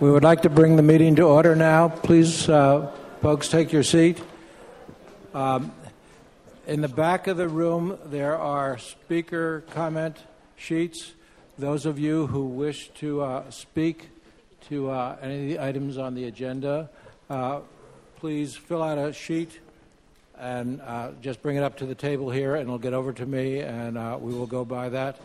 We would like to bring the meeting to order now. Please, folks, take your seat. In the back of the room, there are speaker comment sheets. Those of you who wish to speak to any of the items on the agenda, please fill out a sheet and just bring it up to the table here, and it'll get over to me, and we will go by that.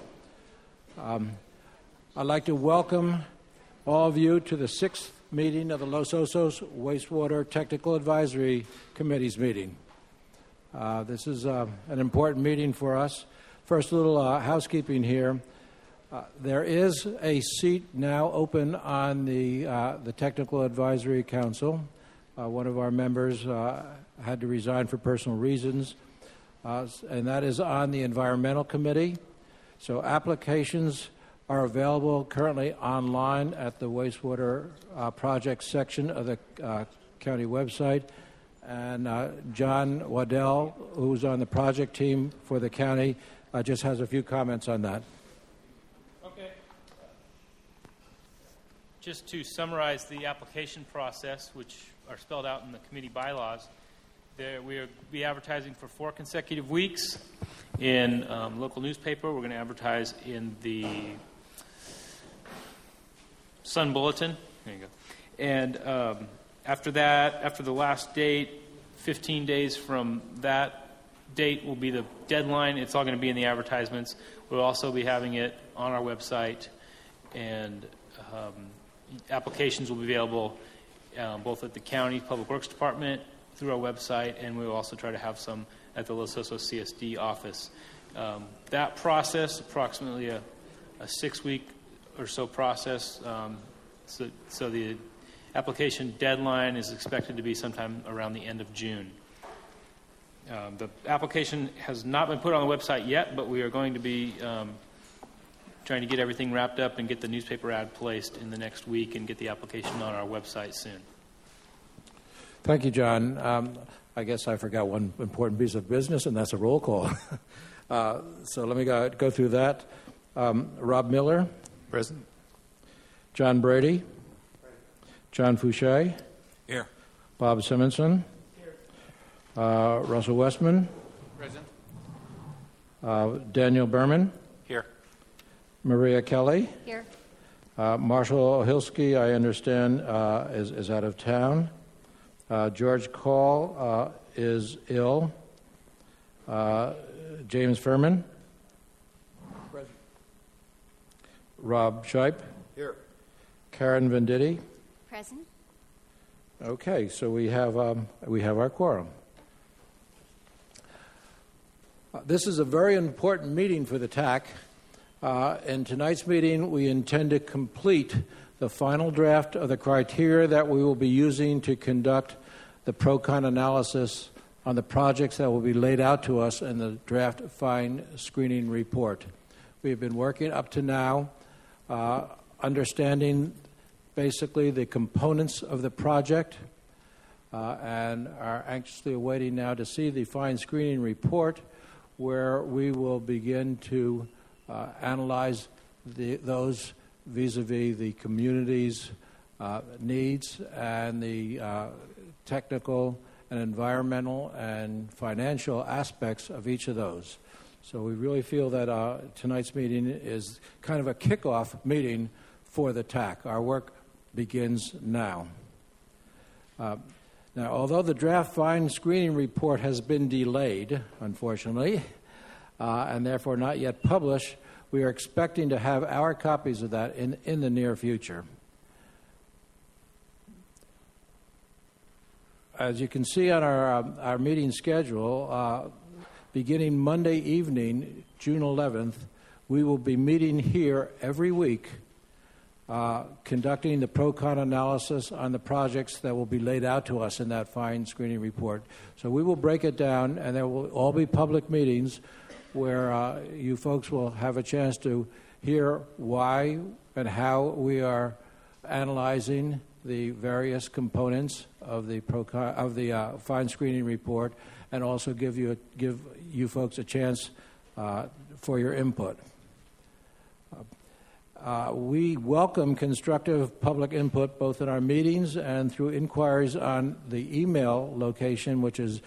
I'd like to welcome all of you to the 6th meeting of the Los Osos Wastewater Technical Advisory Committee's meeting. This is an important meeting for us. First, a little housekeeping here. There is a seat now open on the Technical Advisory Council. One of our members had to resign for personal reasons, and that is on the Environmental Committee. So applications are available currently online at the wastewater project section of the county website. And John Waddell, who's on the project team for the county, just has a few comments on that. Okay. Just to summarize the application process, which are spelled out in the committee bylaws, we will be advertising for 4 consecutive weeks in local newspaper. We're going to advertise in the Sun Bulletin. There you go. And after that, after the last date, 15 days from that date will be the deadline. It's all going to be in the advertisements. We'll also be having it on our website, and applications will be available both at the county public works department through our website, and we will also try to have some at the Los Osos CSD office. That process, approximately a 6-week or so process. So the application deadline is expected to be sometime around the end of June. The application has not been put on the website yet, but we are going to be trying to get everything wrapped up and get the newspaper ad placed in the next week and get the application on our website soon. Thank you, John. I guess I forgot one important piece of business, and that's a roll call. So let me go through that. Rob Miller. Present. John Brady. John Fouché. Here. Bob Simonson. Here. Russell Westman. Present. Daniel Berman. Here. Maria Kelly. Here. Marshall Ohilsky, I understand, is out of town. George Call is ill. James Furman. Present. Rob Shipe. Here. Karen Venditti. Present. Okay, so we have our quorum. This is a very important meeting for the TAC. In tonight's meeting, we intend to complete the final draft of the criteria that we will be using to conduct the pro-con analysis on the projects that will be laid out to us in the draft fine screening report. We have been working up to now, understanding basically the components of the project, and are anxiously awaiting now to see the fine screening report, where we will begin to analyze those vis-a-vis the community's needs and the technical and environmental and financial aspects of each of those. So we really feel that tonight's meeting is kind of a kickoff meeting for the TAC. Our work begins now. Now, although the draft fine screening report has been delayed, unfortunately, and therefore not yet published, we are expecting to have our copies of that in the near future. As you can see on our meeting schedule, beginning Monday evening, June 11th, we will be meeting here every week, conducting the pro-con analysis on the projects that will be laid out to us in that fine screening report. So we will break it down, and there will all be public meetings where you folks will have a chance to hear why and how we are analyzing the various components of the fine screening report, and also give you folks a chance for your input. We welcome constructive public input both in our meetings and through inquiries on the email location, which is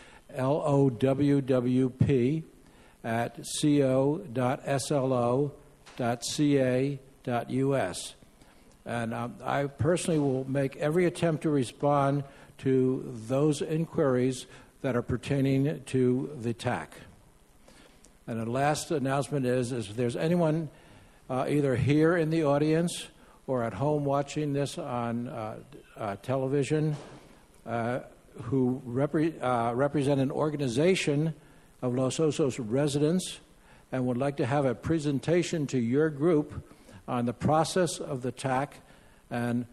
lowwp@co.slo.ca.us. And I personally will make every attempt to respond to those inquiries that are pertaining to the TAC. And the last announcement is if there's anyone either here in the audience or at home watching this on television who represent an organization of Los Osos residents and would like to have a presentation to your group on the process of the TAC and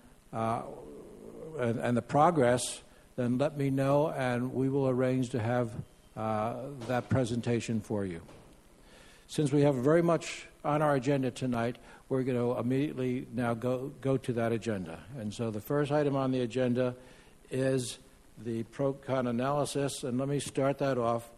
the progress, then let me know, and we will arrange to have that presentation for you. Since we have very much on our agenda tonight, we're going to immediately now go to that agenda. And so the first item on the agenda is the pro-con analysis, and let me start that off.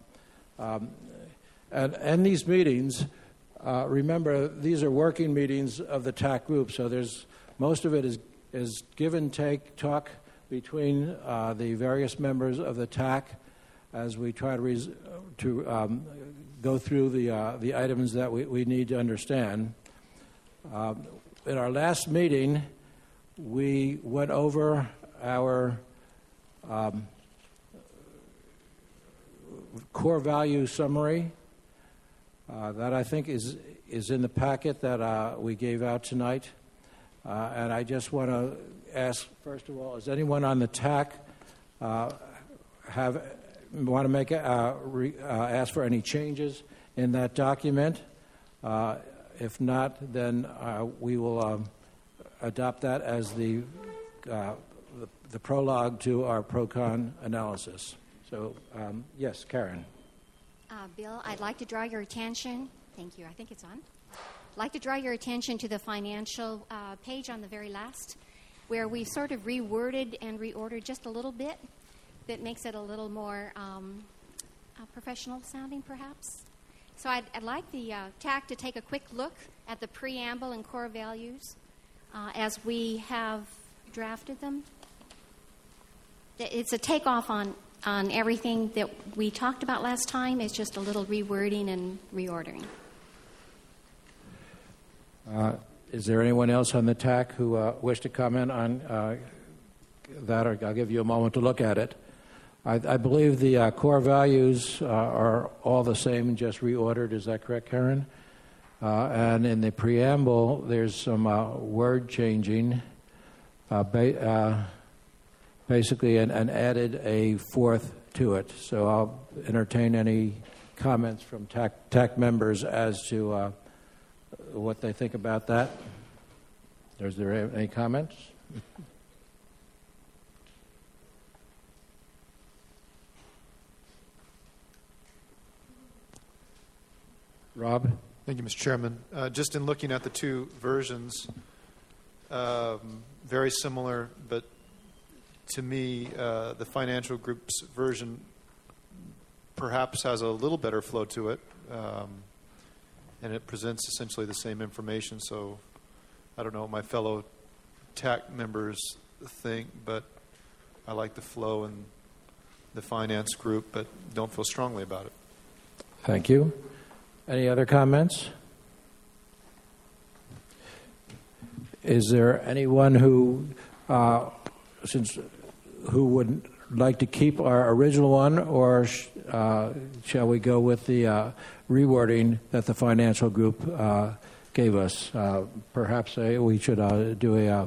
And these meetings, remember, these are working meetings of the TAC group, so most of it is give and take talk between the various members of the TAC as we try to go through the items that we need to understand. In our last meeting, we went over our core value summary that I think is in the packet that we gave out tonight. And I just want to ask, first of all, does anyone on the TAC want to make ask for any changes in that document? If not, then we will adopt that as the prologue to our pro-con analysis. So, yes, Karen. Bill, I'd like to draw your attention. Thank you. I think it's on. I'd like to draw your attention to the financial page on the very last, where we've sort of reworded and reordered just a little bit that makes it a little more professional sounding, perhaps. So I'd like the TAC to take a quick look at the preamble and core values as we have drafted them. It's a takeoff on everything that we talked about last time. It's just a little rewording and reordering. Is there anyone else on the TAC who wish to comment on that? Or I'll give you a moment to look at it. I believe the core values are all the same, just reordered. Is that correct, Karen? And in the preamble, there's some word changing, basically, and added a fourth to it. So I'll entertain any comments from TAC members as to what they think about that. Is there any comments? Rob? Thank you, Mr. Chairman. Just in looking at the two versions, very similar, but to me, the financial group's version perhaps has a little better flow to it, and it presents essentially the same information. So I don't know what my fellow TAC members think, but I like the flow in the finance group, but don't feel strongly about it. Thank you. Any other comments? Is there anyone who would like to keep our original one, or shall we go with the rewording that the financial group gave us? Perhaps we should do a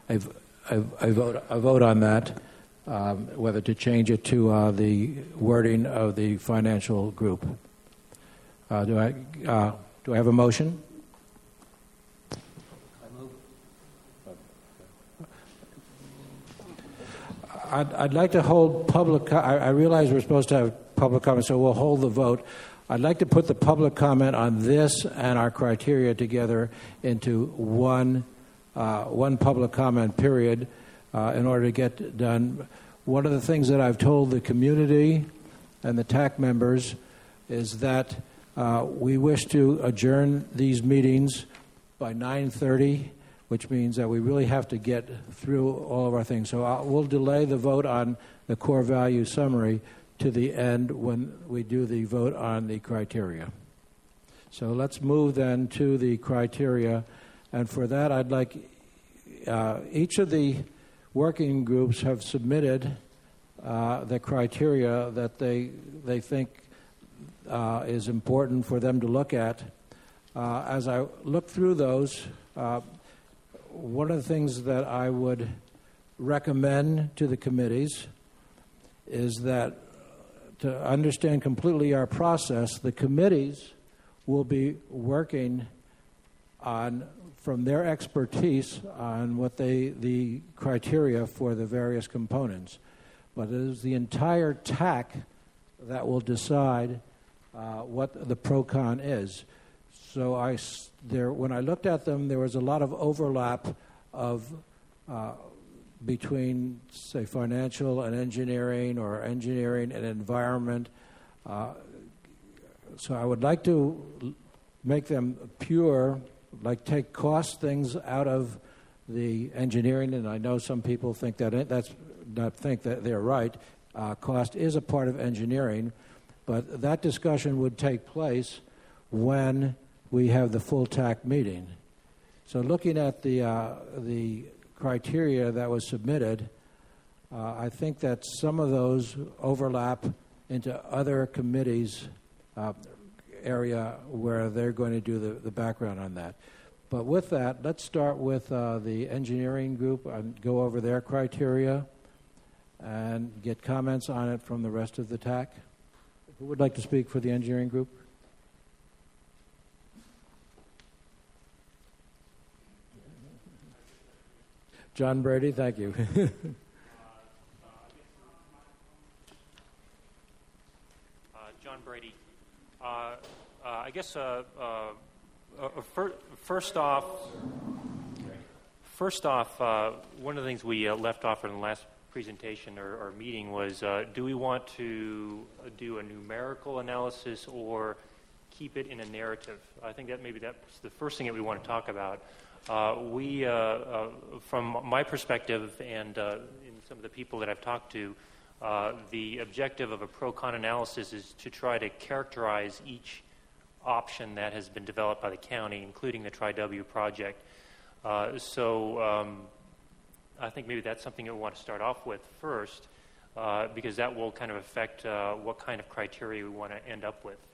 vote on that, whether to change it to the wording of the financial group. Do I have a motion? I'd like to hold public. I realize we're supposed to have public comment, so we'll hold the vote. I'd like to put the public comment on this and our criteria together into one public comment period in order to get done. One of the things that I've told the community and the TAC members is that we wish to adjourn these meetings by 9:30, which means that we really have to get through all of our things. So we'll delay the vote on the core value summary to the end when we do the vote on the criteria. So let's move then to the criteria. And for that, I'd like each of the working groups have submitted the criteria that they think is important for them to look at. As I look through those, one of the things that I would recommend to the committees is that to understand completely our process, the committees will be working on, from their expertise, on what the criteria for the various components. But it is the entire TAC that will decide what the pro-con is. So when I looked at them, there was a lot of overlap of between, say, financial and engineering, or engineering and environment. So I would like to make them pure, like take cost things out of the engineering, and I know some people think that they're right. Cost is a part of engineering, but that discussion would take place when we have the full TAC meeting. So looking at the criteria that was submitted, I think that some of those overlap into other committees' area where they're going to do the background on that. But with that, let's start with the engineering group and go over their criteria and get comments on it from the rest of the TAC. Who would like to speak for the engineering group? John Brady, thank you. John Brady. I guess first off, one of the things we left off in the last presentation or meeting was, do we want to do a numerical analysis or keep it in a narrative? I think that maybe that's the first thing that we want to talk about. From my perspective and in some of the people that I've talked to, the objective of a pro-con analysis is to try to characterize each option that has been developed by the county, including the Tri-W project. So I think maybe that's something that we want to start off with first, because that will kind of affect what kind of criteria we want to end up with.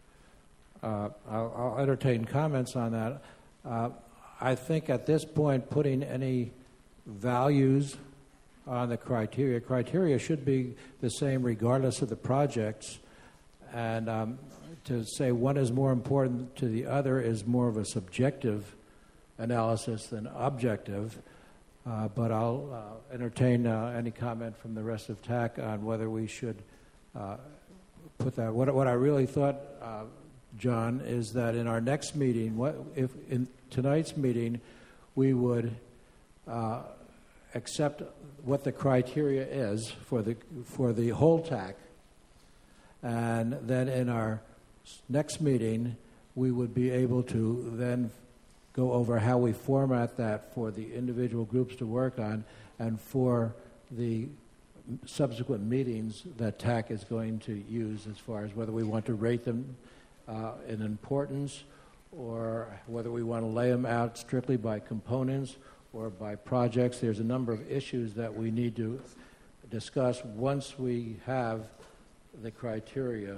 I'll entertain comments on that. I think at this point, putting any values on the criteria should be the same regardless of the projects. And to say one is more important to the other is more of a subjective analysis than objective. But I'll entertain any comment from the rest of TAC on whether we should put that. What I really thought, John, is that in our next meeting, if in tonight's meeting, we would accept what the criteria is for the whole TAC, and then in our next meeting, we would be able to then go over how we format that for the individual groups to work on, and for the subsequent meetings that TAC is going to use, as far as whether we want to rate them in importance, or whether we want to lay them out strictly by components or by projects. There's a number of issues that we need to discuss once we have the criteria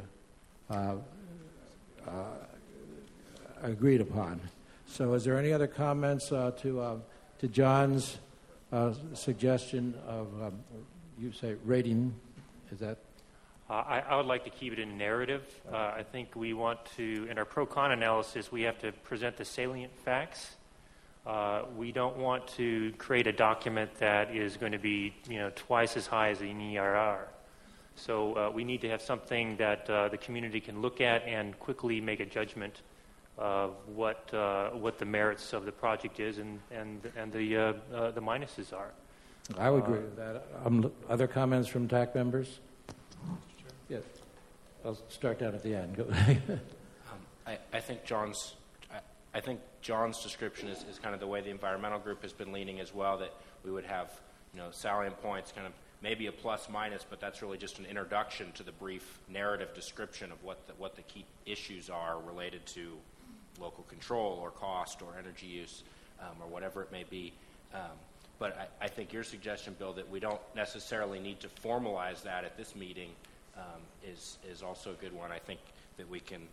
agreed upon. So is there any other comments to John's suggestion of, you say, rating? Is that? I would like to keep it in a narrative. I think we want to, in our pro-con analysis, we have to present the salient facts. We don't want to create a document that is going to be, twice as high as an ERR. So we need to have something that the community can look at and quickly make a judgment of what the merits of the project is and the minuses are. I would agree with that. Other comments from TAC members? Yes. I'll start down at the end. I think John's I think John's description is kind of the way the environmental group has been leaning as well, that we would have, salient points, kind of maybe a plus minus, but that's really just an introduction to the brief narrative description of what the key issues are related to local control or cost or energy use or whatever it may be. But I think your suggestion, Bill, that we don't necessarily need to formalize that at this meeting is also a good one. I think that we can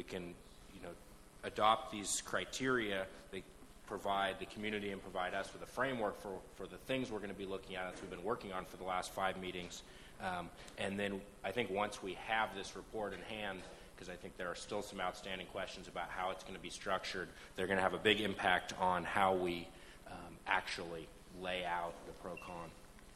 adopt these criteria. They provide the community and provide us with a framework for the things we're going to be looking at that we've been working on for the last 5 meetings. And then I think once we have this report in hand, because I think there are still some outstanding questions about how it's going to be structured, they're going to have a big impact on how we actually lay out the pro-con.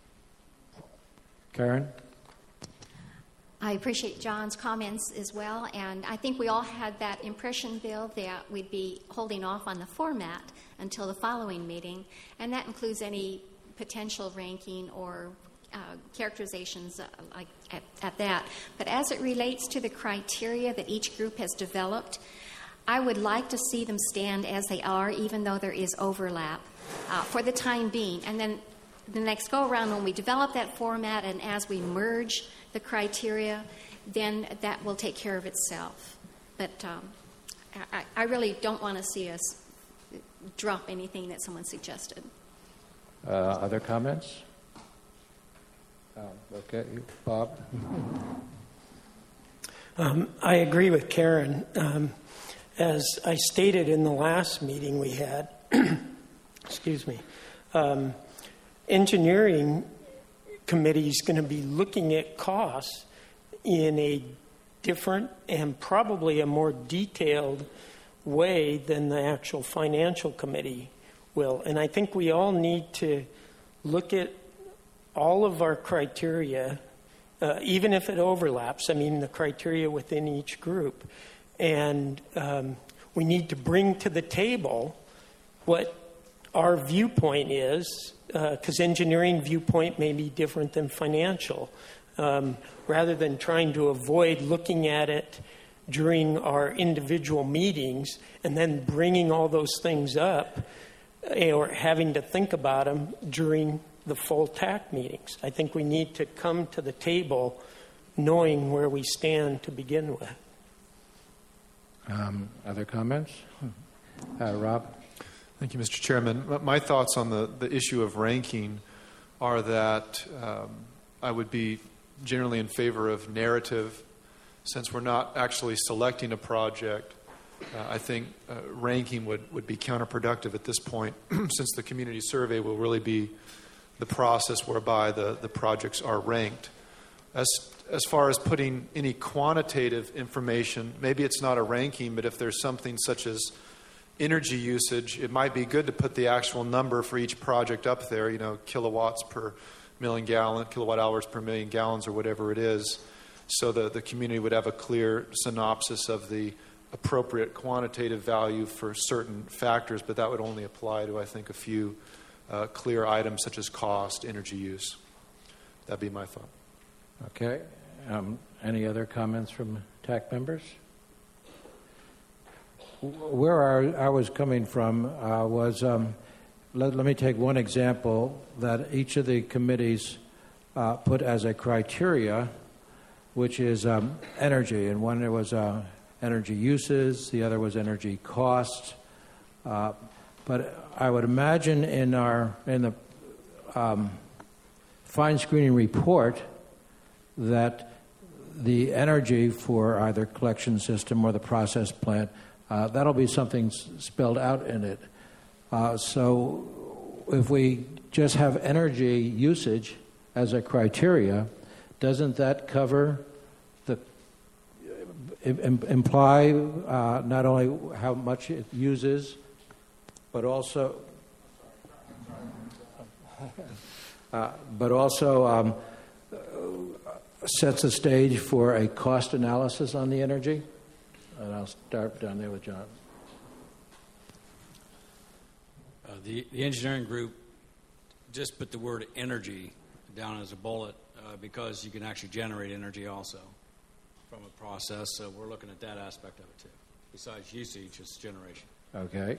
Karen? I appreciate John's comments as well, and I think we all had that impression, Bill, that we'd be holding off on the format until the following meeting, and that includes any potential ranking or characterizations like at that. But as it relates to the criteria that each group has developed, I would like to see them stand as they are, even though there is overlap for the time being. And then the next go-around, when we develop that format and as we merge the criteria, then that will take care of itself. But I really don't want to see us drop anything that someone suggested. Other comments? Okay, Bob? I agree with Karen. As I stated in the last meeting we had, excuse me, engineering committee is going to be looking at costs in a different and probably a more detailed way than the actual financial committee will. And I think we all need to look at all of our criteria, even if it overlaps, the criteria within each group. And we need to bring to the table what our viewpoint is, because engineering viewpoint may be different than financial, rather than trying to avoid looking at it during our individual meetings and then bringing all those things up or having to think about them during the full TAC meetings. I think we need to come to the table knowing where we stand to begin with. Other comments? Rob? Thank you, Mr. Chairman. My thoughts on the issue of ranking are that I would be generally in favor of narrative. Since we're not actually selecting a project, I think ranking would be counterproductive at this point, since the community survey will really be the process whereby the projects are ranked. As far as putting any quantitative information, maybe it's not a ranking, but if there's something such as energy usage, it might be good to put the actual number for each project up there, kilowatts per million gallon, kilowatt hours per million gallons, or whatever it is, so the community would have a clear synopsis of the appropriate quantitative value for certain factors, but that would only apply to, I think, a few clear items such as cost, energy use. That'd be my thought. Okay. Any other comments from TAC members? Where I was coming from was, let me take one example that each of the committees put as a criteria, which is energy. And one was energy uses, the other was energy costs. But I would imagine in the fine screening report that the energy for either collection system or the process plant, that'll be something spelled out in it. So if we just have energy usage as a criteria, doesn't that cover imply not only how much it uses, but also sets the stage for a cost analysis on the energy? And I'll start down there with John. The engineering group just put the word energy down as a bullet because you can actually generate energy also from a process. So we're looking at that aspect of it too. Besides usage, it's generation. Okay.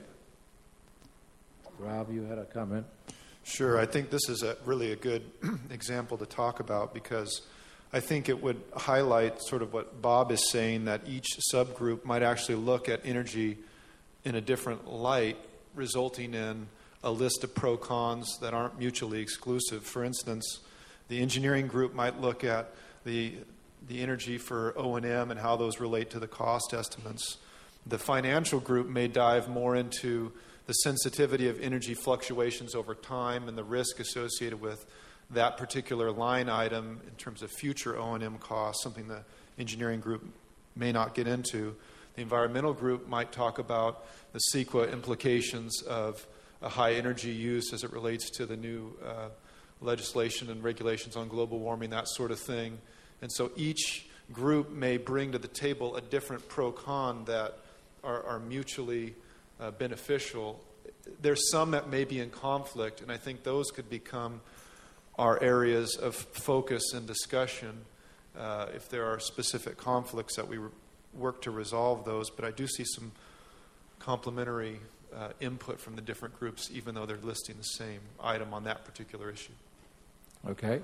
Rob, you had a comment. Sure. I think this is really a good example to talk about because I think it would highlight sort of what Bob is saying, that each subgroup might actually look at energy in a different light, resulting in a list of pro-cons that aren't mutually exclusive. For instance, the engineering group might look at the energy for O&M and how those relate to the cost estimates. The financial group may dive more into the sensitivity of energy fluctuations over time and the risk associated with that particular line item in terms of future O&M costs, something the engineering group may not get into. The environmental group might talk about the CEQA implications of a high energy use as it relates to the new legislation and regulations on global warming, that sort of thing. And so each group may bring to the table a different pro-con that are mutually beneficial. There's some that may be in conflict, and I think those could become our areas of focus and discussion if there are specific conflicts that we work to resolve those. But I do see some complementary input from the different groups, even though they're listing the same item on that particular issue. Okay.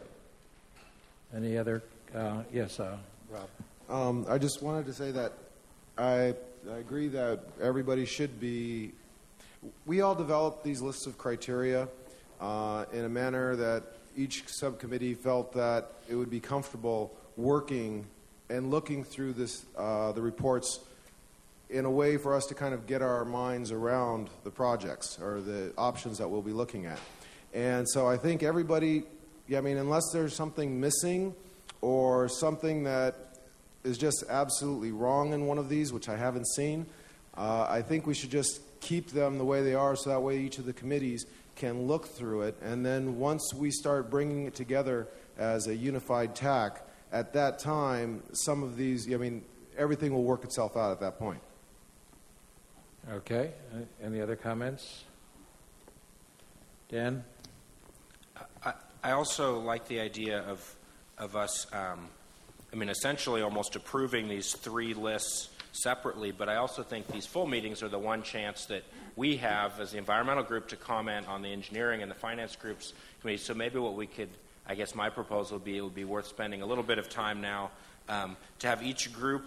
Any other? Yes, Rob. I just wanted to say that I agree that everybody should be. We all developed these lists of criteria in a manner that each subcommittee felt that it would be comfortable working and looking through this, the reports in a way for us to kind of get our minds around the projects or the options that we'll be looking at. And so I think everybody, unless there's something missing or something that is just absolutely wrong in one of these, which I haven't seen, I think we should just keep them the way they are so that way each of the committees can look through it. And then once we start bringing it together as a unified TAC, at that time, some of these, everything will work itself out at that point. Okay. Any other comments? Dan? I also like the idea of us, essentially almost approving these three lists separately, but I also think these full meetings are the one chance that we have as the environmental group to comment on the engineering and the finance groups committee. So maybe what we could, I guess my proposal would be, it would be worth spending a little bit of time now to have each group,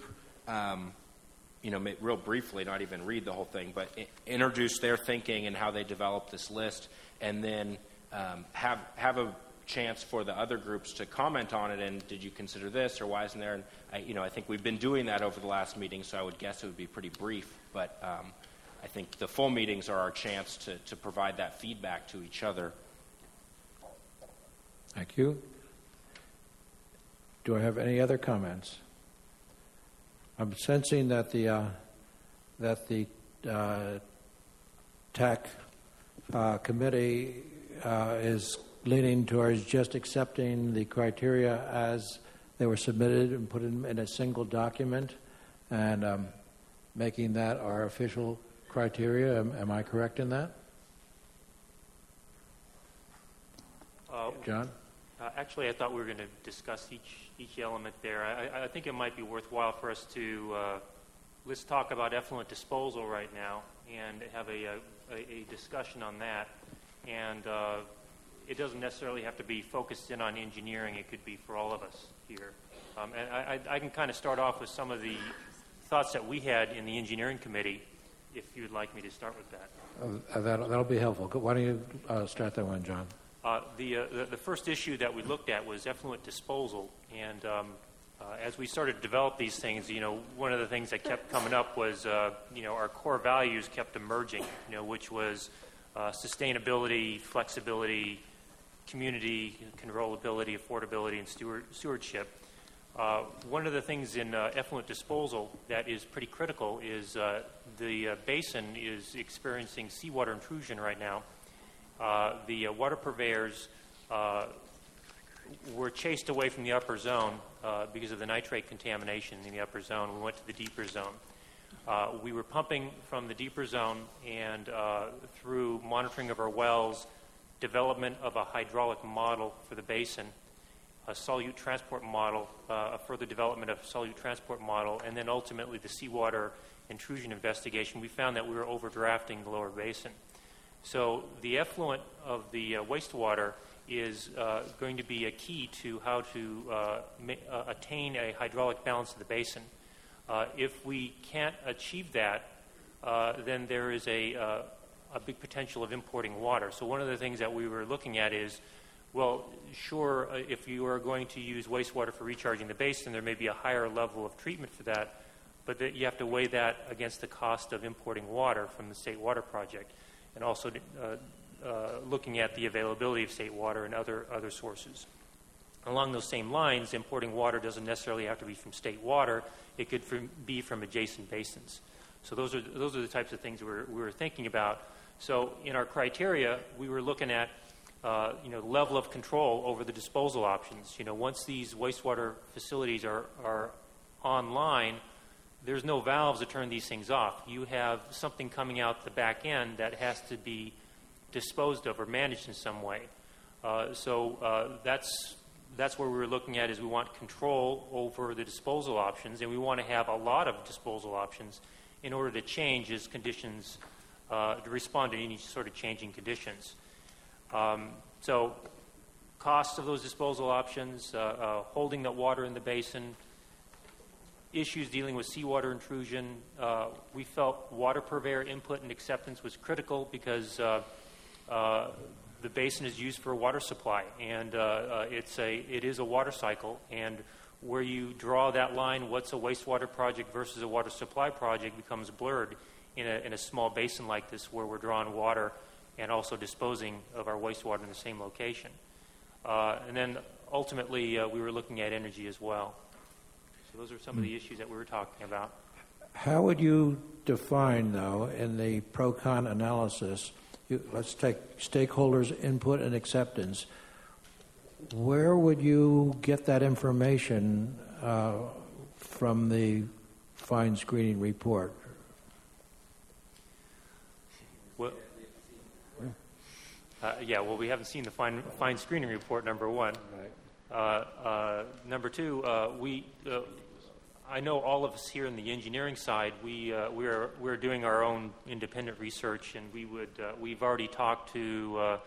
real briefly, not even read the whole thing, but introduce their thinking and how they develop this list, and then have a chance for the other groups to comment on it, and did you consider this, or why isn't there? And I think we've been doing that over the last meeting, so I would guess it would be pretty brief, but I think the full meetings are our chance to provide that feedback to each other. Thank you. Do I have any other comments? I'm sensing that the TAC committee is leaning towards just accepting the criteria as they were submitted and put in a single document and making that our official criteria. Am I correct in that? John? Actually, I thought we were going to discuss each element there. I think it might be worthwhile for us to let's talk about effluent disposal right now and have a discussion on that. And it doesn't necessarily have to be focused in on engineering. It could be for all of us here. And I can kind of start off with some of the thoughts that we had in the engineering committee, if you would like me to start with that. That'll be helpful. Why don't you start that one, John? The first issue that we looked at was effluent disposal, and as we started to develop these things, one of the things that kept coming up was, our core values kept emerging, which was sustainability, flexibility, community, controllability, affordability, and stewardship. One of the things in effluent disposal that is pretty critical is the basin is experiencing seawater intrusion right now. The water purveyors were chased away from the upper zone because of the nitrate contamination in the upper zone. We went to the deeper zone. We were pumping from the deeper zone, and through monitoring of our wells, development of a hydraulic model for the basin, a solute transport model, a further development of solute transport model, and then ultimately the seawater intrusion investigation, we found that we were overdrafting the lower basin. So the effluent of the wastewater is going to be a key to how to attain a hydraulic balance of the basin. If we can't achieve that, then there is a big potential of importing water. So one of the things that we were looking at is, well, sure, if you are going to use wastewater for recharging the basin, there may be a higher level of treatment for that, but that you have to weigh that against the cost of importing water from the State Water Project, and also looking at the availability of state water and other sources. Along those same lines, importing water doesn't necessarily have to be from state water. It could be from adjacent basins. So those are the types of things we were thinking about. So in our criteria, we were looking at level of control over the disposal options. Once these wastewater facilities are online, there's no valves to turn these things off. You have something coming out the back end that has to be disposed of or managed in some way. So that's where we were looking at, is we want control over the disposal options, and we want to have a lot of disposal options in order to change as conditions, to respond to any sort of changing conditions. So cost of those disposal options, holding that water in the basin, issues dealing with seawater intrusion. We felt water purveyor input and acceptance was critical because the basin is used for a water supply, and it is a water cycle, and where you draw that line, what's a wastewater project versus a water supply project, becomes blurred in a small basin like this, where we're drawing water and also disposing of our wastewater in the same location. And then ultimately, we were looking at energy as well. So those are some of the issues that we were talking about. How would you define, though, in the pro-con analysis, let's take stakeholders' input and acceptance, where would you get that information from the fine screening report? Well, well, we haven't seen the fine screening report, number one. Right. Number two, I know all of us here in the engineering side, we're doing our own independent research, and we've already talked to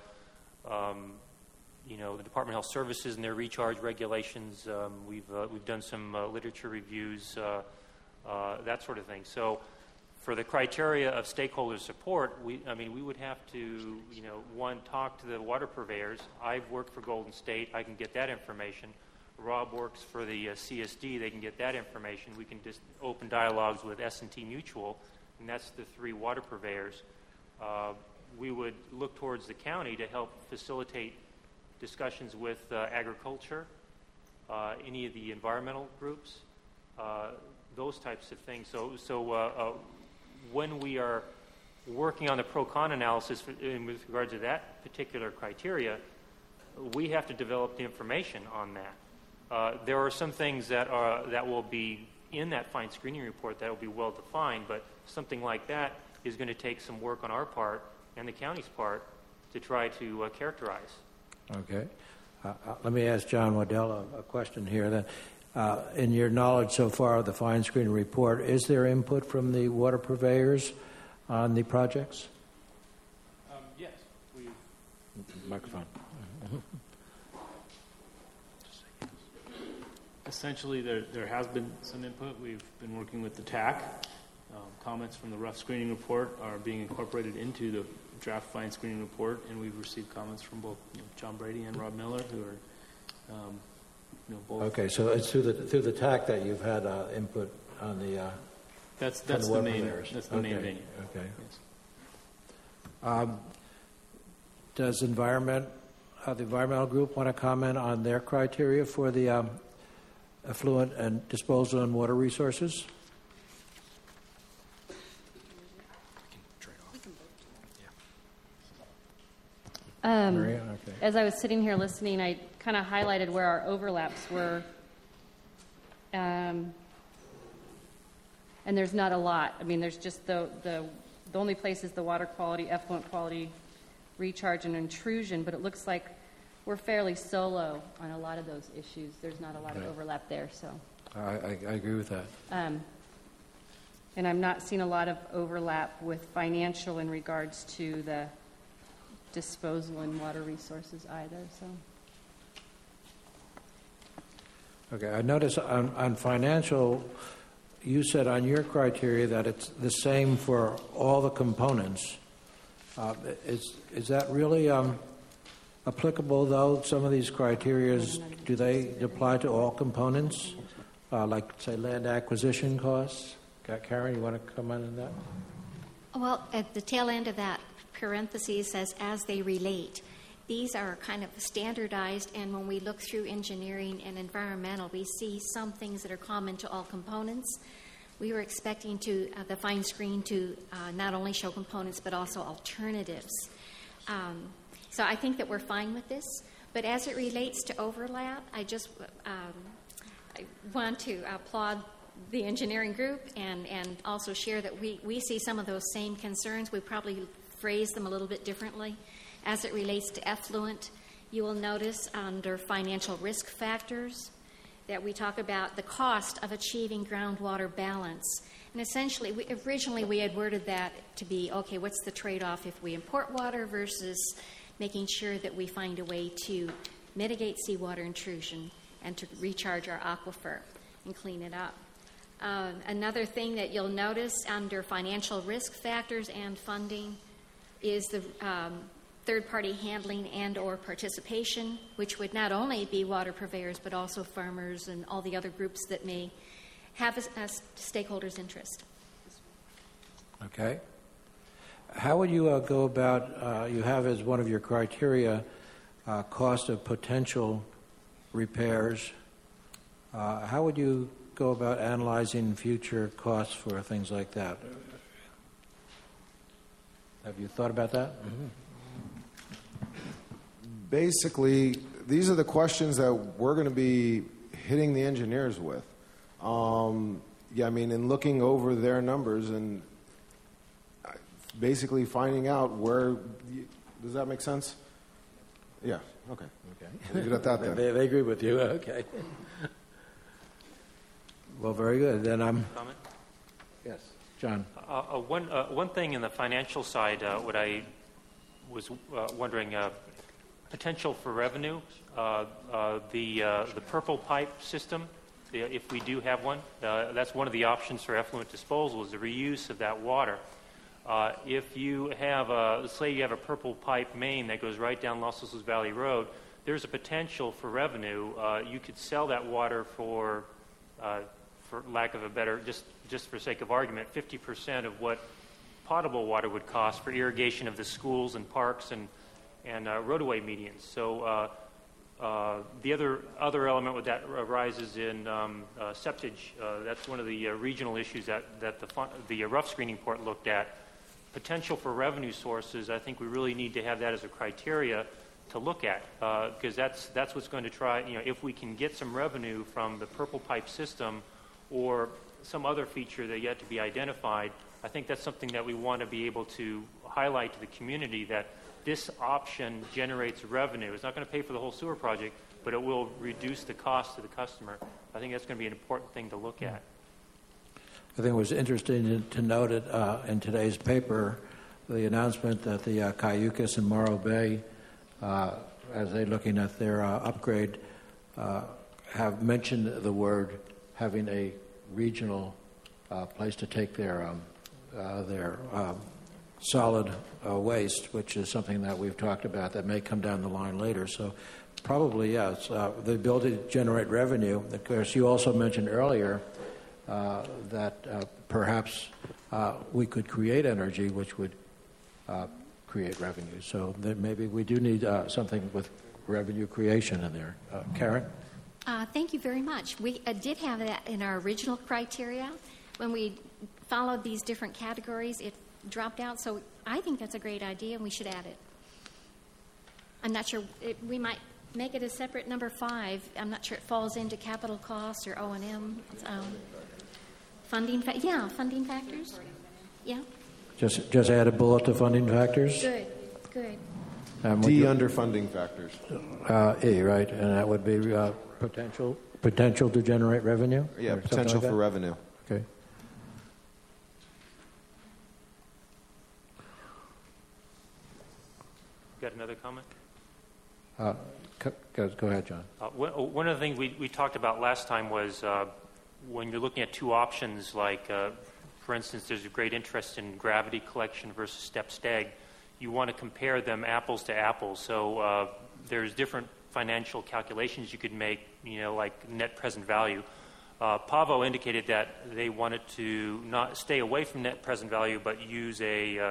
the Department of Health Services and their recharge regulations. We've done some literature reviews, that sort of thing. So for the criteria of stakeholder support, we would have to, one, talk to the water purveyors. I've worked for Golden State. I can get that information. Rob works for the CSD. They can get that information. We can just open dialogues with S&T Mutual, and that's the three water purveyors. We would look towards the county to help facilitate discussions with agriculture, any of the environmental groups, those types of things. So when we are working on the pro-con analysis with regard to that particular criteria, we have to develop the information on that. There are some things that will be in that fine screening report that will be well defined, but something like that is going to take some work on our part and the county's part to try to characterize. Okay. Let me ask John Waddell a question here. Then, in your knowledge so far of the fine screening report, is there input from the water purveyors on the projects? Yes. Microphone. Essentially, there has been some input. We've been working with the TAC. Comments from the rough screening report are being incorporated into the draft fine screening report, and we've received comments from both John Brady and Rob Miller, who are both. Okay, so it's through the TAC that you've had input on the. That's the main. That's the main venue. Okay. Yes. Does the environmental group want to comment on their criteria for the effluent and disposal and water resources? Okay. As I was sitting here listening, I kind of highlighted where our overlaps were, and there's not a lot. I mean, there's just the only place is the water quality, effluent quality, recharge, and intrusion. But it looks like we're fairly solo on a lot of those issues. There's not a lot of overlap there, so. I agree with that. And I'm not seeing a lot of overlap with financial in regards to the disposal and water resources either, so. Okay, I notice on financial, you said on your criteria that it's the same for all the components. Is that really applicable, though? Some of these criteria, do they apply to all components, like, say, land acquisition costs? Karen, you want to comment on that? Well, at the tail end of that parenthesis says, as they relate. These are kind of standardized, and when we look through engineering and environmental, we see some things that are common to all components. We were expecting the fine screen to not only show components, but also alternatives. So I think that we're fine with this. But as it relates to overlap, I just I want to applaud the engineering group and also share that we see some of those same concerns. We probably phrase them a little bit differently. As it relates to effluent, you will notice under financial risk factors that we talk about the cost of achieving groundwater balance. And essentially, originally we had worded that to be, okay, what's the trade-off if we import water versus making sure that we find a way to mitigate seawater intrusion and to recharge our aquifer and clean it up. Another thing that you'll notice under financial risk factors and funding is the third-party handling and or participation, which would not only be water purveyors, but also farmers and all the other groups that may have a stakeholder's interest. Okay. How would you go about, you have as one of your criteria, cost of potential repairs. How would you go about analyzing future costs for things like that? Have you thought about that? Mm-hmm. Basically, these are the questions that we're going to be hitting the engineers with. In looking over their numbers and basically finding out where. Does that make sense? Yeah. Okay. Leave it at that then. They agree with you. Okay. Well, very good. Then I'm. Comment? Yes, John. One thing in the financial side, what I was wondering. Potential for revenue, the purple pipe system, if we do have one, that's one of the options for effluent disposal is the reuse of that water. If you have say you have a purple pipe main that goes right down Los Osos Valley Road, there's a potential for revenue. You could sell that water for lack of a better, just for sake of argument, 50% of what potable water would cost for irrigation of the schools and parks and roadway medians. So the other element with that arises in septage. That's one of the regional issues that the rough screening port looked at. Potential for revenue sources, I think we really need to have that as a criteria to look at because that's what's going to try, if we can get some revenue from the purple pipe system or some other feature that yet to be identified, I think that's something that we want to be able to highlight to the community that this option generates revenue. It's not going to pay for the whole sewer project, but it will reduce the cost to the customer. I think that's going to be an important thing to look at. I think it was interesting to note it in today's paper, the announcement that the Cayucas and Morro Bay, as they're looking at their upgrade, have mentioned the word having a regional place to take their solid waste, which is something that we've talked about that may come down the line later. So probably, yes, the ability to generate revenue. Of course, you also mentioned earlier that perhaps we could create energy which would create revenue. So that maybe we do need something with revenue creation in there. Karen? Thank you very much. We did have that in our original criteria. When we followed these different categories, it dropped out, so I think that's a great idea, and we should add it. I'm not sure, we might make it a separate number 5. I'm not sure it falls into capital costs or O&M. Funding factors? Yeah. Just add a bullet to funding factors? Good. D, underfunding factors. E, right? And that would be potential to generate revenue? Yeah, Or something potential like for that? revenue. Okay. Got another comment? Go ahead, John. One of the things we talked about last time was when you're looking at two options, like, for instance, there's a great interest in gravity collection versus step stag. You want to compare them apples to apples. So there's different financial calculations you could make, like net present value. Pavo indicated that they wanted to not stay away from net present value, but use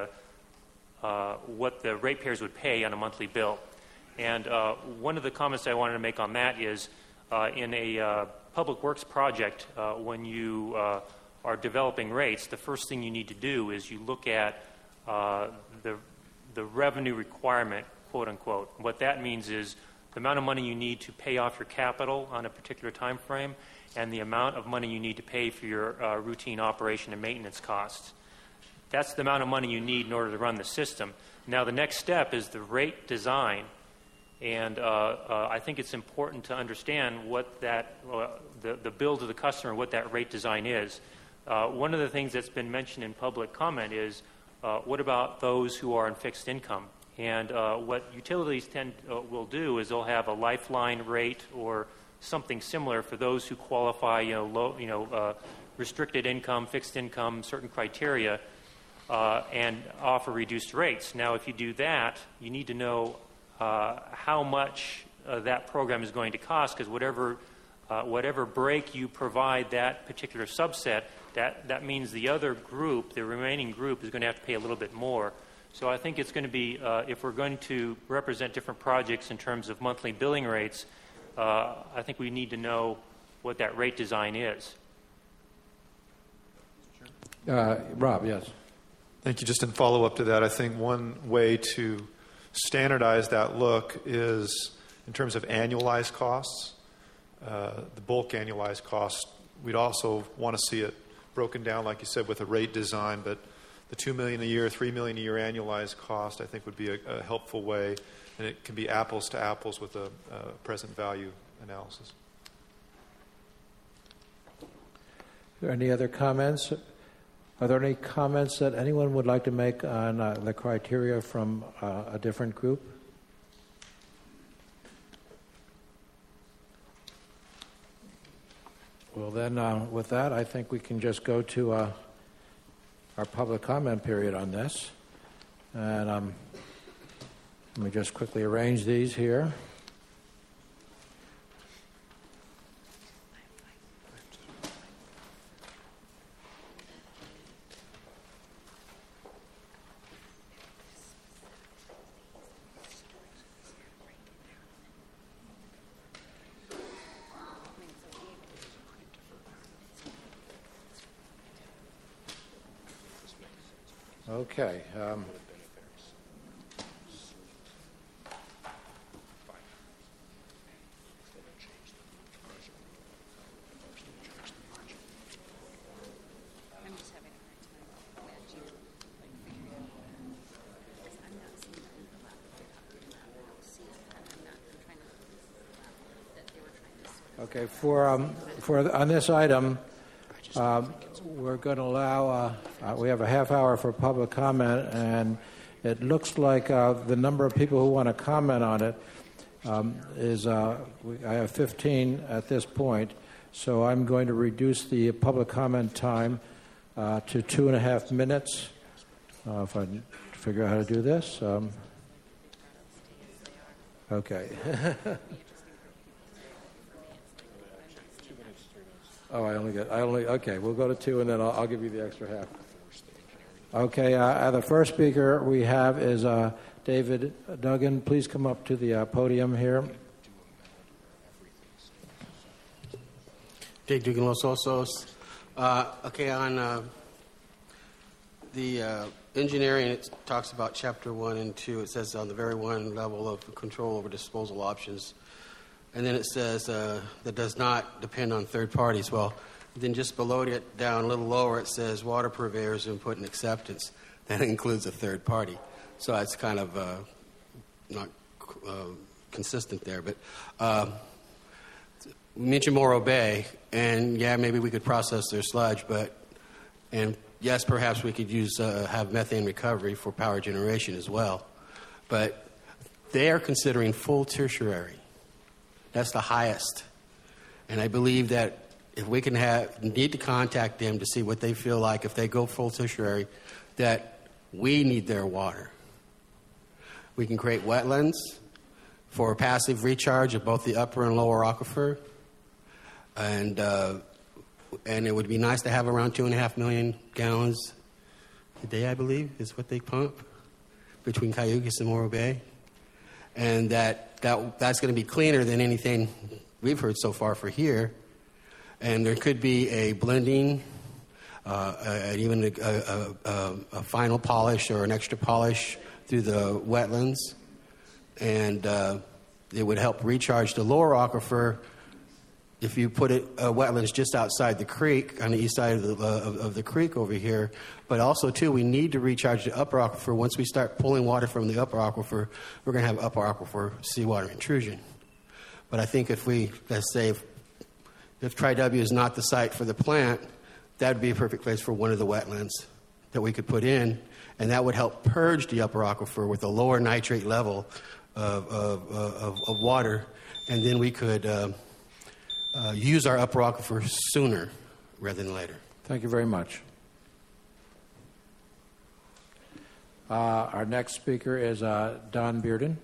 what the ratepayers would pay on a monthly bill. And one of the comments I wanted to make on that is in a public works project, when you are developing rates, the first thing you need to do is you look at the revenue requirement, quote unquote. What that means is the amount of money you need to pay off your capital on a particular time frame and the amount of money you need to pay for your routine operation and maintenance costs. That's the amount of money you need in order to run the system. Now, the next step is the rate design. And I think it's important to understand what that, the bill to the customer, what that rate design is. One of the things that's been mentioned in public comment is, what about those who are on fixed income? And what utilities will do is they'll have a lifeline rate or something similar for those who qualify, restricted income, fixed income, certain criteria, and offer reduced rates. Now, if you do that, you need to know how much that program is going to cost, because whatever break you provide that particular subset, that means the other group, the remaining group, is going to have to pay a little bit more. So I think it's going to be, if we're going to represent different projects in terms of monthly billing rates, I think we need to know what that rate design is. Rob, yes. Thank you. Just in follow-up to that, I think one way to standardize that look is in terms of annualized costs, the bulk annualized cost. We'd also want to see it broken down, like you said, with a rate design, but the $2 million a year, $3 million a year annualized cost, I think, would be a helpful way, and it can be apples to apples with a present value analysis. Are there any other comments? Are there any comments that anyone would like to make on the criteria from a different group? Well, then, with that, I think we can just go to our public comment period on this. And let me just quickly arrange these here. Okay. Okay, for on this item, we're going to allow. We have a half hour for public comment, and it looks like the number of people who want to comment on it is. I have 15 at this point, so I'm going to reduce the public comment time to 2.5 minutes. If I can figure out how to do this. Okay. Okay, we'll go to 2, and then I'll give you the extra half. Okay, the first speaker we have is David Duggan. Please come up to the podium here. Dave Duggan, Los Osos. Okay, on the engineering, it talks about Chapter 1 and 2. It says on the very one level of control over disposal options. And then it says that does not depend on third parties. Well, then just below it, down a little lower, it says water purveyors input and acceptance. That includes a third party. So it's kind of consistent there. But we mentioned Morro Bay, and yeah, maybe we could process their sludge, and yes, perhaps we could have methane recovery for power generation as well. But they are considering full tertiary. That's the highest. And I believe that if we need to contact them to see what they feel like if they go full tertiary, that we need their water. We can create wetlands for passive recharge of both the upper and lower aquifer. And it would be nice to have around 2.5 million gallons a day, I believe, is what they pump between Cayugas and Morro Bay. And that's going to be cleaner than anything we've heard so far for here. And there could be a blending, even a final polish or an extra polish through the wetlands. And it would help recharge the lower aquifer if you put wetlands just outside the creek, on the east side of the creek over here. But also, too, we need to recharge the upper aquifer. Once we start pulling water from the upper aquifer, we're going to have upper aquifer seawater intrusion. But I think let's say, if Tri-W is not the site for the plant, that would be a perfect place for one of the wetlands that we could put in, and that would help purge the upper aquifer with a lower nitrate level of water, and then we could use our upper aquifer sooner rather than later. Thank you very much. Our next speaker is Don Bearden.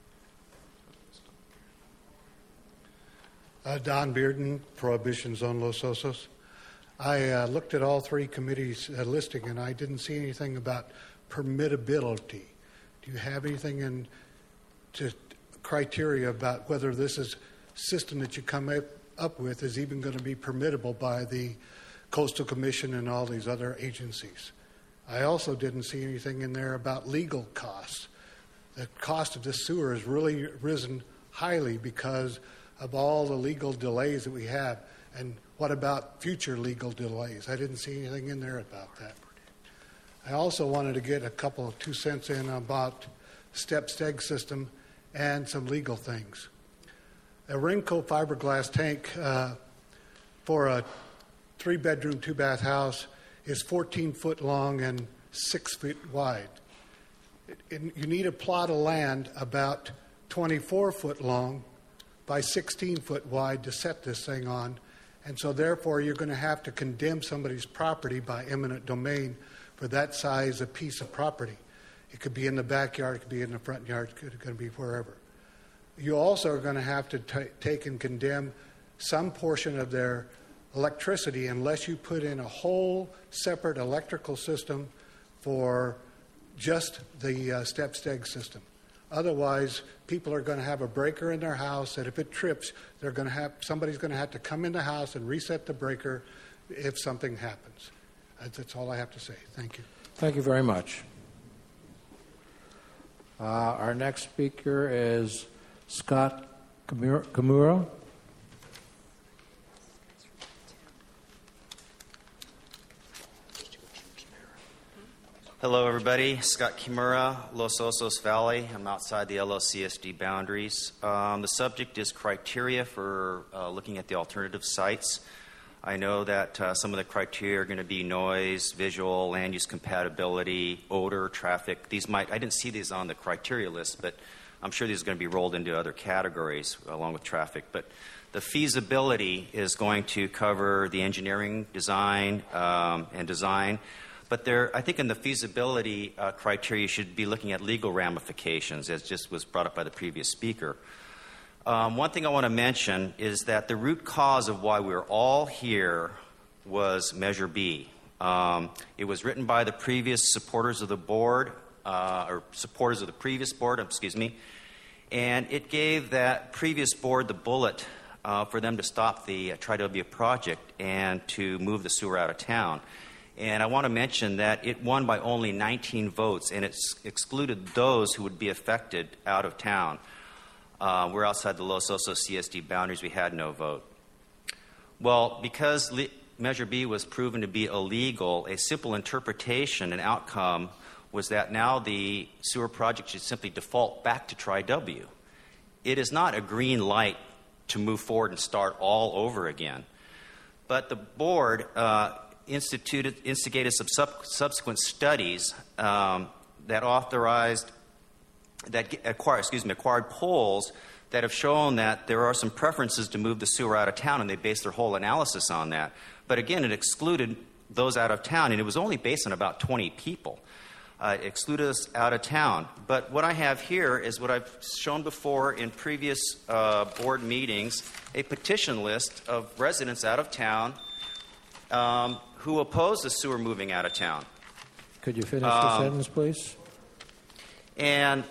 Don Bearden, Prohibition Zone Los Osos. I looked at all three committees' listing, and I didn't see anything about permittability. Do you have anything criteria about whether this system that you come up with is even going to be permittable by the Coastal Commission and all these other agencies? I also didn't see anything in there about legal costs. The cost of this sewer has really risen highly because of all the legal delays that we have. And what about future legal delays? I didn't see anything in there about that. I also wanted to get a couple of 2 cents in about step-steg system and some legal things. A Rinco fiberglass tank for a 3-bedroom, 2-bath house is 14 foot long and 6 feet wide. You need a plot of land about 24 foot long by 16 foot wide to set this thing on. And so therefore you're going to have to condemn somebody's property by eminent domain for that size a piece of property. It could be in the backyard, it could be in the front yard, it could be wherever. You also are going to have to take and condemn some portion of their electricity unless you put in a whole separate electrical system for just the step-steg system. Otherwise, people are going to have a breaker in their house that if it trips, somebody's going to have to come in the house and reset the breaker if something happens. That's all I have to say. Thank you. Thank you very much. Our next speaker is Scott Kimura. Hello, everybody. Scott Kimura, Los Osos Valley. I'm outside the LOCSD boundaries. The subject is criteria for looking at the alternative sites. I know that some of the criteria are going to be noise, visual, land use compatibility, odor, traffic. I didn't see these on the criteria list, but I'm sure these are going to be rolled into other categories along with traffic. But the feasibility is going to cover the engineering, design, and design. But I think in the feasibility criteria, you should be looking at legal ramifications, as just was brought up by the previous speaker. One thing I want to mention is that the root cause of why we're all here was Measure B. It was written by the previous supporters of the board, or supporters of the previous board, and it gave that previous board the bullet for them to stop the Tri-W project and to move the sewer out of town. And I want to mention that it won by only 19 votes, and it excluded those who would be affected out of town. We're outside the Los Osos CSD boundaries. We had no vote. Well, because Measure B was proven to be illegal, a simple interpretation and outcome was that now the sewer project should simply default back to Tri-W. It is not a green light to move forward and start all over again. But the board instigated some subsequent studies that acquired polls that have shown that there are some preferences to move the sewer out of town, and they based their whole analysis on that. But again, it excluded those out of town, and it was only based on about 20 people. It excluded us out of town. But what I have here is what I've shown before in previous board meetings, a petition list of residents out of town who oppose the sewer moving out of town. Could you finish your sentence, please? And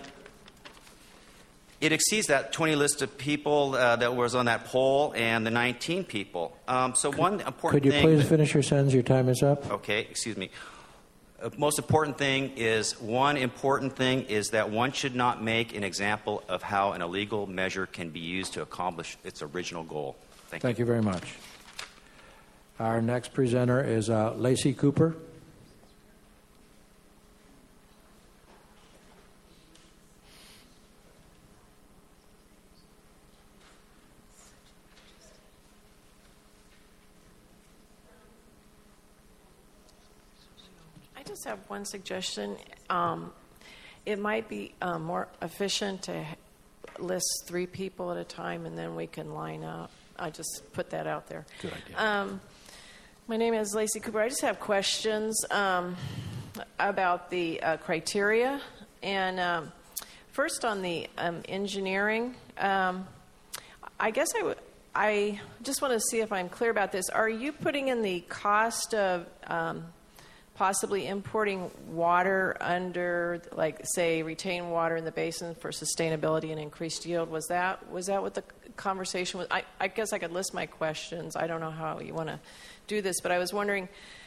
it exceeds that 20 list of people that was on that poll and the 19 people. One important thing... Could you please finish your sentence? Your time is up. Okay, excuse me. Most important thing is that one should not make an example of how an illegal measure can be used to accomplish its original goal. Thank you very much. Our next presenter is Lacey Cooper. I just have one suggestion. It might be more efficient to list 3 people at a time, and then we can line up. I just put that out there. Good idea. My name is Lacey Cooper. I just have questions about the criteria. And first on the engineering, I guess I just want to see if I'm clear about this. Are you putting in the cost of possibly importing water under, like, say, retained water in the basin for sustainability and increased yield? Was that what the conversation was? I guess I could list my questions. I don't know how you want to do this, but I was wondering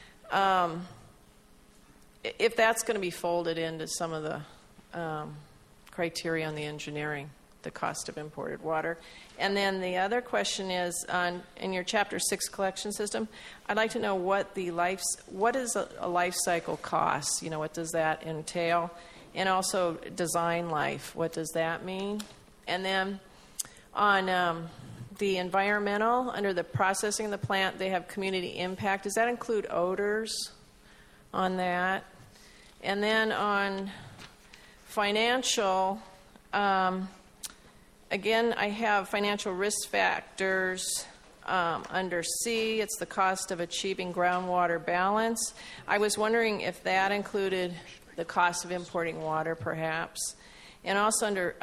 if that's going to be folded into some of the criteria on the engineering, the cost of imported water. And then the other question is, in your Chapter 6 collection system, I'd like to know what is a life cycle cost? You know, what does that entail? And also design life, what does that mean? And then on the environmental, under the processing of the plant, they have community impact. Does that include odors on that? And then on financial, again, I have financial risk factors under C. It's the cost of achieving groundwater balance. I was wondering if that included the cost of importing water, perhaps. And also under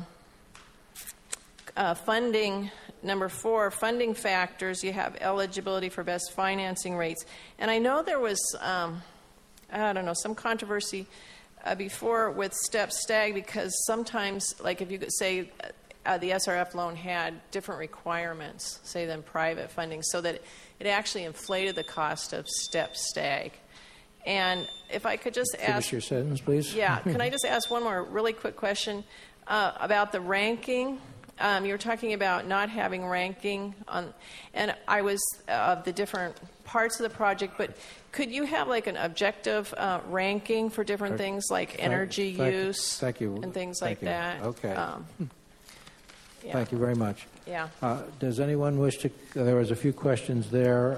funding, number 4, funding factors, you have eligibility for best financing rates. And I know there was, some controversy before with STEP STAG, because sometimes, like if you could say the SRF loan had different requirements, say, than private funding, so that it actually inflated the cost of STEP STAG. And if I could just ask... Finish your sentence, please. Yeah. Can I just ask one more really quick question about the ranking? You were talking about not having ranking on, and I was of the different parts of the project, but could you have like an objective ranking for different things like energy use and things like that? Okay. Yeah. Thank you very much. Yeah. Does anyone wish to... There was a few questions there.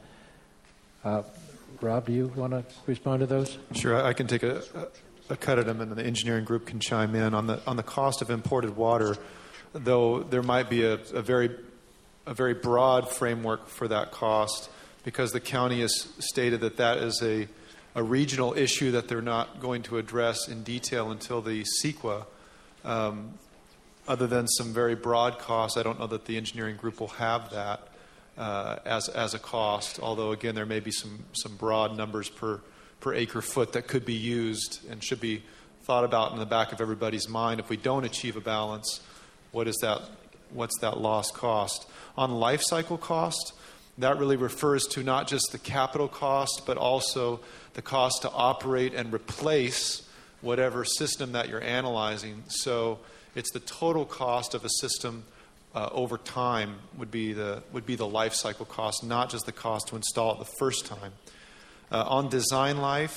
Rob, do you want to respond to those? Sure, I can take a cut at them, and the engineering group can chime in on the cost of imported water. Though there might be a very broad framework for that cost, because the county has stated that is a regional issue that they're not going to address in detail until the CEQA. Other than some very broad costs, I don't know that the engineering group will have that as a cost, although, again, there may be some broad numbers per acre foot that could be used and should be thought about in the back of everybody's mind. If we don't achieve a balance, what's that lost cost? On life cycle cost, that really refers to not just the capital cost, but also the cost to operate and replace whatever system that you're analyzing. So it's the total cost of a system over time would be the life cycle cost, not just the cost to install it the first time. On design life,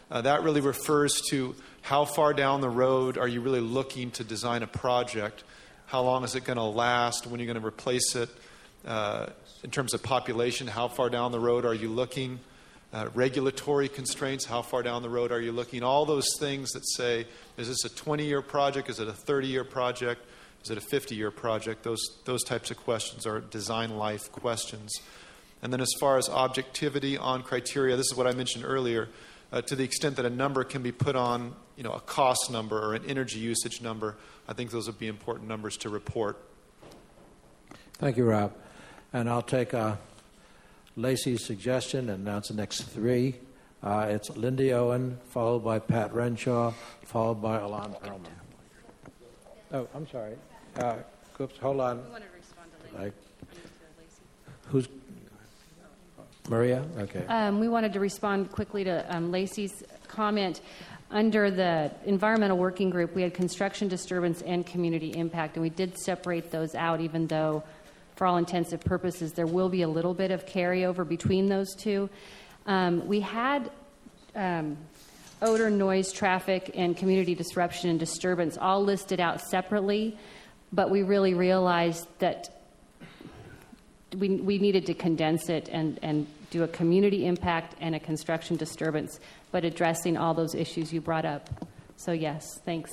That really refers to how far down the road are you really looking to design a project? How long is it going to last? When are you going to replace it? In terms of population, how far down the road are you looking? Regulatory constraints, how far down the road are you looking? All those things that say, is this a 20-year project? Is it a 30-year project? Is it a 50-year project? Those types of questions are design life questions. And then as far as objectivity on criteria, this is what I mentioned earlier. To the extent that a number can be put on, a cost number or an energy usage number, I think those would be important numbers to report. Thank you, Rob. And I'll take Lacey's suggestion and announce the next three. It's Lindy Owen, followed by Pat Renshaw, followed by Alon Perlman. Oh, I'm sorry. Oops, hold on. We wanted to respond to Lacey. Who's Maria? Okay. We wanted to respond quickly to Lacey's comment. Under the environmental working group, we had construction disturbance and community impact, and we did separate those out, even though, for all intensive purposes, there will be a little bit of carryover between those two. We had odor, noise, traffic, and community disruption and disturbance all listed out separately, but we really realized that we needed to condense it and do a community impact and a construction disturbance, but addressing all those issues you brought up. So yes, thanks.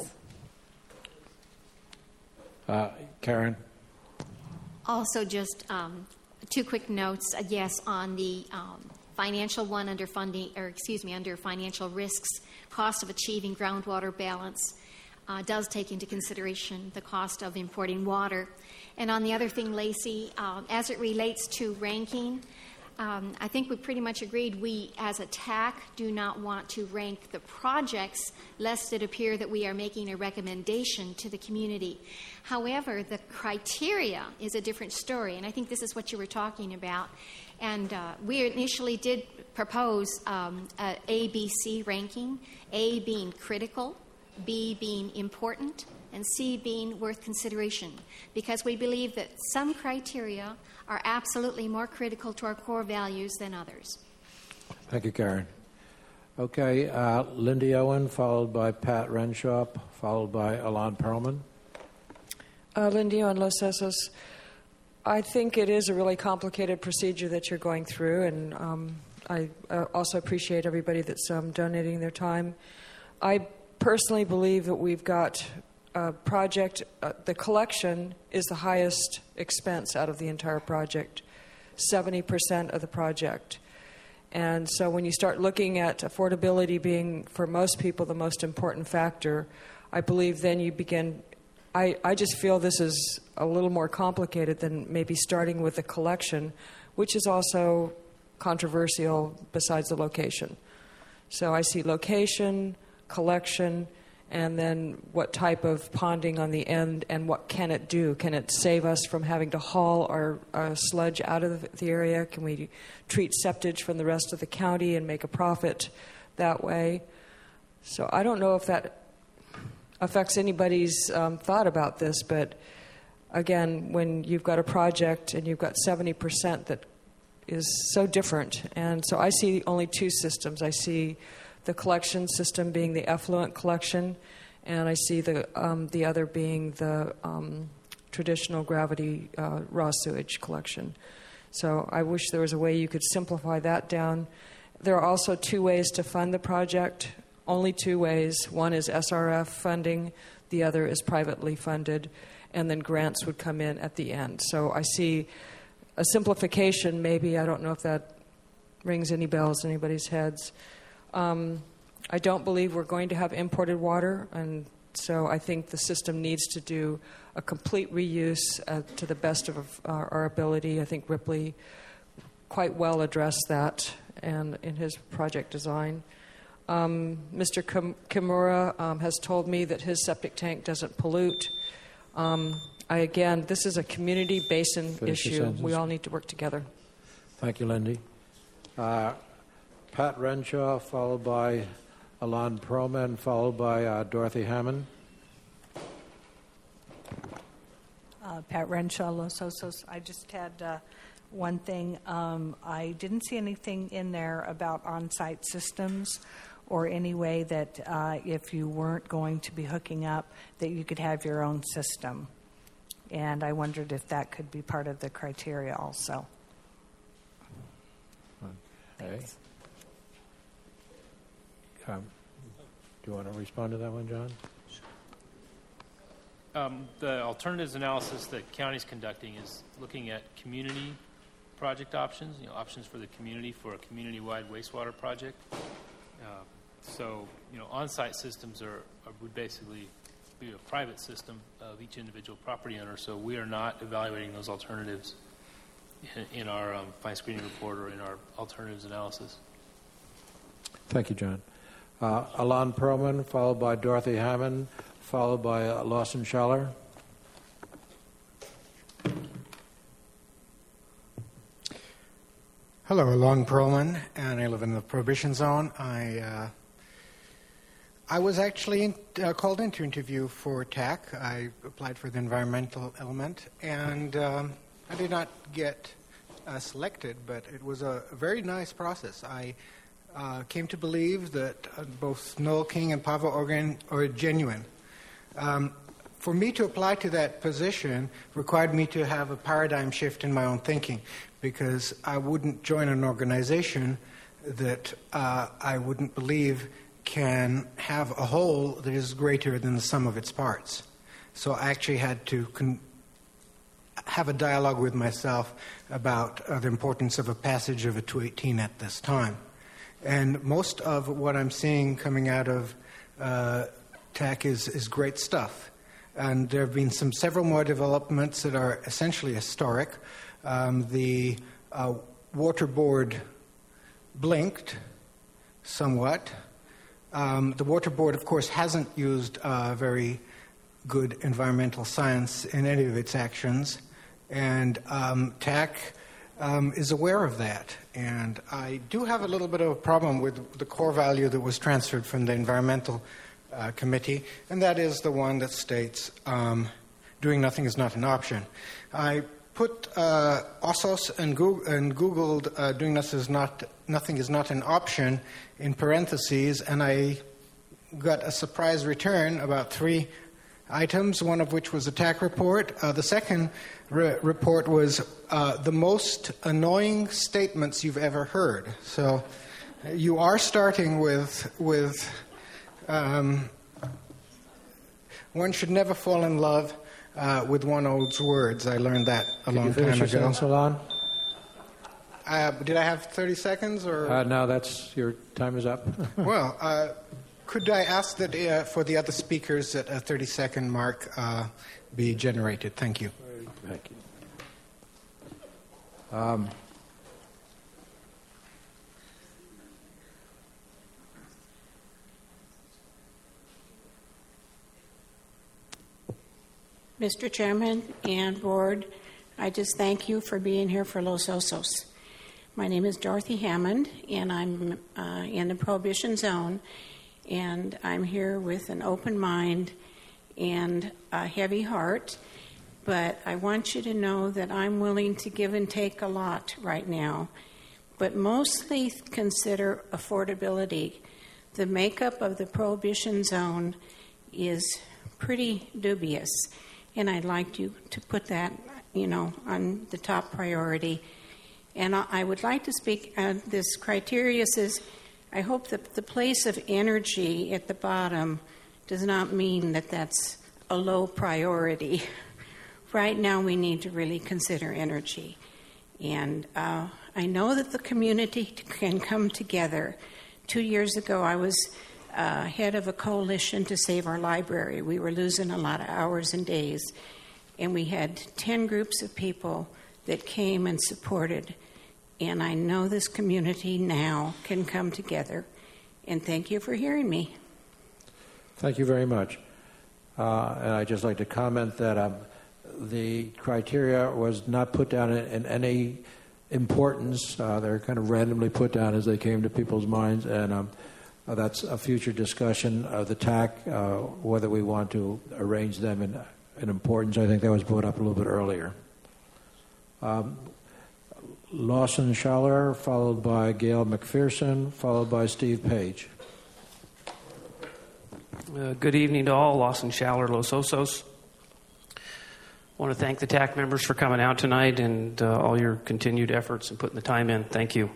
Karen? Also, just two quick notes. Yes, on the financial one under under financial risks, cost of achieving groundwater balance does take into consideration the cost of importing water. And on the other thing, Lacey, as it relates to ranking, I think we pretty much agreed we, as a TAC, do not want to rank the projects lest it appear that we are making a recommendation to the community. However, the criteria is a different story, and I think this is what you were talking about. And we initially did propose a ABC ranking, A being critical, B being important, and C being worth consideration, because we believe that some criteria are absolutely more critical to our core values than others. Thank you, Karen. Okay, Lindy Owen, followed by Pat Renshaw, followed by Alon Perlman. Lindy Owen, Los Esos. I think it is a really complicated procedure that you're going through, and I also appreciate everybody that's donating their time. I personally believe that we've got a project, the collection is the highest expense out of the entire project, 70% of the project. And so when you start looking at affordability being, for most people, the most important factor, I believe then you begin, I just feel this is a little more complicated than maybe starting with the collection, which is also controversial besides the location. So I see location, collection, and then what type of ponding on the end, and what can it do? Can it save us from having to haul our sludge out of the area? Can we treat septage from the rest of the county and make a profit that way? So I don't know if that affects anybody's thought about this, but again, when you've got a project and you've got 70% that is so different, and so I see only two systems. I see the collection system being the effluent collection, and I see the other being the traditional gravity raw sewage collection. So I wish there was a way you could simplify that down. There are also two ways to fund the project, only two ways. One is SRF funding, the other is privately funded, and then grants would come in at the end. So I see a simplification, maybe. I don't know if that rings any bells in anybody's heads. I don't believe we're going to have imported water, and so I think the system needs to do a complete reuse to the best of our ability. I think Ripley quite well addressed that and in his project design. Mr. Kimura has told me that his septic tank doesn't pollute. Again, this is a community basin issue. We all need to work together. Thank you, Lindy. Pat Renshaw, followed by Alon Perlman, followed by Dorothy Hammond. Pat Renshaw, Los Osos. I just had one thing. I didn't see anything in there about on-site systems or any way that if you weren't going to be hooking up, that you could have your own system. And I wondered if that could be part of the criteria also. Okay. Do you want to respond to that one, John? The alternatives analysis that county's conducting is looking at community project options, options for the community for a community-wide wastewater project. On-site systems would basically be a private system of each individual property owner, so we are not evaluating those alternatives in our fine screening report or in our alternatives analysis. Thank you, John. Alon Perlman, followed by Dorothy Hammond, followed by Lawson Schaller. Hello, Alon Perlman, and I live in the Prohibition Zone. I was actually called in to interview for TAC. I applied for the environmental element, and I did not get selected, but it was a very nice process. I came to believe that both Noel King and Pavel Organ are genuine. For me to apply to that position required me to have a paradigm shift in my own thinking, because I wouldn't join an organization that I wouldn't believe can have a whole that is greater than the sum of its parts. So I actually had to have a dialogue with myself about the importance of a passage of a 218 at this time. And most of what I'm seeing coming out of TAC is great stuff. And there have been several more developments that are essentially historic. The water board blinked somewhat. The water board, of course, hasn't used very good environmental science in any of its actions, and TAC is aware of that. And I do have a little bit of a problem with the core value that was transferred from the environmental committee, and that is the one that states doing nothing is not an option. I put OSOS and Googled doing nothing is not an option in parentheses, and I got a surprise return about 3 items, one of which was a TAC report. The second report was the most annoying statements you've ever heard. So you are starting with one should never fall in love with one old's words. I learned that a long time ago. Did you finish your sentence, Alon? Did I have 30 seconds? Or no, your time is up. Well, could I ask that for the other speakers that a 30-second mark be generated? Thank you. Thank you. Mr. Chairman and Board, I just thank you for being here for Los Osos. My name is Dorothy Hammond, and I'm in the Prohibition Zone, and I'm here with an open mind and a heavy heart, but I want you to know that I'm willing to give and take a lot right now, but mostly consider affordability. The makeup of the Prohibition Zone is pretty dubious, and I'd like you to put that, on the top priority. And I would like to speak, this criteria says, I hope that the place of energy at the bottom does not mean that that's a low priority. Right now we need to really consider energy. And I know that the community can come together. 2 years ago I was head of a coalition to save our library. We were losing a lot of hours and days. And we had 10 groups of people that came and supported. And I know this community now can come together. And thank you for hearing me. Thank you very much. And I'd just like to comment that the criteria was not put down in any importance. They're kind of randomly put down as they came to people's minds. And that's a future discussion of the TAC, whether we want to arrange them in importance. I think that was brought up a little bit earlier. Lawson Schaller, followed by Gail McPherson, followed by Steve Page. Good evening to all. Lawson Schaller, Los Osos. I want to thank the TAC members for coming out tonight and all your continued efforts and putting the time in. Thank you.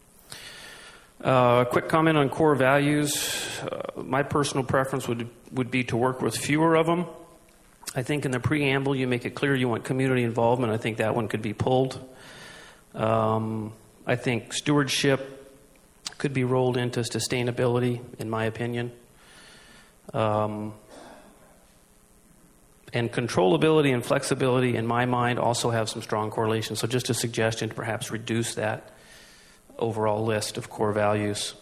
Quick comment on core values. My personal preference would be to work with fewer of them. I think in the preamble you make it clear you want community involvement. I think that one could be pulled. I think stewardship could be rolled into sustainability, in my opinion. And controllability and flexibility, in my mind, also have some strong correlations. So just a suggestion to perhaps reduce that overall list of core values.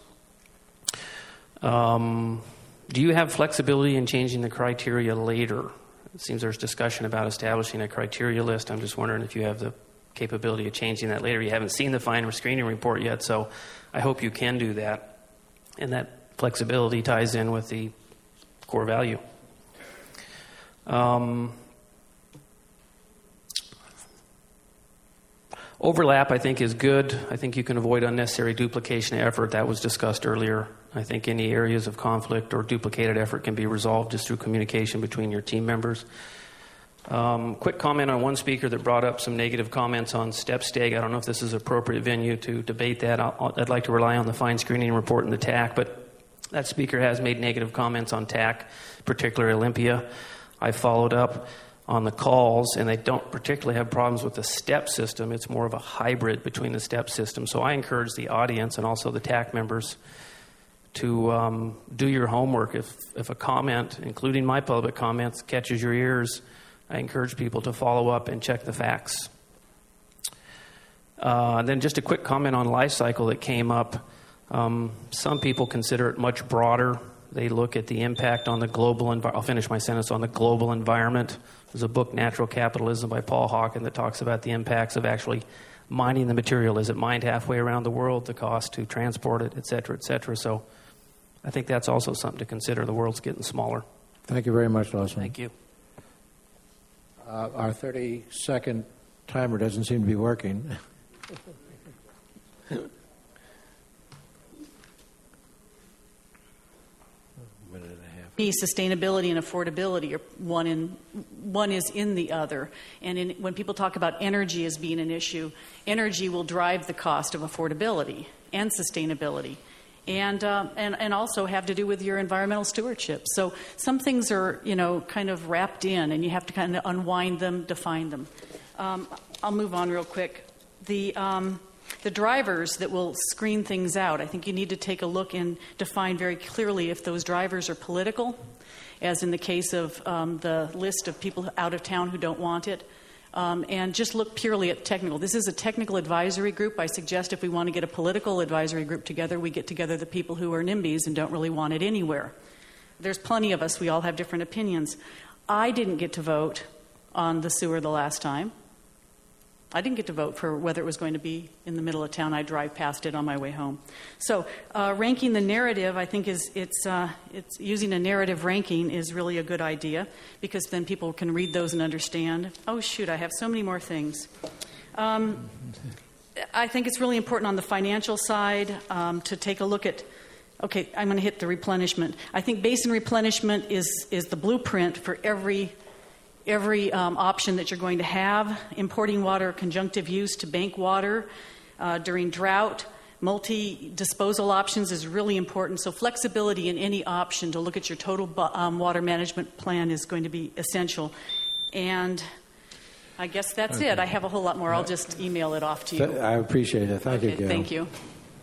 Do you have flexibility in changing the criteria later? It seems there's discussion about establishing a criteria list. I'm just wondering if you have the capability of changing that later. You haven't seen the fine screening report yet, so I hope you can do that. And that flexibility ties in with the core value. Overlap, I think, is good. I think you can avoid unnecessary duplication of effort. That was discussed earlier. I think any areas of conflict or duplicated effort can be resolved just through communication between your team members. Quick comment on one speaker that brought up some negative comments on STEPSTAG. I don't know if this is an appropriate venue to debate that. I'd like to rely on the fine screening report and the TAC, but that speaker has made negative comments on TAC, particularly Olympia. I followed up on the calls, and they don't particularly have problems with the STEP system. It's more of a hybrid between the STEP system. So I encourage the audience and also the TAC members to do your homework. If a comment, including my public comments, catches your ears, I encourage people to follow up and check the facts. Then just a quick comment on life cycle that came up. Some people consider it much broader. They look at the impact on the global environment. I'll finish my sentence on the global environment. There's a book, Natural Capitalism, by Paul Hawken, that talks about the impacts of actually mining the material. Is it mined halfway around the world, the cost to transport it, et cetera, et cetera. So I think that's also something to consider. The world's getting smaller. Thank you very much, Lawson. Thank you. Our 30-second timer doesn't seem to be working. Sustainability and affordability are one is in the other. And when people talk about energy as being an issue, energy will drive the cost of affordability and sustainability, and also have to do with your environmental stewardship. So some things are kind of wrapped in, and you have to kind of unwind them, define them. I'll move on real quick. The drivers that will screen things out, I think you need to take a look and define very clearly if those drivers are political, as in the case of the list of people out of town who don't want it, and just look purely at technical. This is a technical advisory group. I suggest if we want to get a political advisory group together, we get together the people who are NIMBYs and don't really want it anywhere. There's plenty of us. We all have different opinions. I didn't get to vote on the sewer the last time. I didn't get to vote for whether it was going to be in the middle of town. I drive past it on my way home. So ranking the narrative, I think it's using a narrative ranking is really a good idea, because then people can read those and understand. Oh, shoot, I have so many more things. I think it's really important on the financial side to take a look at, okay, I'm going to hit the replenishment. I think basin replenishment is the blueprint for every option that you're going to have. Importing water, conjunctive use to bank water during drought. Multi-disposal options is really important. So flexibility in any option to look at your total water management plan is going to be essential. And I guess that's it. I have a whole lot more. I'll just email it off to you. I appreciate it. Thank you, Gail. Thank you.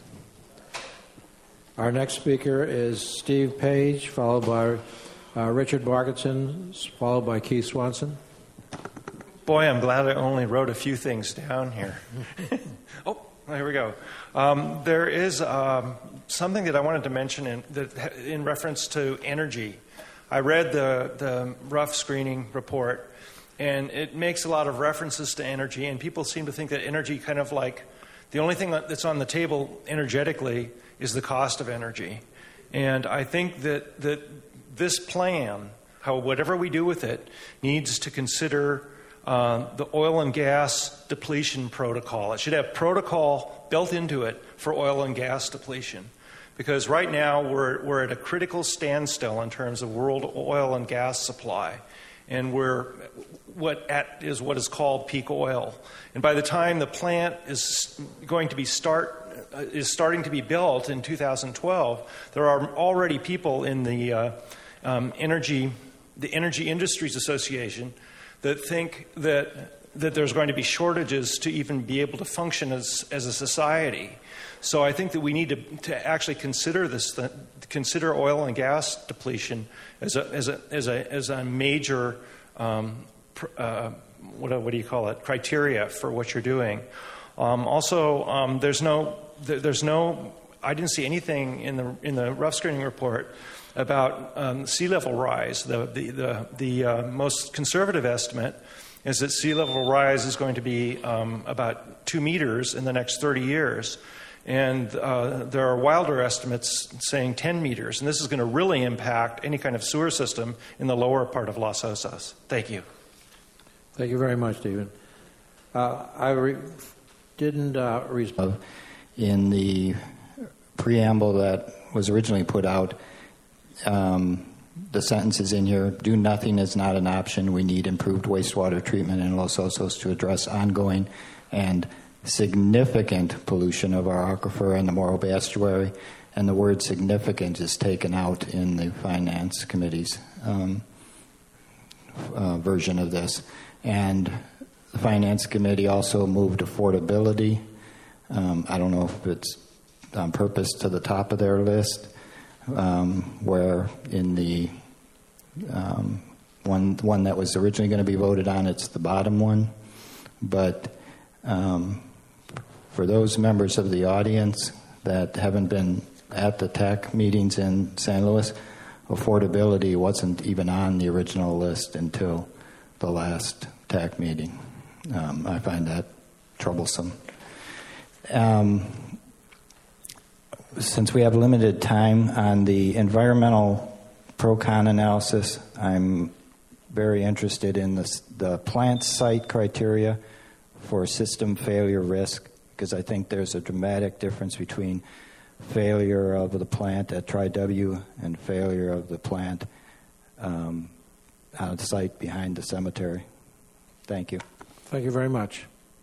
Our next speaker is Steve Page, followed by Richard Markinson, followed by Keith Swanson. Boy, I'm glad I only wrote a few things down here. Oh, here we go. There is something that I wanted to mention in reference to energy. I read the rough screening report, and it makes a lot of references to energy, and people seem to think that energy kind of like the only thing that's on the table energetically is the cost of energy. And I think that this plan, whatever we do with it, needs to consider the oil and gas depletion protocol. It should have protocol built into it for oil and gas depletion. Because right now we're at a critical standstill in terms of world oil and gas supply. And we're what is called peak oil. And by the time the plant is going to be starting to be built in 2012, there are already people in the Energy Industries Association that think that there's going to be shortages to even be able to function as a society. So I think that we need to actually consider consider oil and gas depletion as a major what do you call it, criteria for what you're doing. There's no I didn't see anything in the rough screening report about sea level rise. The most conservative estimate is that sea level rise is going to be about 2 meters in the next 30 years. And there are wilder estimates saying 10 meters. And this is going to really impact any kind of sewer system in the lower part of Los Osos. Thank you. Thank you very much, Stephen. In the preamble that was originally put out, the sentence is in here, do nothing is not an option. We need improved wastewater treatment in Los Osos to address ongoing and significant pollution of our aquifer and the Morro Bay estuary. And the word significant is taken out in the Finance Committee's version of this. And the Finance Committee also moved affordability. I don't know if it's on purpose to the top of their list, where in the one that was originally going to be voted on, it's the bottom one. But for those members of the audience that haven't been at the TAC meetings in San Luis, affordability wasn't even on the original list until the last TAC meeting. I find that troublesome. Since we have limited time on the environmental pro-con analysis, I'm very interested in the plant site criteria for system failure risk, because I think there's a dramatic difference between failure of the plant at Tri-W and failure of the plant on the site behind the cemetery. Thank you. Thank you very much.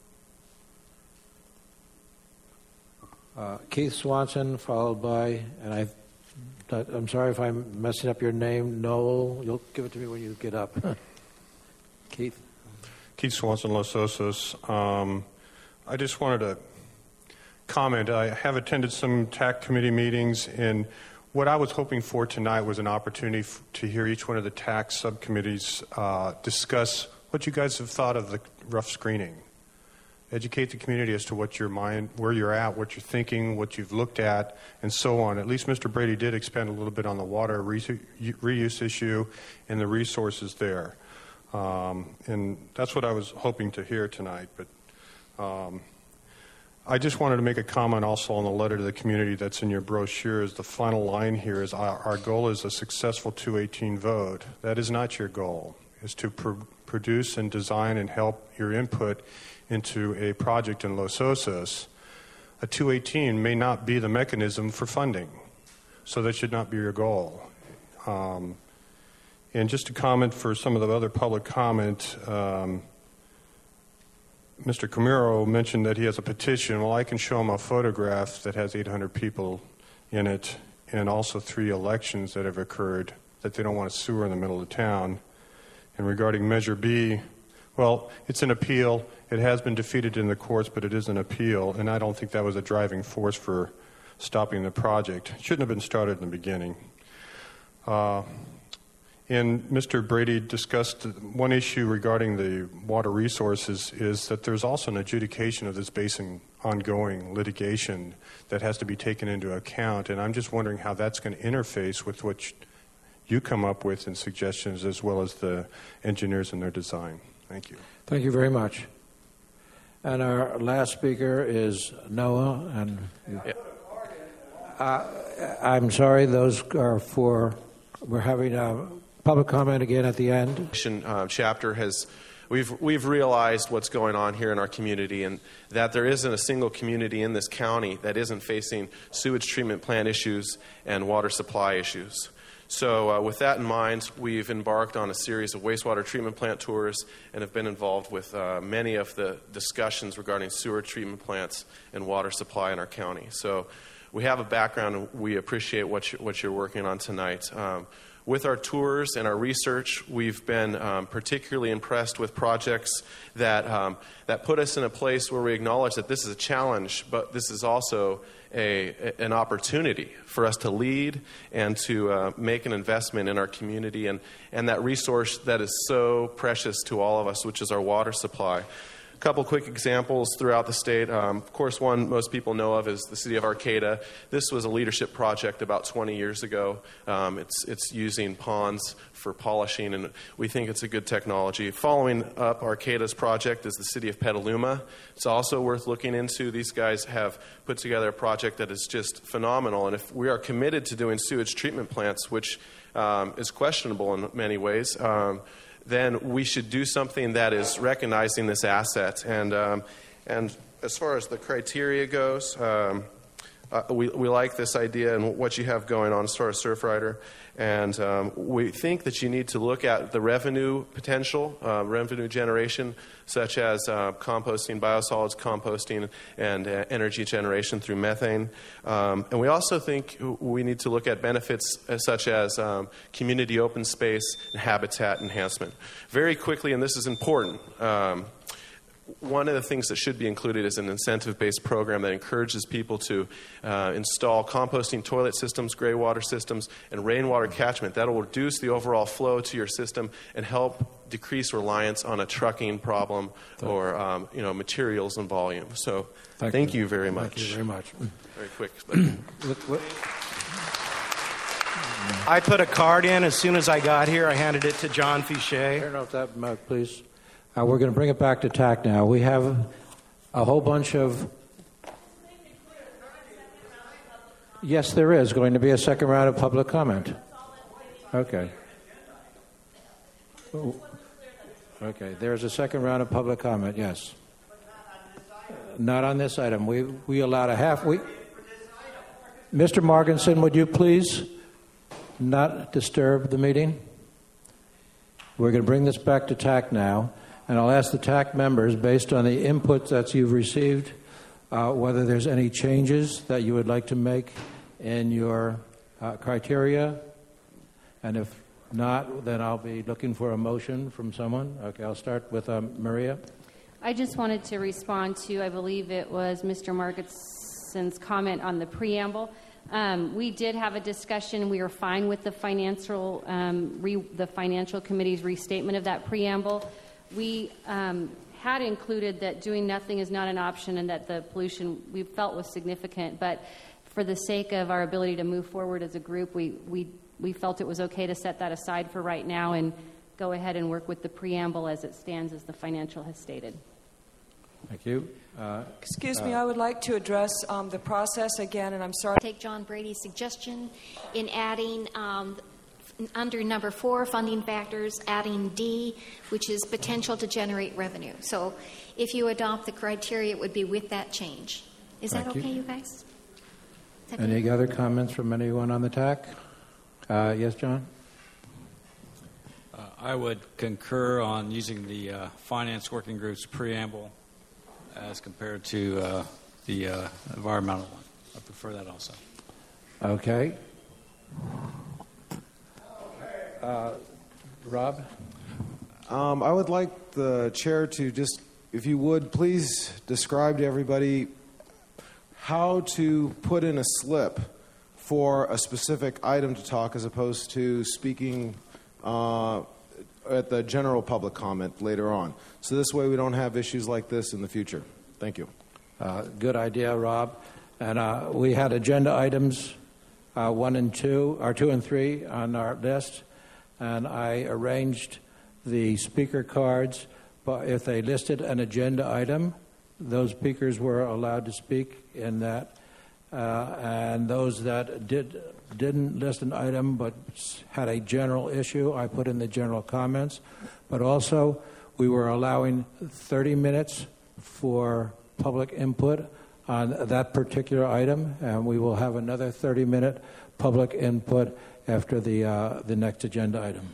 Keith Swanson, followed by, and I'm sorry if I'm messing up your name, Noel. You'll give it to me when you get up. Keith. Keith Swanson, Los Osos. I just wanted to comment. I have attended some TAC committee meetings, and what I was hoping for tonight was an opportunity to hear each one of the TAC subcommittees discuss what you guys have thought of the rough screening. Educate the community as to what your mind, where you're at, what you're thinking, what you've looked at, and so on. At least Mr. Brady did expand a little bit on the water reuse issue and the resources there. And that's what I was hoping to hear tonight. But I just wanted to make a comment also on the letter to the community that's in your brochures. The final line here is our goal is a successful 218 vote. That is not your goal. It's to produce and design and help your input into a project in Los Osos. A 218 may not be the mechanism for funding, so that should not be your goal. And just to comment for some of the other public comment, Mr. Camero mentioned that he has a petition. Well, I can show him a photograph that has 800 people in it and also 3 elections that have occurred that they don't want a sewer in the middle of town. And regarding Measure B, well, it's an appeal. It has been defeated in the courts, but it is an appeal, and I don't think that was a driving force for stopping the project. It shouldn't have been started in the beginning. And Mr. Brady discussed one issue regarding the water resources is that there's also an adjudication of this basin ongoing litigation that has to be taken into account, and I'm just wondering how that's going to interface with what you come up with in suggestions as well as the engineers and their design. Thank you. Thank you very much. And our last speaker is Noah. And I'm sorry, those are for, we're having a public comment again at the end. Chapter has we've realized what's going on here in our community, and that there isn't a single community in this county that isn't facing sewage treatment plant issues and water supply issues. So with that in mind, we've embarked on a series of wastewater treatment plant tours and have been involved with many of the discussions regarding sewer treatment plants and water supply in our county. So we have a background, and we appreciate what you're working on tonight. With our tours and our research, we've been particularly impressed with projects that put us in a place where we acknowledge that this is a challenge, but this is also an opportunity for us to lead and to make an investment in our community and that resource that is so precious to all of us, which is our water supply. A couple quick examples throughout the state. Of course, one most people know of is the city of Arcata. This was a leadership project about 20 years ago. It's using ponds for polishing, and we think it's a good technology. Following up Arcata's project is the city of Petaluma. It's also worth looking into. These guys have put together a project that is just phenomenal, and if we are committed to doing sewage treatment plants, which is questionable in many ways, then we should do something that is recognizing this asset. And as far as the criteria goes, we like this idea and what you have going on as far as Surfrider. And we think that you need to look at the revenue potential, revenue generation, such as composting, biosolids composting, and energy generation through methane. And we also think we need to look at benefits such as community open space and habitat enhancement. Very quickly, and this is important, one of the things that should be included is an incentive-based program that encourages people to install composting toilet systems, gray water systems, and rainwater catchment. That will reduce the overall flow to your system and help decrease reliance on a trucking problem or materials and volume. So thank you very much. Thank you very much. Very quick. I put a card in as soon as I got here. I handed it to John Fichet. Turn off that mic, please. We're going to bring it back to TAC now. We have a whole bunch of... Yes, there is going to be a second round of public comment. Okay. Okay, there's a second round of public comment, yes. Not on this item. We allowed a half... Mr. Marginson, would you please not disturb the meeting? We're going to bring this back to TAC now. And I'll ask the TAC members, based on the input that you've received, whether there's any changes that you would like to make in your criteria. And if not, then I'll be looking for a motion from someone. Okay, I'll start with Maria. I just wanted to respond to, I believe it was Mr. Margitson's comment on the preamble. We did have a discussion. We were fine with the financial committee's restatement of that preamble. We had included that doing nothing is not an option and that the pollution we felt was significant. But for the sake of our ability to move forward as a group, we felt it was okay to set that aside for right now and go ahead and work with the preamble as it stands, as the financial has stated. Thank you. Excuse me, I would like to address the process again, and I'm sorry. Take John Brady's suggestion in adding under number 4, funding factors, adding D, which is potential to generate revenue. So if you adopt the criteria, it would be with that change. Is that okay, you guys? Any other comments from anyone on the TAC? Yes, John? I would concur on using the Finance Working Group's preamble as compared to the environmental one. I prefer that also. Okay. Rob? I would like the chair to just, if you would, please describe to everybody how to put in a slip for a specific item to talk as opposed to speaking at the general public comment later on. So this way we don't have issues like this in the future. Thank you. Good idea, Rob. And we had agenda items 1 and 2, or 2 and 3 on our list. And I arranged the speaker cards, but if they listed an agenda item, those speakers were allowed to speak in that. And those that didn't list an item but had a general issue, I put in the general comments. But also, we were allowing 30 minutes for public input on that particular item, and we will have another 30-minute public input after the next agenda item.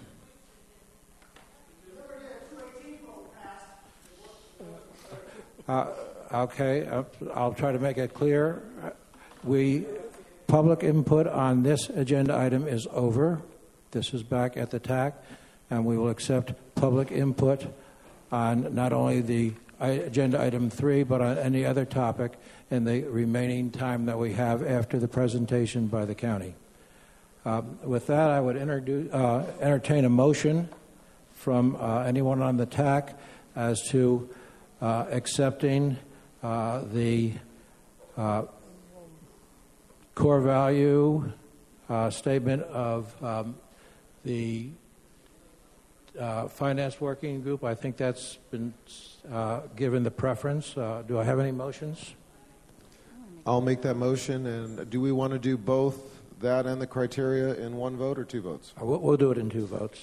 Okay, I'll try to make it clear. Public input on this agenda item is over. This is back at the TAC, and we will accept public input on not only the agenda item 3, but on any other topic in the remaining time that we have after the presentation by the county. With that, I would entertain a motion from anyone on the TAC as to accepting the core value statement of the Finance Working Group. I think that's been given the preference. Do I have any motions? I'll make that motion. And do we want to do both that and the criteria in one vote or two votes? We'll do it in two votes.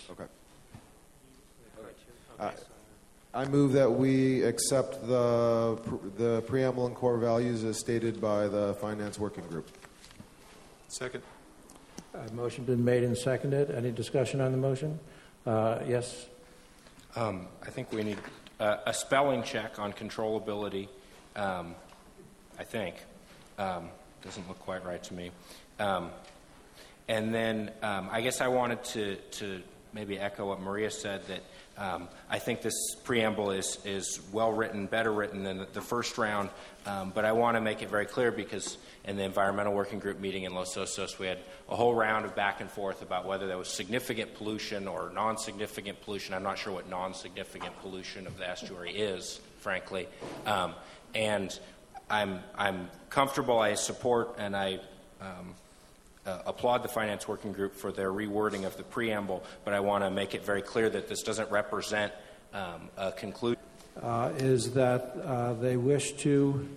Okay. I move that we accept the preamble and core values as stated by the Finance Working Group. Second. Motion been made and seconded. Any discussion on the motion? Yes. I think we need a spelling check on controllability. I think doesn't look quite right to me. And then I guess I wanted to maybe echo what Maria said, that I think this preamble is well written, better written than the first round. But I want to make it very clear, because in the Environmental Working Group meeting in Los Osos, we had a whole round of back and forth about whether there was significant pollution or non-significant pollution. I'm not sure what non-significant pollution of the estuary is, frankly. And I'm comfortable. I support and I applaud the Finance Working Group for their rewording of the preamble, but I want to make it very clear that this doesn't represent a conclusion. Is that they wish to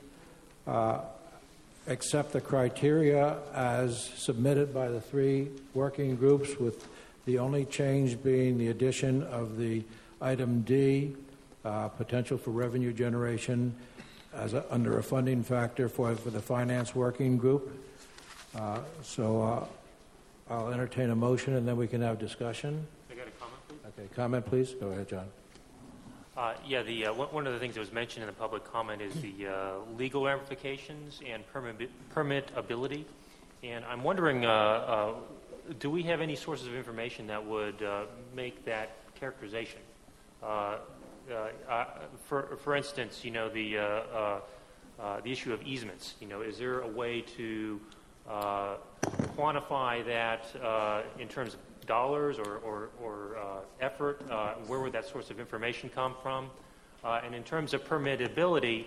accept the criteria as submitted by the three working groups, with the only change being the addition of the item D, potential for revenue generation as under a funding factor for the Finance Working Group. So I'll entertain a motion, and then we can have discussion. I got a comment, please? Okay, comment, please. Go ahead, John. One of the things that was mentioned in the public comment is the legal ramifications and permittability. And I'm wondering, do we have any sources of information that would make that characterization? For instance, the issue of easements. Is there a way to quantify that in terms of dollars or effort? Where would that source of information come from? And in terms of permittability,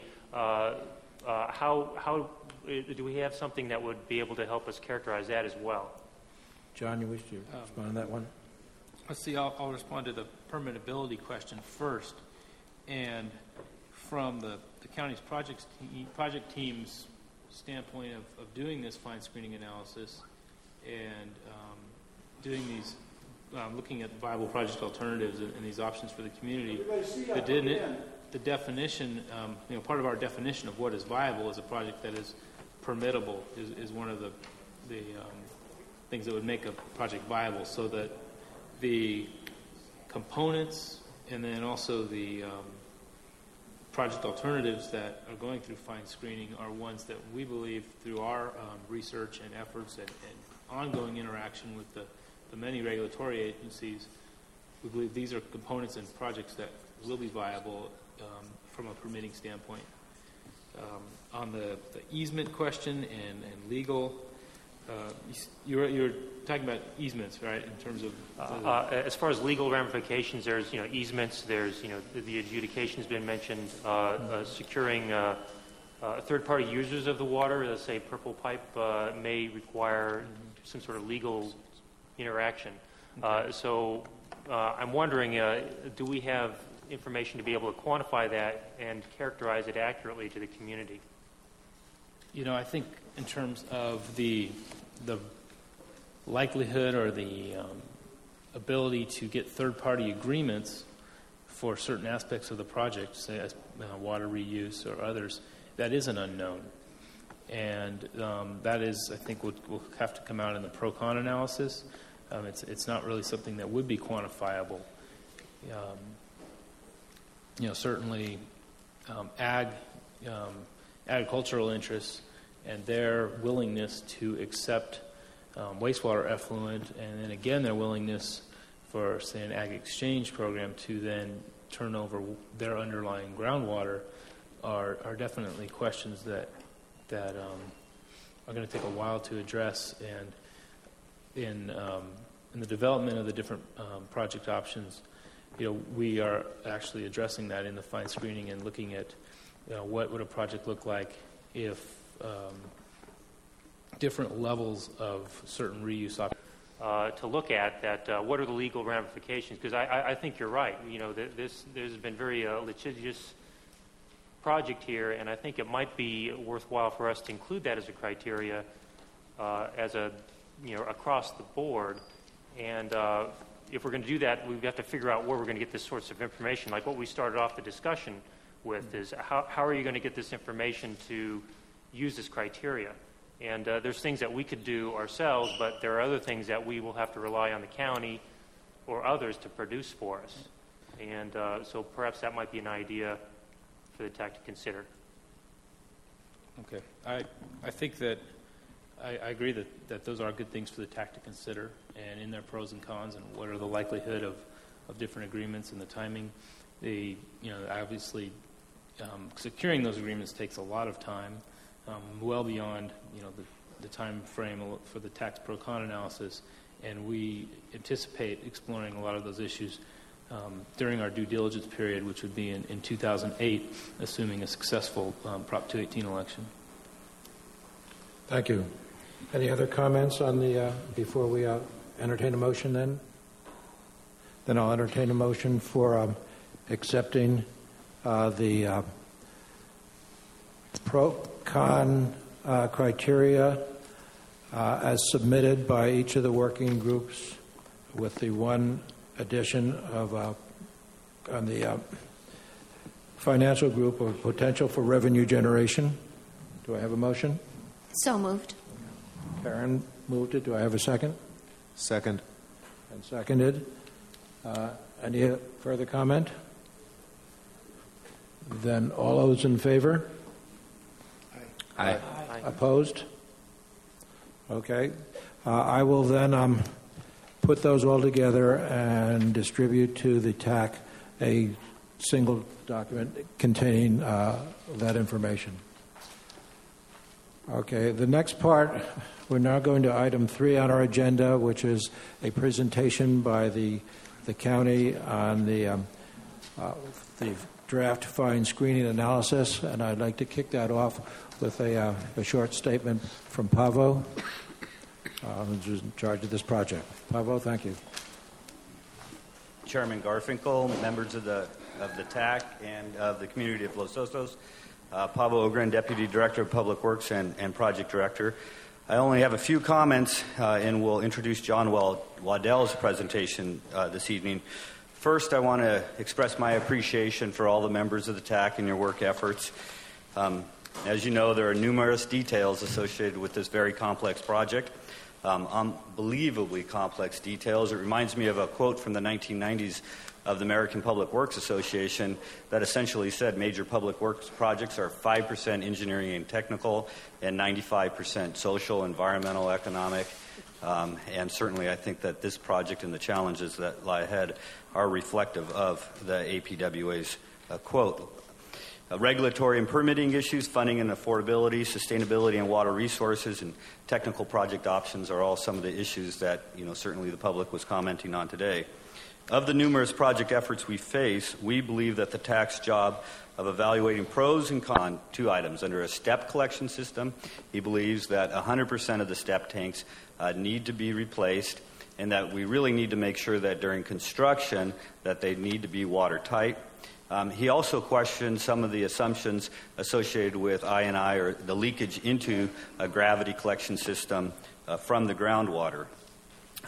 how do we have something that would be able to help us characterize that as well? John, you wish to respond on that one? Let's see. I'll respond to the permittability question first. And from the county's project team's standpoint of doing this fine screening analysis and doing these, looking at viable project alternatives and these options for the community, the definition, part of our definition of what is viable is a project that is permittable is one of the things that would make a project viable, so that the components and then also the project alternatives that are going through fine screening are ones that we believe, through our research and efforts and ongoing interaction with the many regulatory agencies, we believe these are components and projects that will be viable from a permitting standpoint. On the easement question and legal, you're talking about easements, right? In terms of as far as legal ramifications, there's easements. There's the adjudication has been mentioned. Securing third-party users of the water, let's say Purple Pipe, may require some sort of legal interaction. So I'm wondering, do we have information to be able to quantify that and characterize it accurately to the community? I think in terms of the likelihood or the ability to get third-party agreements for certain aspects of the project, say as water reuse or others, that is an unknown. And that is, I think, will have to come out in the pro-con analysis. It's not really something that would be quantifiable. Certainly agricultural interests and their willingness to accept wastewater effluent, and then again their willingness for, say, an ag exchange program to then turn over their underlying groundwater are definitely questions that are going to take a while to address. And in the development of the different project options, we are actually addressing that in the fine screening and looking at what would a project look like if different levels of certain reuse options. To look at that, what are the legal ramifications? Because I think you're right. There's been very litigious project here, and I think it might be worthwhile for us to include that as a criteria, as a across the board. And if we're going to do that, we've got to figure out where we're going to get this sorts of information. Like what we started off the discussion with is how are you going to get this information to use this criteria? And there's things that we could do ourselves, but there are other things that we will have to rely on the county or others to produce for us. And so perhaps that might be an idea for the TAC to consider. Okay. I think that I agree that those are good things for the TAC to consider, and in their pros and cons, and what are the likelihood of different agreements and the timing. Obviously, securing those agreements takes a lot of time, well beyond the time frame for the tax pro-con analysis, and we anticipate exploring a lot of those issues during our due diligence period, which would be in 2008, assuming a successful Prop 218 election. Thank you. Any other comments on the before we entertain a motion then? Then I'll entertain a motion for accepting the pro-con criteria as submitted by each of the working groups, with the one addition of on the financial group of potential for revenue generation. Do I have a motion? So moved. Karen moved it. Do I have a second? Second. And seconded. Any further comment? Then all those in favor? Aye. Aye. Opposed? Okay. I will then put those all together and distribute to the TAC a single document containing that information. Okay. The next part, we're now going to item 3 on our agenda, which is a presentation by the county on the draft fine screening analysis, and I'd like to kick that off with a short statement from Pavo, who's in charge of this project. Pavo, thank you. Chairman Garfinkel, members of the TAC and of the community of Los Osos, Pavo Ogren, Deputy Director of Public Works and Project Director. I only have a few comments, and we'll introduce John Waddell's presentation this evening. First, I want to express my appreciation for all the members of the TAC and your work efforts. As you know, there are numerous details associated with this very complex project, unbelievably complex details. It reminds me of a quote from the 1990s of the American Public Works Association that essentially said major public works projects are 5% engineering and technical and 95% social, environmental, economic. And certainly I think that this project and the challenges that lie ahead are reflective of the APWA's quote. Regulatory and permitting issues, funding and affordability, sustainability and water resources, and technical project options are all some of the issues that certainly the public was commenting on today. Of the numerous project efforts we face, we believe that the TAC's job of evaluating pros and cons, 2 items. Under a step collection system, he believes that 100% of the step tanks need to be replaced, and that we really need to make sure that during construction that they need to be watertight. He also questioned some of the assumptions associated with I&I, or the leakage into a gravity collection system from the groundwater.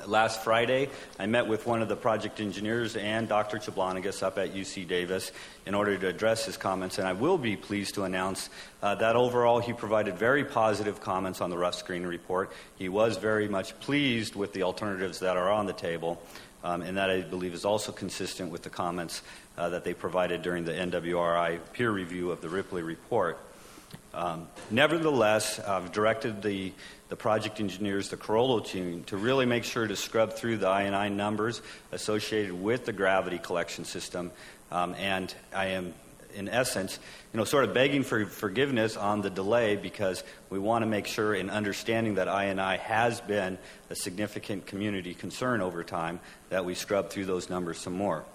last Friday, I met with one of the project engineers and Dr. Chablanagas up at UC Davis in order to address his comments, and I will be pleased to announce that overall he provided very positive comments on the rough screening report. He was very much pleased with the alternatives that are on the table, and that I believe is also consistent with the comments that they provided during the NWRI peer review of the Ripley report. Nevertheless, I've directed the project engineers, the Carollo team, to really make sure to scrub through the I&I numbers associated with the gravity collection system. And I am, in essence, sort of begging for forgiveness on the delay, because we want to make sure, in understanding that I&I has been a significant community concern over time, that we scrub through those numbers some more.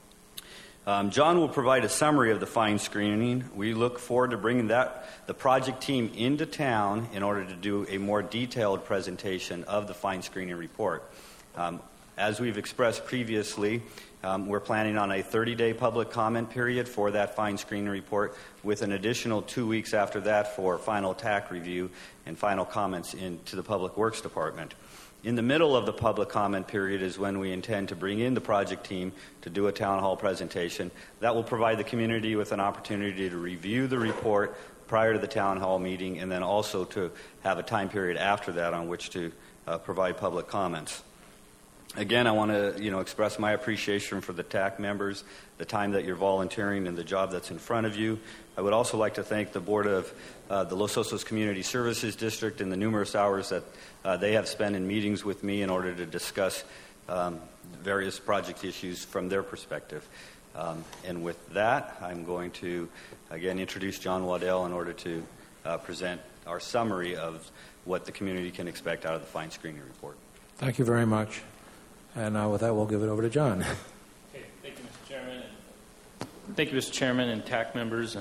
John will provide a summary of the fine screening. We look forward to bringing the project team into town in order to do a more detailed presentation of the fine screening report. As we've expressed previously, we're planning on a 30-day public comment period for that fine screening report, with an additional 2 weeks after that for final TAC review and final comments into the Public Works Department. In the middle of the public comment period is when we intend to bring in the project team to do a town hall presentation. That will provide the community with an opportunity to review the report prior to the town hall meeting, and then also to have a time period after that on which to provide public comments. Again, I want to express my appreciation for the TAC members, the time that you're volunteering, and the job that's in front of you. I would also like to thank the board of the Los Osos Community Services District and the numerous hours that they have spent in meetings with me in order to discuss various project issues from their perspective. And with that, I'm going to again introduce John Waddell in order to present our summary of what the community can expect out of the fine screening report. Thank you very much. And with that, we'll give it over to John. Okay, thank you, Mr. Chairman. Thank you, Mr. Chairman and TAC members.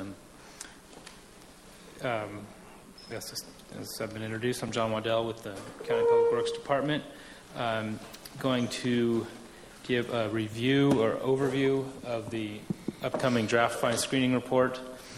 As I've been introduced, I'm John Waddell with the County Public Works Department. I'm going to give a review or overview of the upcoming draft fine screening report.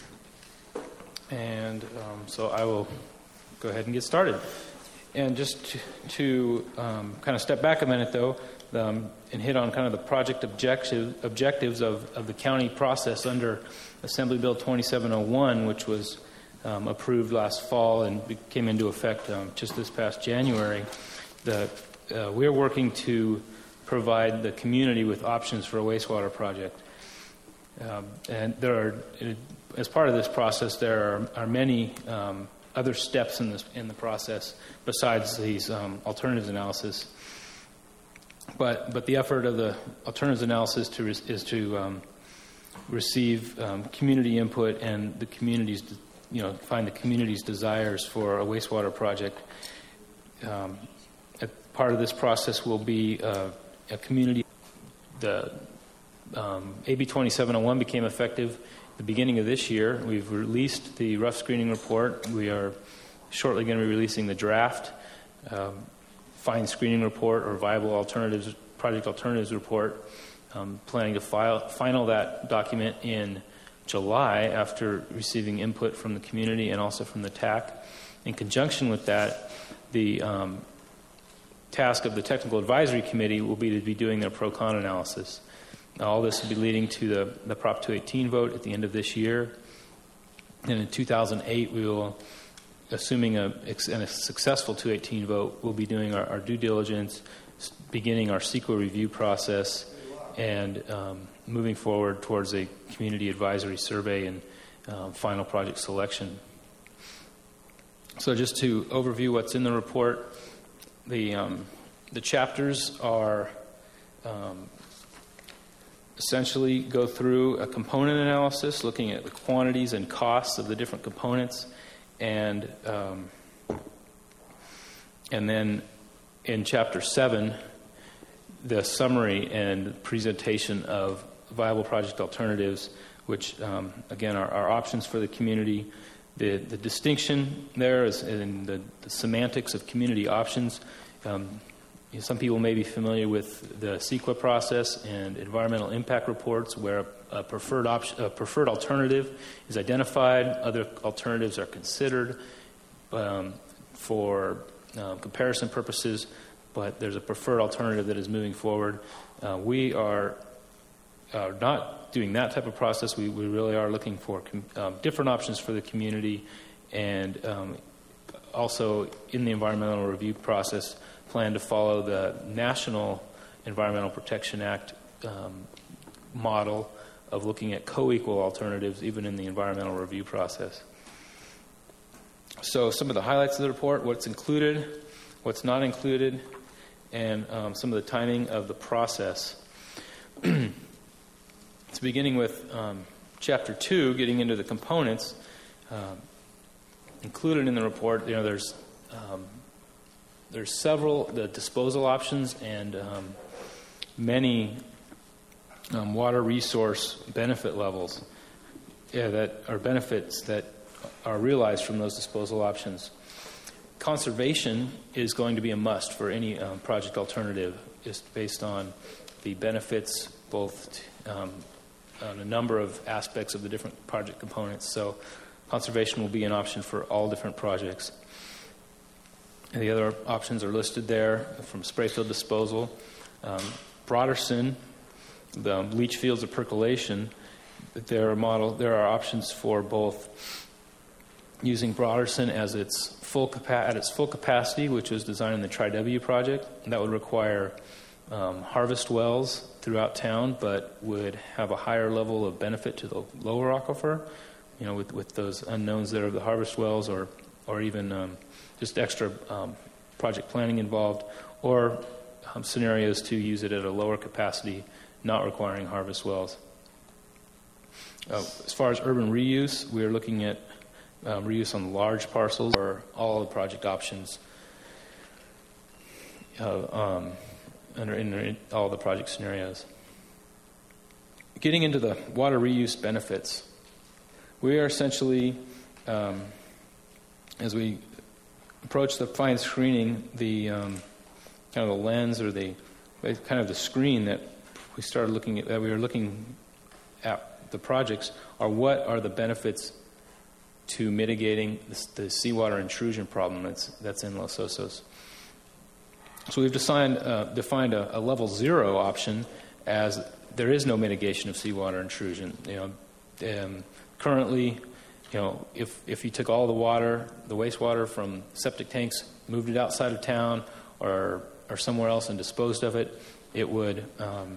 And so I will go ahead and get started. And just to kind of step back a minute, though, and hit on kind of the project objectives of the county process under Assembly Bill 2701, which was approved last fall and came into effect just this past January. We're working to provide the community with options for a wastewater project. And as part of this process, there are many other steps in the process besides these alternatives analysis. But the effort of the alternatives analysis is to receive community input and the community's, find the community's desires for a wastewater project. Part of this process will be a community. The AB 2701 became effective at the beginning of this year. We've released the rough screening report. We are shortly going to be releasing the draft fine screening report or viable alternatives, project alternatives report. Planning to final that document in July after receiving input from the community and also from the TAC. In conjunction with that, the task of the Technical Advisory Committee will be to be doing their pro-con analysis. All this will be leading to the Prop 218 vote at the end of this year. And in 2008, we will, assuming a successful 218 vote, we'll be doing our due diligence, beginning our CEQA review process, and moving forward towards a community advisory survey and final project selection. So just to overview what's in the report, the chapters are essentially go through a component analysis, looking at the quantities and costs of the different components, and then in Chapter 7, the summary and presentation of viable project alternatives, which again are options for the community. The distinction there is in the semantics of community options. Some people may be familiar with the CEQA process and environmental impact reports, where a preferred alternative is identified, other alternatives are considered. For comparison purposes, but there's a preferred alternative that is moving forward. We are not doing that type of process. We really are looking for different options for the community, and also in the environmental review process, plan to follow the National Environmental Protection Act model of looking at co-equal alternatives even in the environmental review process. So some of the highlights of the report, what's included, what's not included, and some of the timing of the process. It's beginning with Chapter 2, getting into the components. Included in the report, there's several the disposal options and many water resource benefit levels that are benefits that are realized from those disposal options. Conservation is going to be a must for any project alternative, just based on the benefits, both on a number of aspects of the different project components. So conservation will be an option for all different projects. And the other options are listed there, from spray field disposal, Broderson, the leach fields of percolation. There are options for both using Broderson as its full capacity, which was designed in the Tri-W project. That would require harvest wells throughout town, but would have a higher level of benefit to the lower aquifer, with those unknowns there of the harvest wells, or even just extra project planning involved, or scenarios to use it at a lower capacity, not requiring harvest wells. As far as urban reuse, we are looking at reuse on large parcels, or all the project options in all the project scenarios. Getting into the water reuse benefits, we are essentially, as we approach the fine screening, the kind of the lens, or the kind of the screen that we started looking at, that we were looking at the projects, are what are the benefits to mitigating the seawater intrusion problem that's in Los Osos. So we've defined a level 0 option as there is no mitigation of seawater intrusion. Currently, if you took all the water, the wastewater from septic tanks, moved it outside of town or somewhere else and disposed of it, it would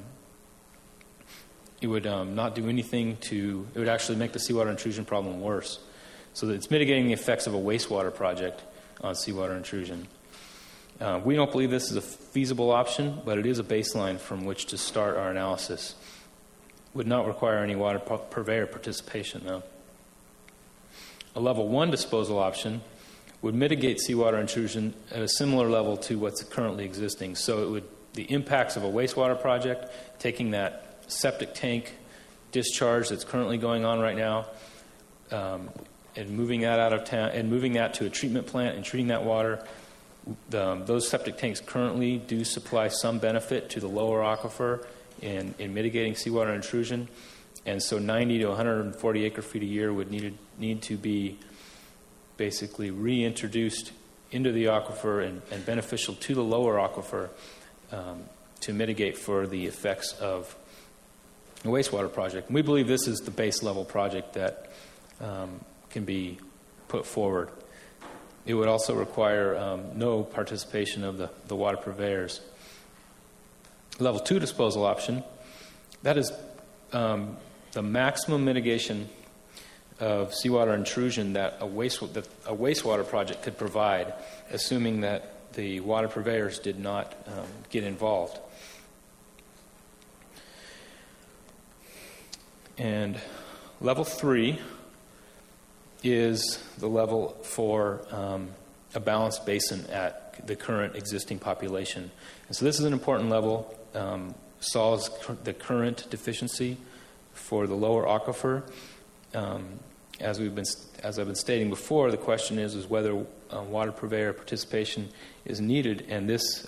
not do anything to. It would actually make the seawater intrusion problem worse. So that it's mitigating the effects of a wastewater project on seawater intrusion. We don't believe this is a feasible option, but it is a baseline from which to start our analysis. Would not require any water purveyor participation, though. A level 1 disposal option would mitigate seawater intrusion at a similar level to what's currently existing. So the impacts of a wastewater project, taking that septic tank discharge that's currently going on right now, and moving that out of town, and moving that to a treatment plant and treating that water. Those septic tanks currently do supply some benefit to the lower aquifer in mitigating seawater intrusion, and so 90 to 140 acre-feet a year would need to be basically reintroduced into the aquifer and beneficial to the lower aquifer to mitigate for the effects of a wastewater project. And we believe this is the base level project that can be put forward. It would also require no participation of the water purveyors. Level 2 disposal option, that is the maximum mitigation of seawater intrusion that a wastewater project could provide, assuming that the water purveyors did not get involved. And level 3 is the level for a balanced basin at the current existing population. And so this is an important level, solves the current deficiency for the lower aquifer. As I've been stating before, the question is whether water purveyor participation is needed, and this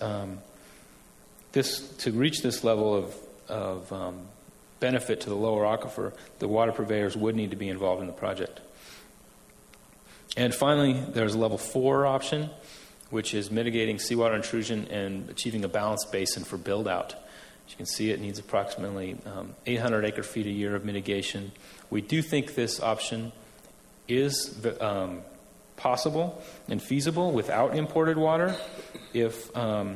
to reach this level of benefit to the lower aquifer, the water purveyors would need to be involved in the project. And finally, there's a level 4 option, which is mitigating seawater intrusion and achieving a balanced basin for build-out. As you can see, it needs approximately 800 acre-feet a year of mitigation. We do think this option is possible and feasible without imported water if the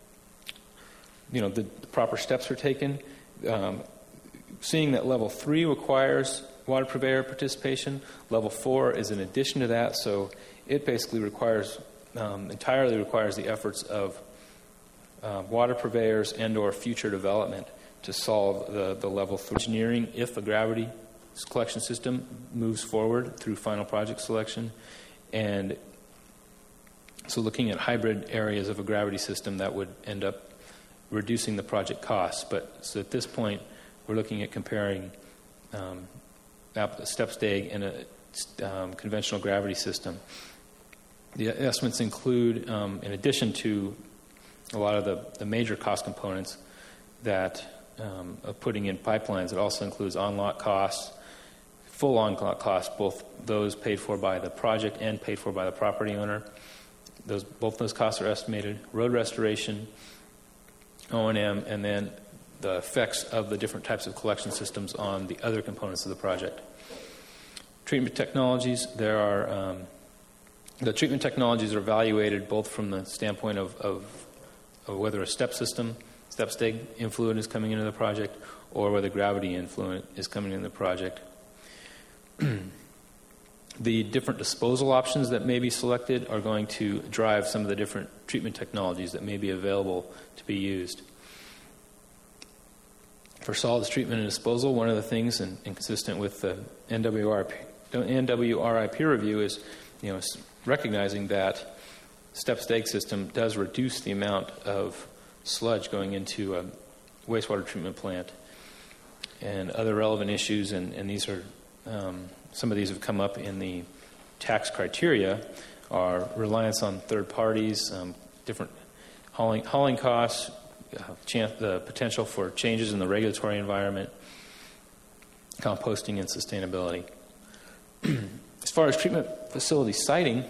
proper steps are taken. Seeing that level 3 requires water purveyor participation, level 4 is in addition to that, so it basically entirely requires the efforts of water purveyors and or future development to solve the level 3 engineering if a gravity collection system moves forward through final project selection. And so looking at hybrid areas of a gravity system, that would end up reducing the project costs. But so at this point, we're looking at comparing step-steg and a conventional gravity system. The estimates include, in addition to a lot of the major cost components that of putting in pipelines, it also includes on-lot costs, full on-lot costs, both those paid for by the project and paid for by the property owner. Both those costs are estimated. Road restoration, O&M, and then the effects of the different types of collection systems on the other components of the project. Treatment technologies, the treatment technologies are evaluated both from the standpoint of whether a step-steg influent is coming into the project, or whether gravity influent is coming into the project. The different disposal options that may be selected are going to drive some of the different treatment technologies that may be available to be used. For solids treatment and disposal, one of the things, and consistent with the NWRI peer review, is recognizing that step-steg system does reduce the amount of sludge going into a wastewater treatment plant. And other relevant issues, and these are some of these have come up in the tax criteria, are reliance on third parties, different hauling costs, the potential for changes in the regulatory environment, composting, and sustainability. As far as treatment facility siting,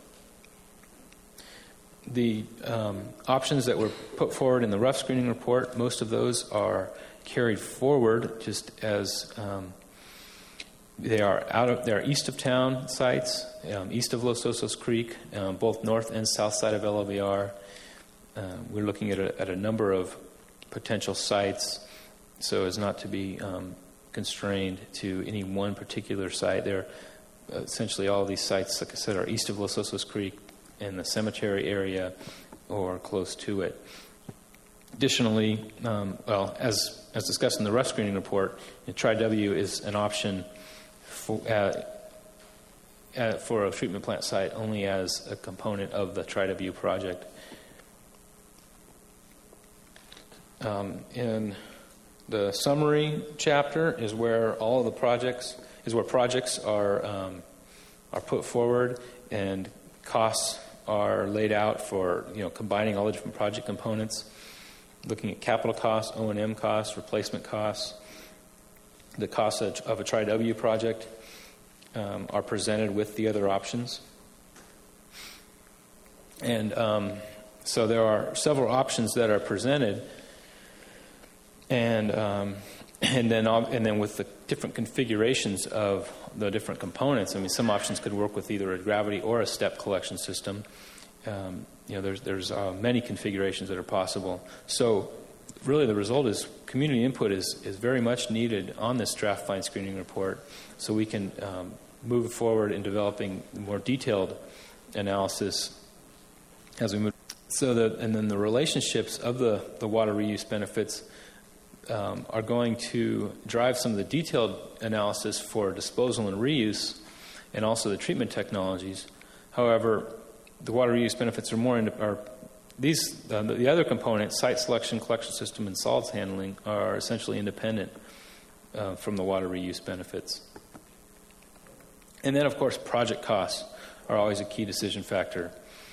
the options that were put forward in the rough screening report, most of those are carried forward just as they are east of town sites, east of Los Osos Creek, both north and south side of LOVR. We're looking at a number of potential sites so as not to be constrained to any one particular site. There, essentially all of these sites, like I said, are east of Los Osos Creek in the cemetery area or close to it. Additionally, as discussed in the rough screening report, Tri-W is an option for a treatment plant site only as a component of the Tri-W project. In the summary chapter is where all of the projects are put forward and costs are laid out for combining all the different project components, looking at capital costs, O&M costs, replacement costs. The costs of a Tri-W project are presented with the other options. And so there are several options that are presented, and then with the different configurations of the different components. I mean, some options could work with either a gravity or a step collection system. There's many configurations that are possible. So really the result is community input is very much needed on this draft fine screening report, so we can move forward in developing more detailed analysis as we move. And then the relationships of the water reuse benefits are going to drive some of the detailed analysis for disposal and reuse, and also the treatment technologies. However, the water reuse benefits are the other components, site selection, collection system, and solids handling, are essentially independent from the water reuse benefits. And then, of course, project costs are always a key decision factor.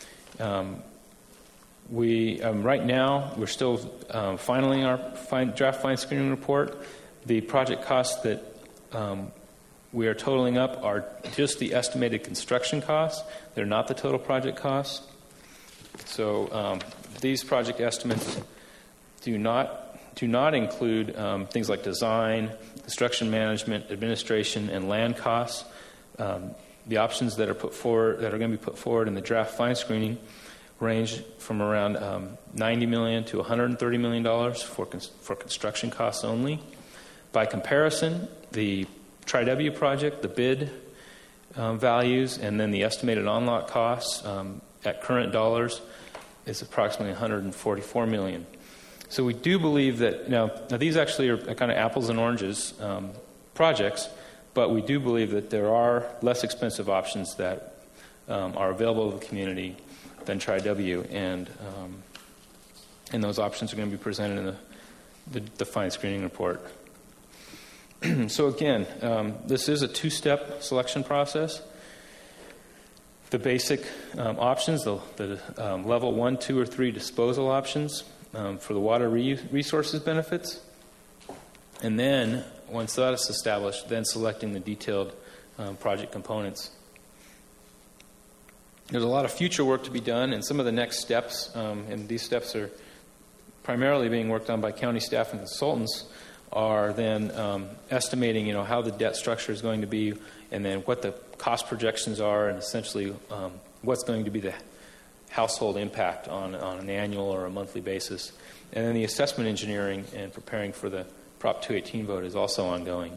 Right now, we're still filing our draft fine screening report. The project costs that we are totaling up are just the estimated construction costs. They're not the total project costs. So these project estimates do not include things like design, construction management, administration, and land costs. The options that are going to be put forward in the draft fine screening range from around $90 million to $130 million for construction costs only. By comparison, the Tri-W project, the bid values, and then the estimated on-lot costs at current dollars is approximately $144 million. So we do believe that now these actually are kind of apples and oranges projects, but we do believe that there are less expensive options that are available to the community than Tri-W, and those options are going to be presented in the fine screening report. So again, this is a two-step selection process. The basic options, the level 1, 2, or 3 disposal options for the water resources benefits, and then once that is established, then selecting the detailed project components. There's a lot of future work to be done, and some of the next steps, and these steps are primarily being worked on by county staff and consultants, are then estimating, how the debt structure is going to be, and then what the cost projections are, and essentially what's going to be the household impact on an annual or a monthly basis. And then the assessment engineering and preparing for the Prop 218 vote is also ongoing.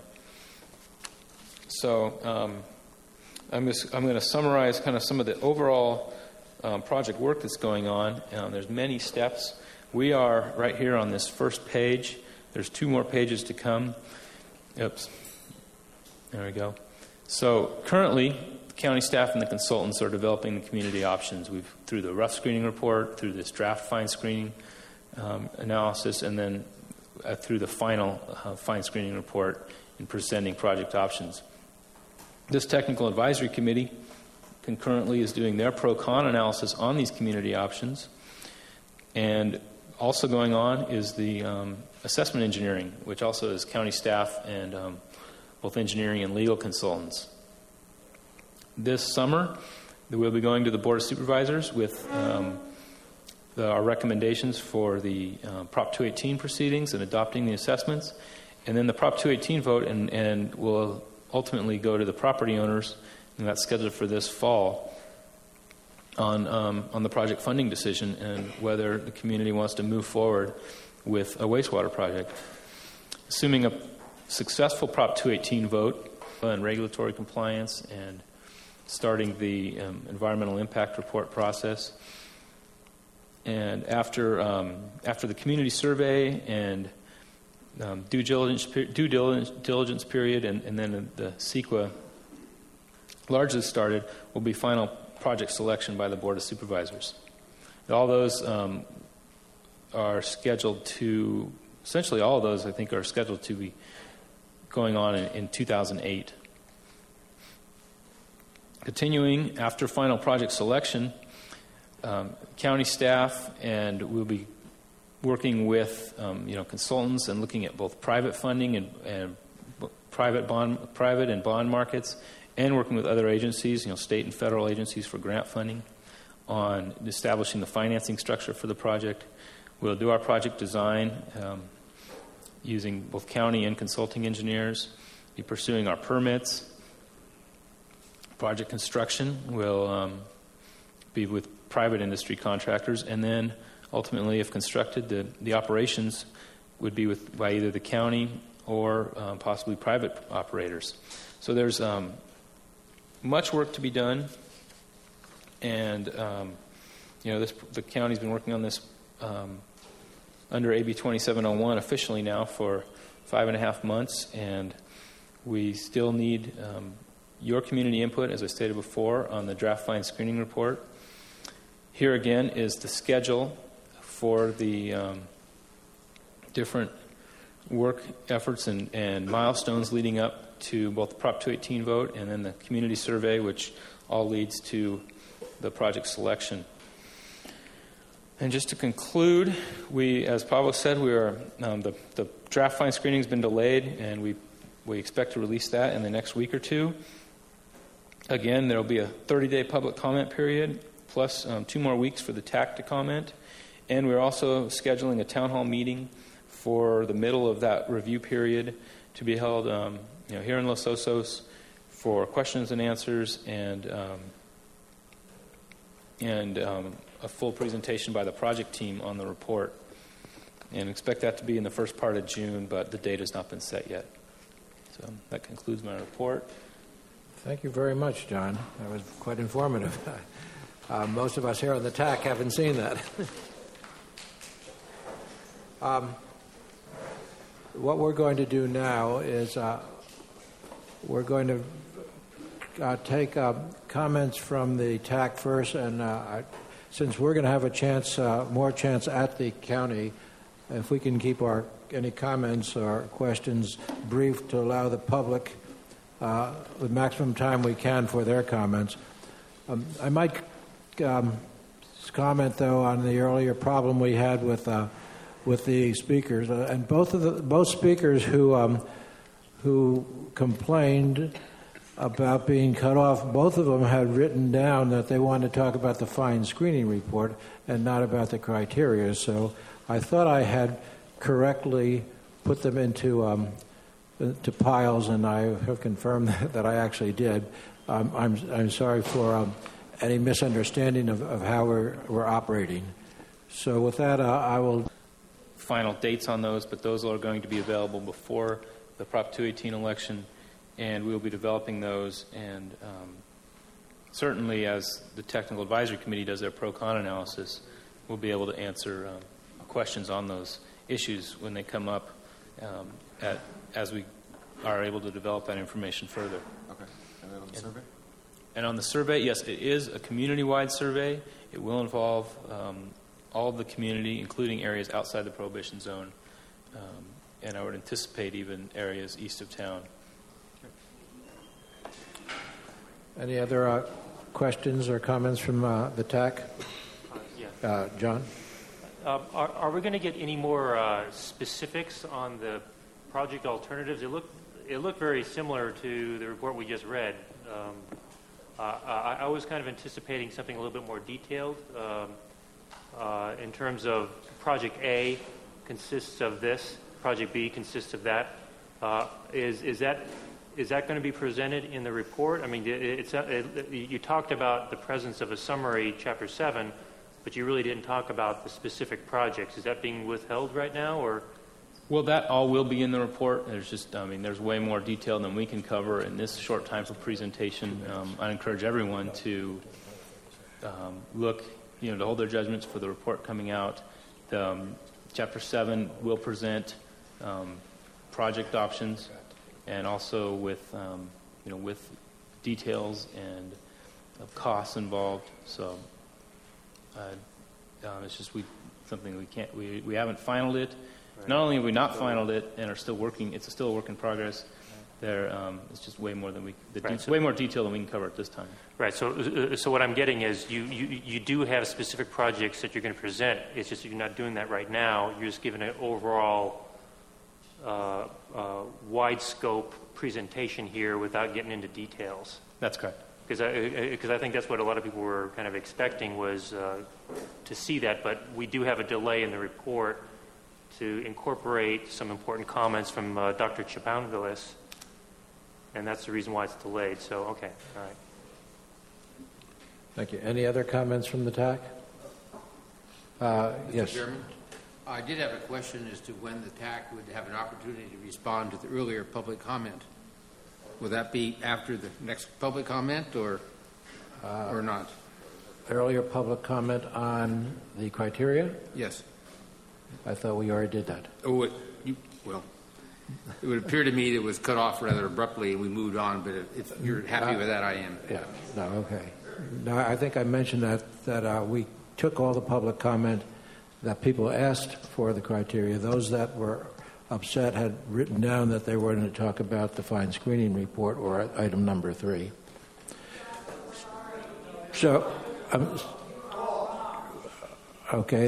So I'm going to summarize kind of some of the overall project work that's going on. There's many steps. We are right here on this first page. There's 2 more pages to come. Oops. There we go. So currently, the county staff and the consultants are developing the community options. Through the rough screening report, through this draft fine screening analysis, and then through the final fine screening report in presenting project options. This technical advisory committee concurrently is doing their pro-con analysis on these community options. And also going on is the assessment engineering, which also is county staff and both engineering and legal consultants. This summer, we'll be going to the Board of Supervisors with our recommendations for the Prop 218 proceedings and adopting the assessments. And then the Prop 218 vote and will ultimately go to the property owners, and that's scheduled for this fall, on the project funding decision and whether the community wants to move forward with a wastewater project. Assuming a successful Prop 218 vote and regulatory compliance and starting the environmental impact report process, and after the community survey and due diligence period, and then the CEQA largely started, will be final project selection by the Board of Supervisors. All those are scheduled to, essentially all of those I think are scheduled to be going on in 2008. Continuing after final project selection, county staff and we'll be working with consultants and looking at both private funding and private and bond markets, and working with other agencies, state and federal agencies for grant funding on establishing the financing structure for the project. We'll do our project design using both county and consulting engineers, be pursuing our permits. Project construction will be with private industry contractors, and then ultimately, if constructed, the operations would be by either the county or possibly private operators. So there's much work to be done, and the county's been working on this under AB 2701 officially now for 5.5 months, and we still need your community input, as I stated before, on the draft fine screening report. Here again is the schedule for the different work efforts and milestones leading up to both the Prop 218 vote and then the community survey, which all leads to the project selection. And just to conclude, as Pablo said, we are the draft fine screening has been delayed, and we expect to release that in the next week or two. Again, there will be a 30-day public comment period, plus 2 more weeks for the TAC to comment. And we're also scheduling a town hall meeting for the middle of that review period to be held here in Los Osos for questions and answers and a full presentation by the project team on the report. And expect that to be in the first part of June, but the date has not been set yet. So that concludes my report. Thank you very much, John. That was quite informative. Most of us here on the TAC haven't seen that. What we're going to do now is we're going to take comments from the TAC first, and since we're going to have a chance, more chance at the county, if we can keep any comments or questions brief to allow the public the maximum time we can for their comments. I might comment, though, on the earlier problem we had with the speakers, and both speakers who complained about being cut off. Both of them had written down that they wanted to talk about the fine screening report and not about the criteria. So I thought I had correctly put them into piles, and I have confirmed that I actually did. I'm sorry for any misunderstanding of how we're operating. So with that, I will. Final dates on those, but those are going to be available before the Prop 218 election, and we will be developing those. And certainly, as the Technical Advisory Committee does their pro-con analysis, we'll be able to answer questions on those issues when they come up as we are able to develop that information further. Okay. And then on the survey? And on the survey, yes, it is a community-wide survey. It will involve all of the community, including areas outside the prohibition zone, and I would anticipate even areas east of town. Any other questions or comments from the TAC? Yeah. John? Are we going to get any more specifics on the project alternatives? It looked very similar to the report we just read. I was kind of anticipating something a little bit more detailed in terms of Project A consists of this, Project B consists of that. Is that going to be presented in the report? I mean, you talked about the presence of a summary, Chapter 7, but you really didn't talk about the specific projects. Is that being withheld right now, or? Well, that all will be in the report. There's way more detail than we can cover in this short time for presentation. I encourage everyone to look, to hold their judgments for the report coming out. Chapter 7 will present project options, and also with details and costs involved. So it's just something we can't. We haven't finalized it. Right. Not only have we not finalized it and are still working, it's still a work in progress. It's just way more than way more detail than we can cover at this time. Right. So what I'm getting is you do have specific projects that you're going to present. It's just you're not doing that right now. You're just giving an overall wide scope presentation here without getting into details. That's correct. Because I think that's what a lot of people were kind of expecting was to see that, but we do have a delay in the report to incorporate some important comments from Dr. Chapangalis, and that's the reason why it's delayed. So, okay, all right. Thank you. Any other comments from the TAC? Yes. Mr. Chairman, I did have a question as to when the TAC would have an opportunity to respond to the earlier public comment. Will that be after the next public comment or not? Earlier public comment on the criteria? Yes. I thought we already did that. Oh, well, it would appear to me that it was cut off rather abruptly and we moved on, but if you're happy with that, I am. Yeah. No, okay. No, I think I mentioned that we took all the public comment that people asked for the criteria. Those that were upset had written down that they were going to talk about the fine screening report or item number 3. So, okay,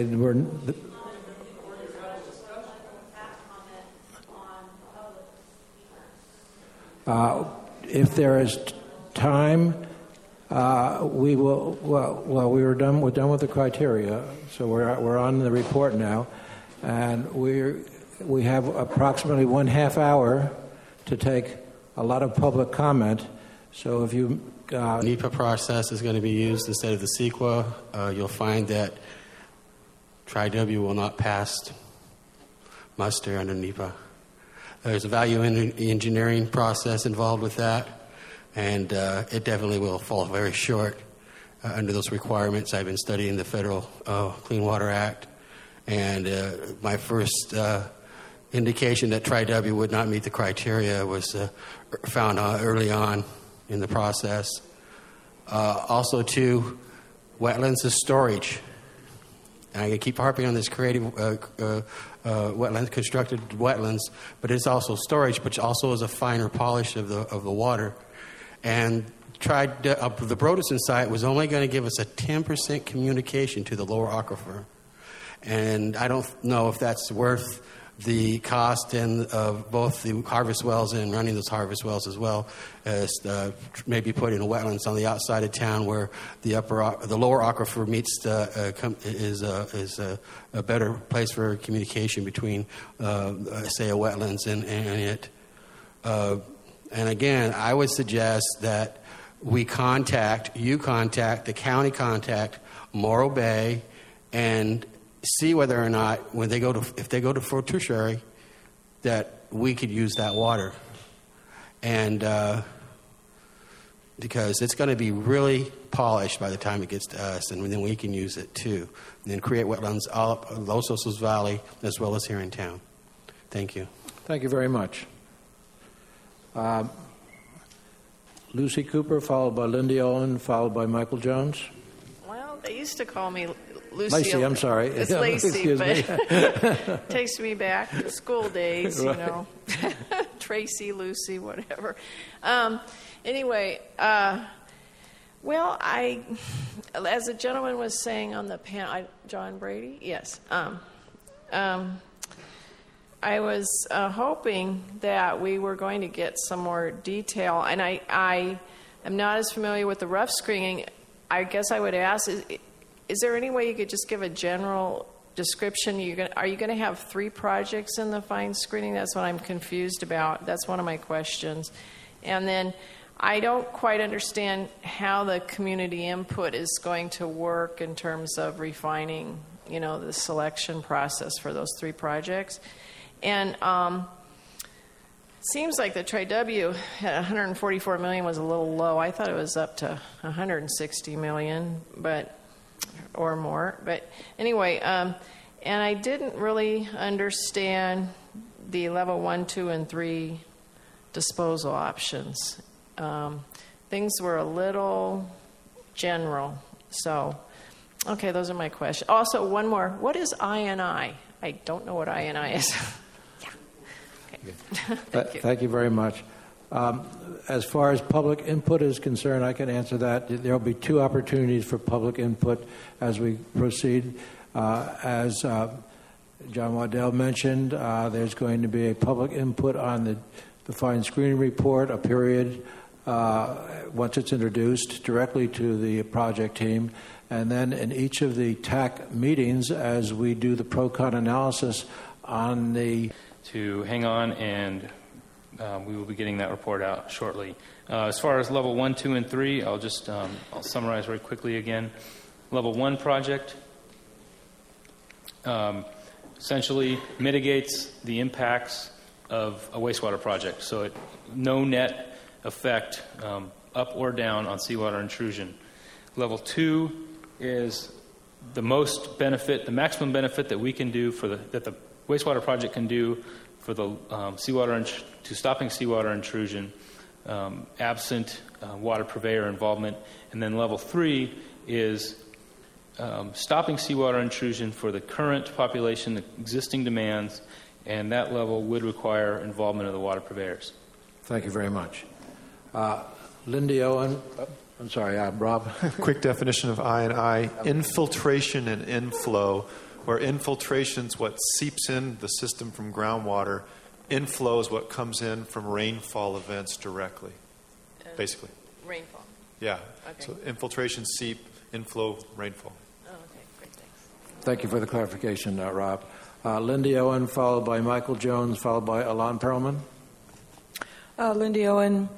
if there is time, We will. Well, we're done with the criteria, so we're on the report now, and we have approximately 1/2 hour to take a lot of public comment. So if you NEPA process is going to be used instead of the CEQA, you'll find that Tri-W will not pass muster under NEPA. There's a value engineering process involved with that, and it definitely will fall very short under those requirements. I've been studying the Federal Clean Water Act, and my first indication that Tri-W would not meet the criteria was found early on in the process. Also, too, wetlands is storage. And I can keep harping on this creative wetlands, constructed wetlands, but it's also storage, which also is a finer polish of the water. And the Broderson site was only going to give us a 10% communication to the lower aquifer. And I don't know if that's worth the cost of both the harvest wells and running those harvest wells, as well as maybe putting a wetlands on the outside of town where the lower aquifer meets is a better place for communication between say a wetlands and it. And again, I would suggest that you contact the county, contact Morro Bay, and see whether or not if they go to for tertiary, that we could use that water, and because it's going to be really polished by the time it gets to us, and then we can use it too, and then create wetlands all up Los Osos Valley as well as here in town. Thank you. Thank you very much. Lucy Cooper, followed by Lindy Owen, followed by Michael Jones. Well, they used to call me Lucy. Lacey, I'm sorry. It's Lacey, Excuse me. but takes me back to school days, Right. you know. Tracy, Lucy, whatever. Anyway, well, as the gentleman was saying on the panel, John Brady? Yes. I was hoping that we were going to get some more detail, and I am not as familiar with the rough screening. I guess I would ask, is there any way you could just give a general description? Are you going to have 3 projects in the fine screening? That's what I'm confused about. That's one of my questions. And then I don't quite understand how the community input is going to work in terms of refining, the selection process for those 3 projects. And seems like the Tri-W at $144 million was a little low. I thought it was up to $160 million, or more. But anyway, and I didn't really understand the level 1, 2, and 3 disposal options. Things were a little general. So, okay, those are my questions. Also, one more. What is INI? I don't know what INI is. Thank you very much. As far as public input is concerned, I can answer that. There will be 2 opportunities for public input as we proceed. As John Waddell mentioned, there's going to be a public input on the fine screening report, a period once it's introduced directly to the project team. And then in each of the TAC meetings, as we do the pro-con analysis on the... To hang on, and we will be getting that report out shortly. As far as level 1, 2, and 3, I'll just I'll summarize very quickly again. Level 1 project essentially mitigates the impacts of a wastewater project. So no net effect up or down on seawater intrusion. Level 2 is the most benefit, the maximum benefit that we can do that the wastewater project can do for the to stopping seawater intrusion, absent water purveyor involvement. And then level 3 is stopping seawater intrusion for the current population, the existing demands, and that level would require involvement of the water purveyors. Thank you very much. Lindy Owen. I'm sorry, Rob. Quick definition of I&I: infiltration and inflow, where infiltration is what seeps in the system from groundwater. Inflow is what comes in from rainfall events directly, basically. Rainfall. Yeah. Okay. So infiltration, seep, inflow, rainfall. Oh, okay. Great. Thanks. Thank you for the clarification, Rob. Lindy Owen, followed by Michael Jones, followed by Alon Perlman. Lindy Owen.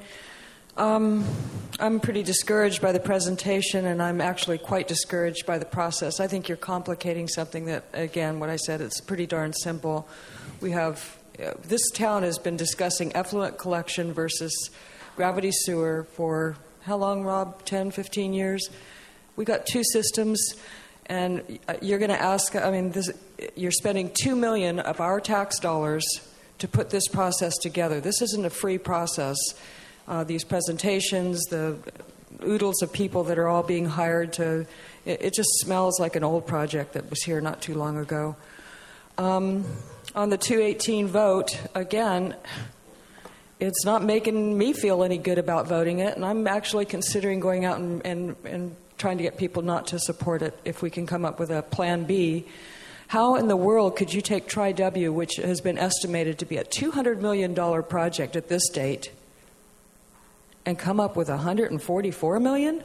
I'm pretty discouraged by the presentation, and I'm actually quite discouraged by the process. I think you're complicating something that, again, what I said, it's pretty darn simple. We have, this town has been discussing effluent collection versus gravity sewer for how long, Rob? 10, 15 years? We got two systems, and you're going to ask, you're spending $2 million of our tax dollars to put this process together. This isn't a free process. These presentations, the oodles of people that are all being hired to, it just smells like an old project that was here not too long ago. On the 218 vote, again, it's not making me feel any good about voting it, and I'm actually considering going out and trying to get people not to support it if we can come up with a plan B. How in the world could you take Tri-W, which has been estimated to be a $200 million project at this date, and come up with $144 million?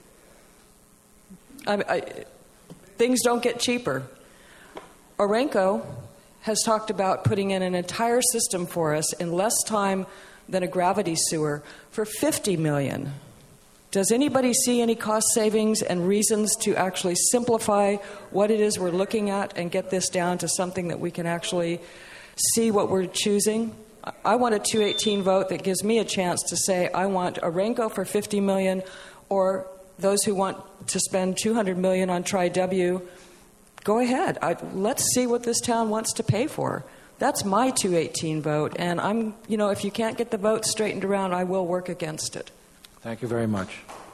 Things don't get cheaper. Orenco has talked about putting in an entire system for us in less time than a gravity sewer for $50 million. Does anybody see any cost savings and reasons to actually simplify what it is we're looking at and get this down to something that we can actually see what we're choosing? I want a 218 vote that gives me a chance to say I want Orenco for $50 million, or those who want to spend $200 million on Tri-W, go ahead. Let's see what this town wants to pay for. That's my 218 vote, and if you can't get the vote straightened around, I will work against it. Thank you very much.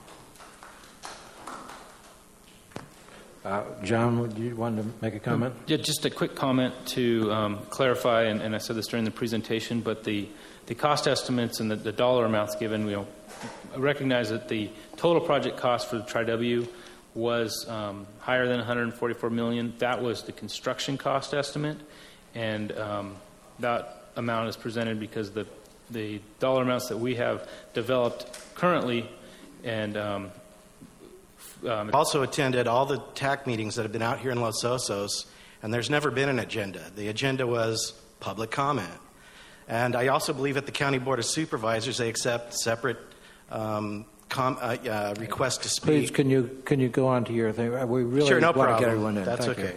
John, would you want to make a comment? Yeah, just a quick comment to clarify, and I said this during the presentation, but the cost estimates and the dollar amounts given, I recognize that the total project cost for the Tri-W was higher than $144 million. That was the construction cost estimate, and that amount is presented because the dollar amounts that we have developed currently and also attended all the TAC meetings that have been out here in Los Osos, and there's never been an agenda. The agenda was public comment. And I also believe at the County Board of Supervisors, they accept separate requests to speak. Please, can you go on to your thing? We really sure, no want problem. to get everyone in. That's Thank okay. you.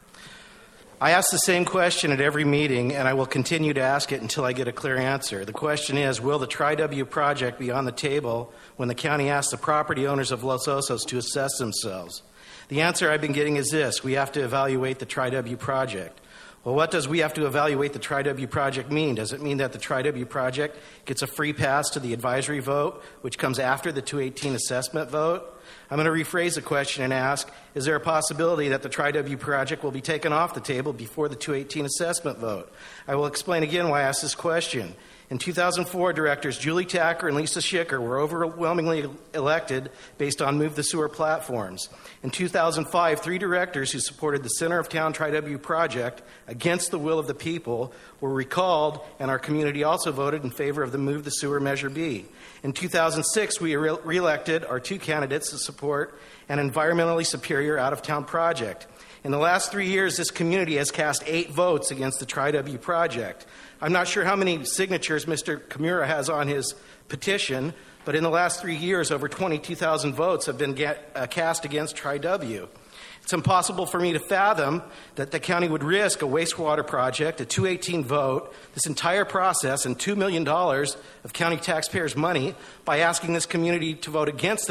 I ask the same question at every meeting, and I will continue to ask it until I get a clear answer. The question is, will the Tri-W project be on the table when the county asks the property owners of Los Osos to assess themselves? The answer I've been getting is this: we have to evaluate the Tri-W project. Well, what does we have to evaluate the Tri-W project mean? Does it mean that the Tri-W project gets a free pass to the advisory vote, which comes after the 218 assessment vote? I'm going to rephrase the question and ask, is there a possibility that the Tri-W project will be taken off the table before the 218 assessment vote? I will explain again why I asked this question. In 2004, directors Julie Tacker and Lisa Schicker were overwhelmingly elected based on Move the Sewer platforms. In 2005, 3 directors who supported the Center of Town Tri-W project against the will of the people were recalled, and our community also voted in favor of the Move the Sewer Measure B. In 2006, we re-elected our 2 candidates to support an environmentally superior out-of-town project. In the last 3 years, this community has cast 8 votes against the Tri-W project. I'm not sure how many signatures Mr. Kimura has on his petition, but in the last 3 years, over 22,000 votes have been cast against Tri-W. It's impossible for me to fathom that the county would risk a wastewater project, a 218 vote, this entire process, and $2 million of county taxpayers' money by asking this community to vote against the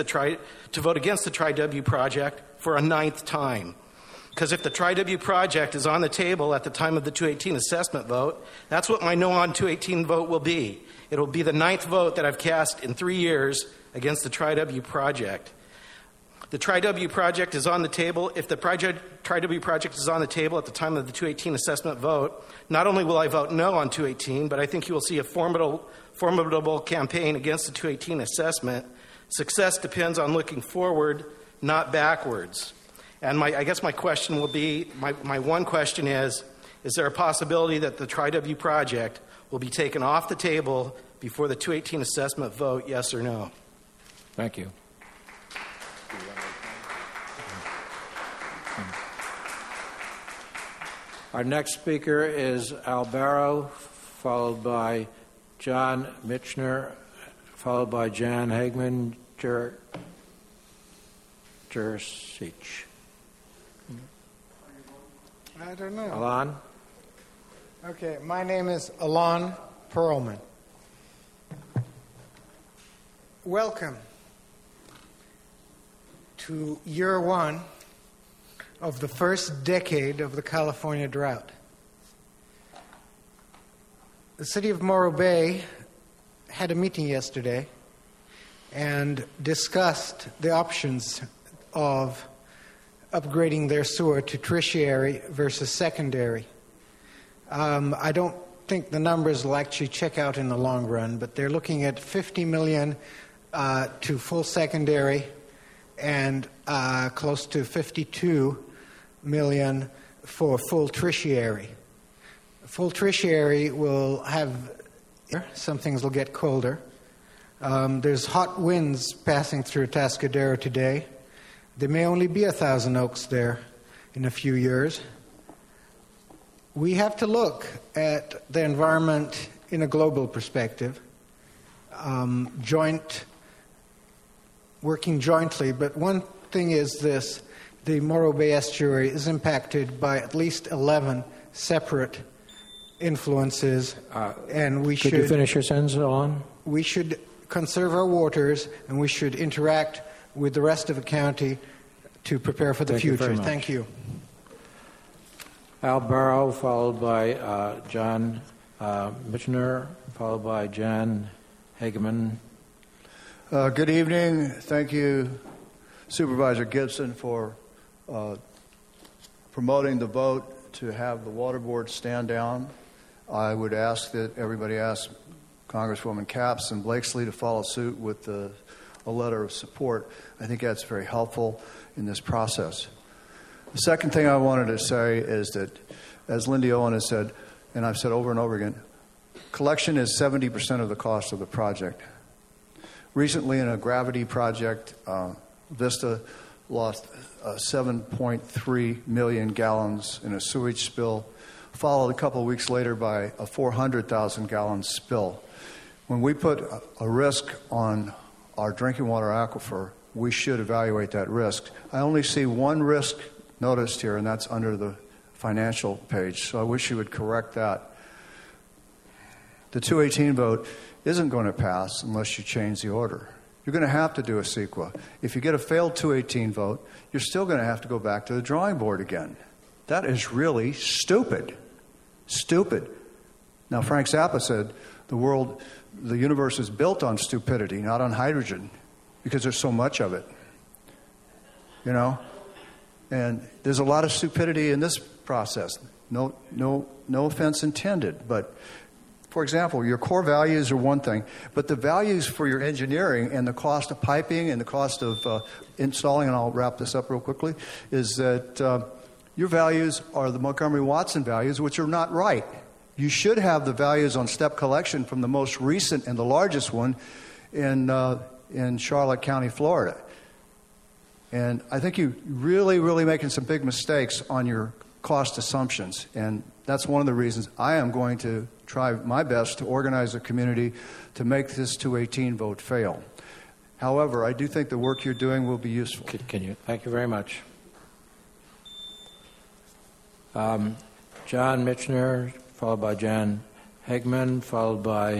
Tri-W project for a 9th time. Because if the Tri-W project is on the table at the time of the 218 assessment vote, that's what my no on 218 vote will be. It will be the 9th vote that I've cast in 3 years against the Tri-W project. The Tri-W project is on the table. If the Tri-W project is on the table at the time of the 218 assessment vote, not only will I vote no on 218, but I think you will see a formidable campaign against the 218 assessment. Success depends on looking forward, not backwards. And I guess my question will be, my one question is there a possibility that the Tri-W project will be taken off the table before the 218 assessment vote, yes or no? Thank you. Our next speaker is Al Barrow, followed by John Mitchner, followed by Jan Hagman Jersich. I don't know. Alon? Okay, my name is Alon Perlman. Welcome to year one of the first decade of the California drought. The city of Morro Bay had a meeting yesterday and discussed the options of upgrading their sewer to tertiary versus secondary. I don't think the numbers will actually check out in the long run, but they're looking at $50 million to full secondary and close to $52 million for full tertiary. Full tertiary will have, some things will get colder. There's hot winds passing through Atascadero today. There may only be 1,000 oaks there in a few years. We have to look at the environment in a global perspective, working jointly. But one thing is this: the Morro Bay estuary is impacted by at least 11 separate influences, and we should... Could you finish your sentence, Alon? We should conserve our waters, and we should interact with the rest of the county to prepare for the future. Thank you. Al Barrow, followed by John Mitchner, followed by Jan Hageman. Good evening. Thank you, Supervisor Gibson, for promoting the vote to have the water board stand down. I would ask that everybody ask Congresswoman Capps and Blakesley to follow suit with a letter of support. I think that's very helpful in this process. The second thing I wanted to say is that, as Lindy Owen has said, and I've said over and over again, collection is 70% of the cost of the project. Recently, in a gravity project, Vista lost 7.3 million gallons in a sewage spill, followed a couple of weeks later by a 400,000 gallon spill. When we put a risk on our drinking water aquifer, we should evaluate that risk. I only see one risk noticed here, and that's under the financial page, so I wish you would correct that. The 218 vote isn't going to pass unless you change the order. You're going to have to do a CEQA. If you get a failed 218 vote, you're still going to have to go back to the drawing board again. That is really stupid. Stupid. Now, Frank Zappa said the universe is built on stupidity, not on hydrogen, because there's so much of it. You know? And there's a lot of stupidity in this process. No offense intended, but for example, your core values are one thing, but the values for your engineering and the cost of piping and the cost of installing, and I'll wrap this up real quickly, is that your values are the Montgomery-Watson values, which are not right. You should have the values on step collection from the most recent and the largest one in Charlotte County, Florida. And I think you're really making some big mistakes on your cost assumptions. And that's one of the reasons I am going to try my best to organize a community to make this 218 vote fail. However, I do think the work you're doing will be useful. Thank you very much. John Mitchner, followed by Jan Hagman, followed by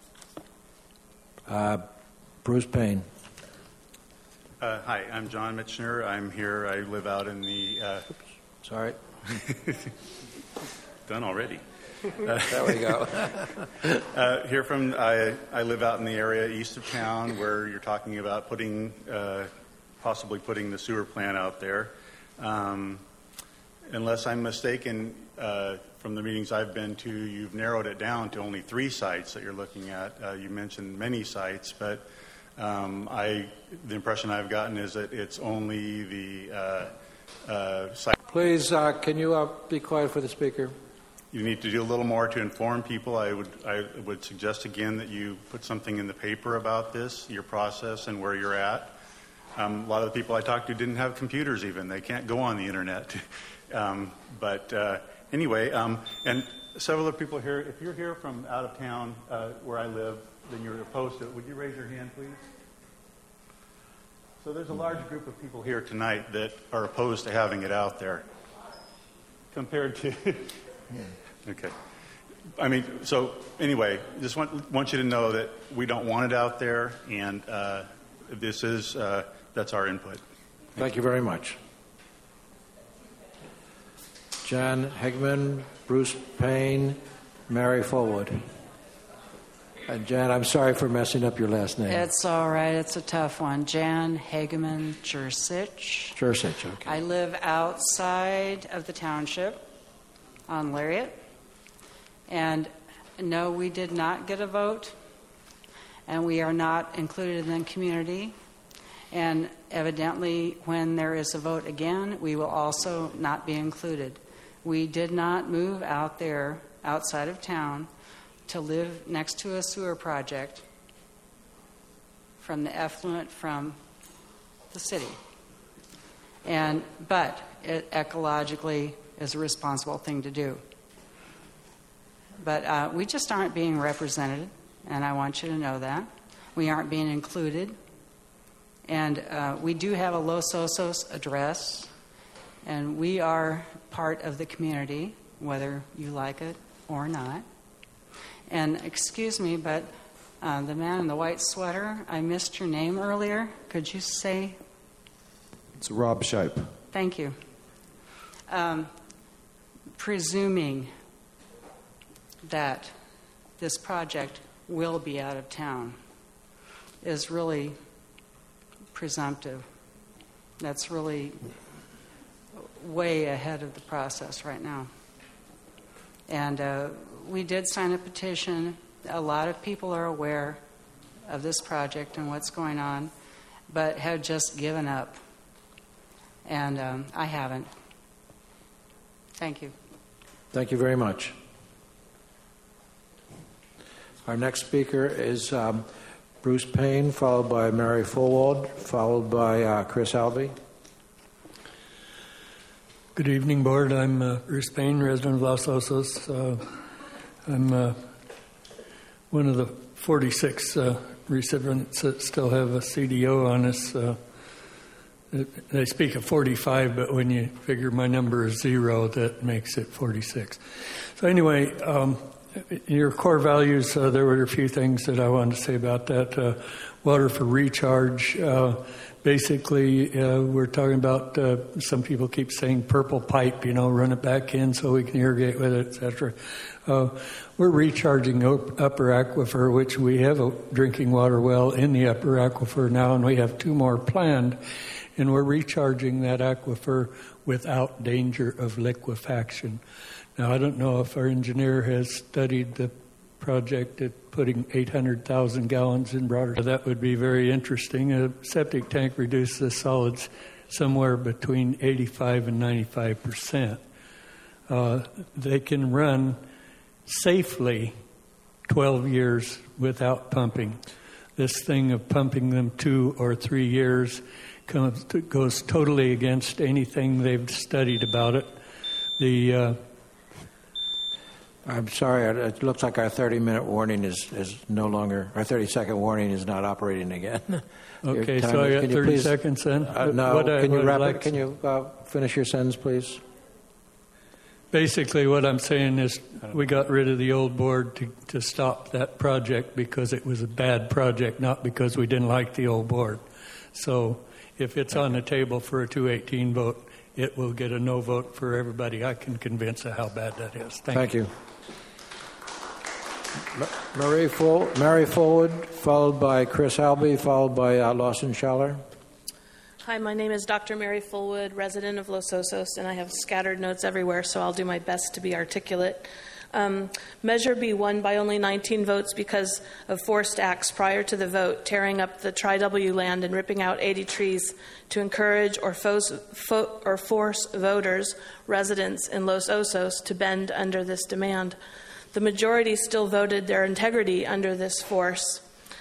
Bruce Payne. Hi, I'm John Mitchner. I'm here. I live out in the... Sorry. Done already. There we go. I live out in the area east of town where you're talking about possibly putting the sewer plant out there. Unless I'm mistaken, from the meetings I've been to, you've narrowed it down to only 3 sites that you're looking at. You mentioned many sites, but the impression I've gotten is that it's only the site. Please, can you be quiet for the speaker? You need to do a little more to inform people. I would suggest again that you put something in the paper about this, your process, and where you're at. A lot of the people I talked to didn't have computers even. They can't go on the internet. But Anyway, and several of the people here, if you're here from out of town where I live, then you're opposed to it. Would you raise your hand, please? So there's a large group of people here tonight that are opposed to having it out there compared to... Okay. I mean, so anyway, just want you to know that we don't want it out there, and that's our input. Thank you very much. Jan Hegman, Bruce Payne, Mary Fullwood. And Jan, I'm sorry for messing up your last name. It's all right. It's a tough one. Jan Hageman Jersich. Jersich, okay. I live outside of the township on Lariat. And no, we did not get a vote. And we are not included in the community. And evidently, when there is a vote again, we will also not be included. We did not move out there outside of town to live next to a sewer project from the effluent from the city. But it ecologically is a responsible thing to do. But we just aren't being represented, and I want you to know that. We aren't being included. And we do have a Los Osos address, and we are part of the community, whether you like it or not. And excuse me, but the man in the white sweater, I missed your name earlier. Could you say? It's Rob Shipe. Thank you. Presuming that this project will be out of town is really presumptive. That's really way ahead of the process right now. And we did sign a petition. A lot of people are aware of this project and what's going on, but have just given up. And I haven't. Thank you. Thank you very much. Our next speaker is Bruce Payne, followed by Mary Fullwood, followed by Chris Albee. Good evening, Board. I'm Bruce Payne, resident of Los Osos. I'm one of the 46 recipients that still have a CDO on us. They speak of 45, but when you figure my number is 0, that makes it 46. So anyway, your core values, there were a few things that I wanted to say about that. Water for recharge. Basically, we're talking about, some people keep saying purple pipe, run it back in so we can irrigate with it, etc. We're recharging upper aquifer, which we have a drinking water well in the upper aquifer now, and we have 2 more planned. And we're recharging that aquifer without danger of liquefaction. Now, I don't know if our engineer has studied the project at putting 800,000 gallons in broader. That would be very interesting. A septic tank reduces the solids somewhere between 85 and 95%. They can run safely 12 years without pumping. This thing of pumping them 2 or 3 years goes totally against anything they've studied about it. I'm sorry, it looks like our 30-minute warning is no longer, our 30-second warning is not operating again. Okay, so I got 30 seconds then? No, can you wrap it? Can you finish your sentence, please? Basically, what I'm saying is we got rid of the old board to stop that project because it was a bad project, not because we didn't like the old board. So if it's on the table for a 218 vote, it will get a no vote for everybody. I can convince of how bad that is. Thank you. Mary Fullwood, followed by Chris Albee, followed by Lawson Schaller. Hi, my name is Dr. Mary Fullwood, resident of Los Osos, and I have scattered notes everywhere, so I'll do my best to be articulate. Measure B won by only 19 votes because of forced acts prior to the vote, tearing up the Tri-W land and ripping out 80 trees to encourage or force voters, residents in Los Osos, to bend under this demand. The majority still voted their integrity under this force.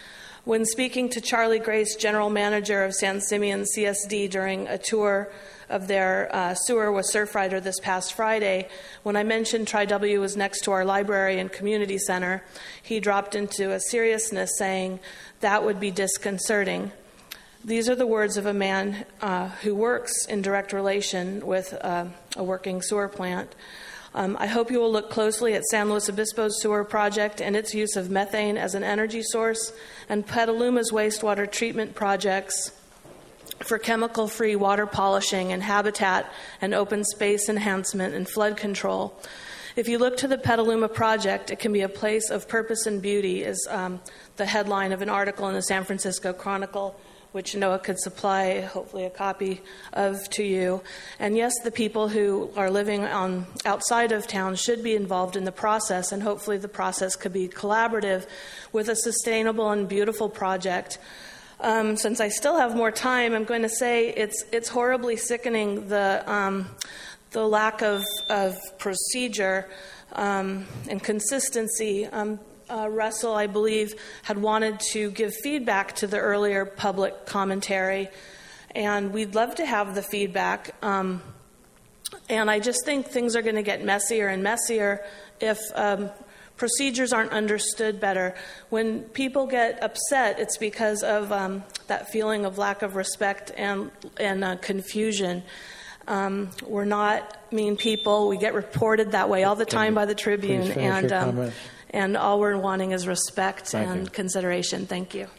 When speaking to Charlie Grace, general manager of San Simeon CSD, during a tour of their sewer with Surfrider this past Friday, when I mentioned Tri-W was next to our library and community center, he dropped into a seriousness saying that would be disconcerting. These are the words of a man who works in direct relation with a working sewer plant. I hope you will look closely at San Luis Obispo's sewer project and its use of methane as an energy source, and Petaluma's wastewater treatment projects for chemical-free water polishing and habitat and open space enhancement and flood control. If you look to the Petaluma project, it can be a place of purpose and beauty, is the headline of an article in the San Francisco Chronicle, which Noah could supply, hopefully, a copy of to you. And yes, the people who are living outside of town should be involved in the process, and hopefully the process could be collaborative with a sustainable and beautiful project. Since I still have more time, I'm going to say it's horribly sickening, the lack of procedure and consistency. Russell, I believe, had wanted to give feedback to the earlier public commentary, and we'd love to have the feedback. And I just think things are going to get messier and messier if procedures aren't understood better. When people get upset, it's because of that feeling of lack of respect and confusion. We're not mean people. We get reported that way all the time by the Tribune, and all we're wanting is respect and consideration. Thank you.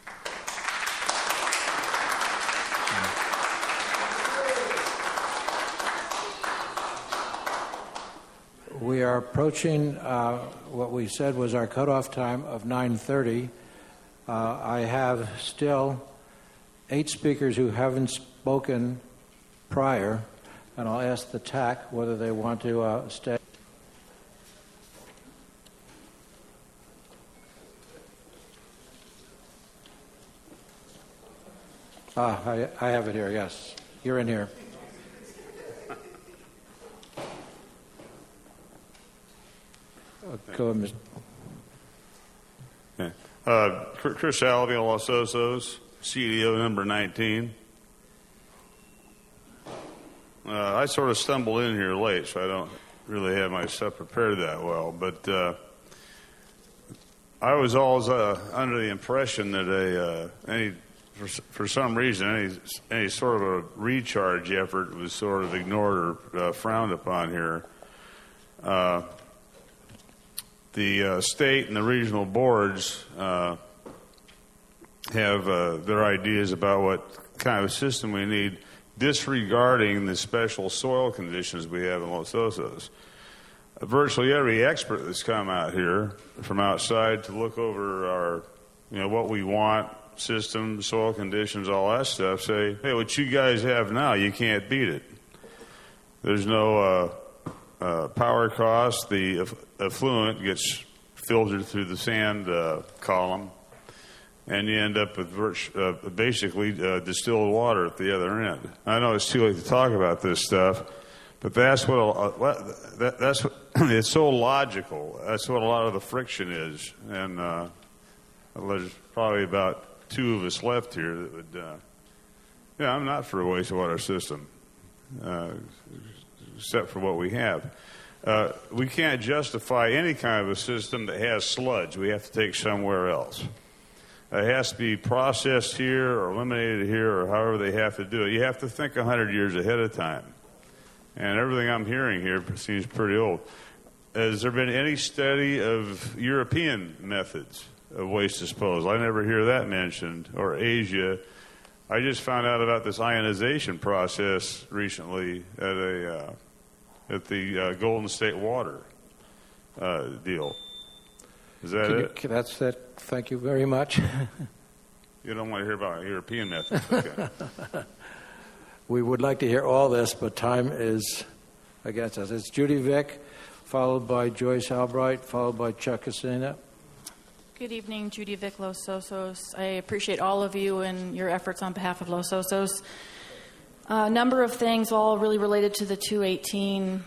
We are approaching what we said was our cutoff time of 9:30. I have still 8 speakers who haven't spoken prior, and I'll ask the TAC whether they want to stay. I have it here, yes. You're in here. Go ahead, Mr. Chris Alvey, Los Osos, CDO number 19. I sort of stumbled in here late, so I don't really have my stuff prepared that well. But I was always under the impression that for some reason, any sort of a recharge effort was sort of ignored or frowned upon here. The state and the regional boards have their ideas about what kind of system we need, disregarding the special soil conditions we have in Los Osos. Virtually every expert that's come out here from outside to look over our, what we want, system, soil conditions, all that stuff, say, hey, what you guys have now, you can't beat it. There's no power cost. The effluent gets filtered through the sand column, and you end up with basically distilled water at the other end. I know it's too late to talk about this stuff, but that's it's so logical. That's what a lot of the friction is, and there's probably about 2 of us left here that would. I'm not for a wastewater system, except for what we have. We can't justify any kind of a system that has sludge. We have to take somewhere else. It has to be processed here or eliminated here or however they have to do it. You have to think 100 years ahead of time. And everything I'm hearing here seems pretty old. Has there been any study of European methods of waste disposal? I never hear that mentioned. Or Asia. I just found out about this ionization process recently at the Golden State Water deal. Is that it? That's it. Thank you very much. You don't want to hear about European methods. Okay. We would like to hear all this, but time is against us. It's Judy Vick, followed by Joyce Albright, followed by Chuck Casina. Good evening, Judy Vick, Los Osos. I appreciate all of you and your efforts on behalf of Los Osos. A number of things, all really related to the 218.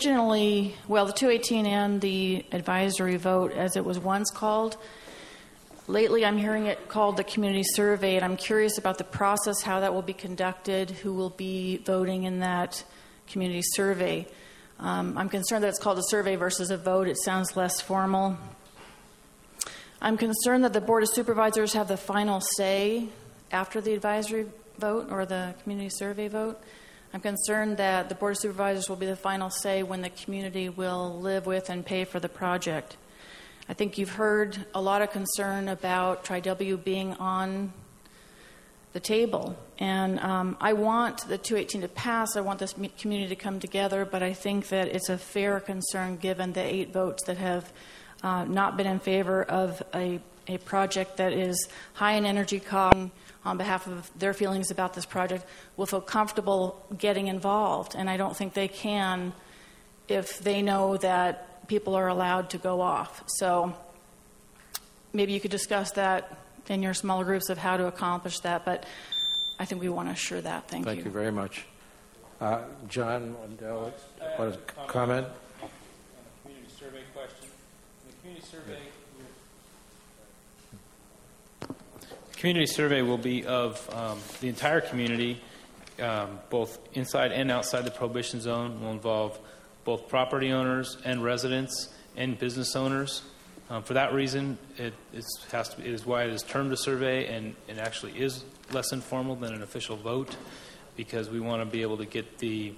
Originally, the 218 and the advisory vote, as it was once called, Lately, I'm hearing it called the community survey, and I'm curious about the process, how that will be conducted, who will be voting in that community survey. I'm concerned that it's called a survey versus a vote. It sounds less formal. I'm concerned that the Board of Supervisors have the final say after the advisory vote or the community survey vote. I'm concerned that the Board of Supervisors will be the final say when the community will live with and pay for the project. I think you've heard a lot of concern about Tri-W being on the table. And I want the 218 to pass. I want this community to come together, but I think that it's a fair concern given the 8 votes that have not been in favor of a project that is high in energy cost. On behalf of their feelings about this project, will feel comfortable getting involved. And I don't think they can if they know that people are allowed to go off. So maybe you could discuss that in your smaller groups of how to accomplish that, but I think we want to assure that. Thank you. Thank you very much. John, want to comment? Community survey question. The community survey. Community survey will be of the entire community, both inside and outside the prohibition zone. Will involve both property owners and residents and business owners. For that reason, it is why it is termed a survey, and actually is less informal than an official vote, because we want to be able to get the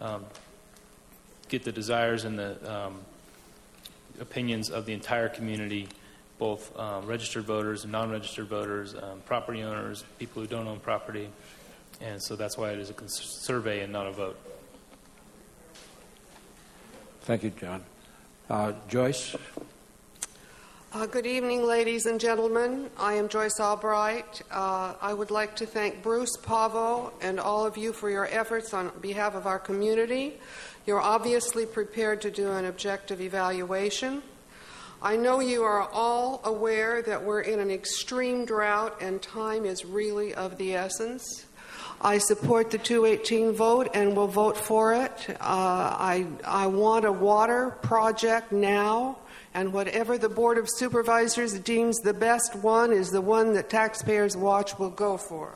desires and the opinions of the entire community, both registered voters and non-registered voters, property owners, people who don't own property. And so that's why it is a survey and not a vote. Thank you, John. Joyce? Good evening, ladies and gentlemen. I am Joyce Albright. I would like to thank Bruce Pavo and all of you for your efforts on behalf of our community. You're obviously prepared to do an objective evaluation. I know you are all aware that we're in an extreme drought and time is really of the essence. I support the 218 vote and will vote for it. I want a water project now, and whatever the Board of Supervisors deems the best one is the one that Taxpayers Watch will go for.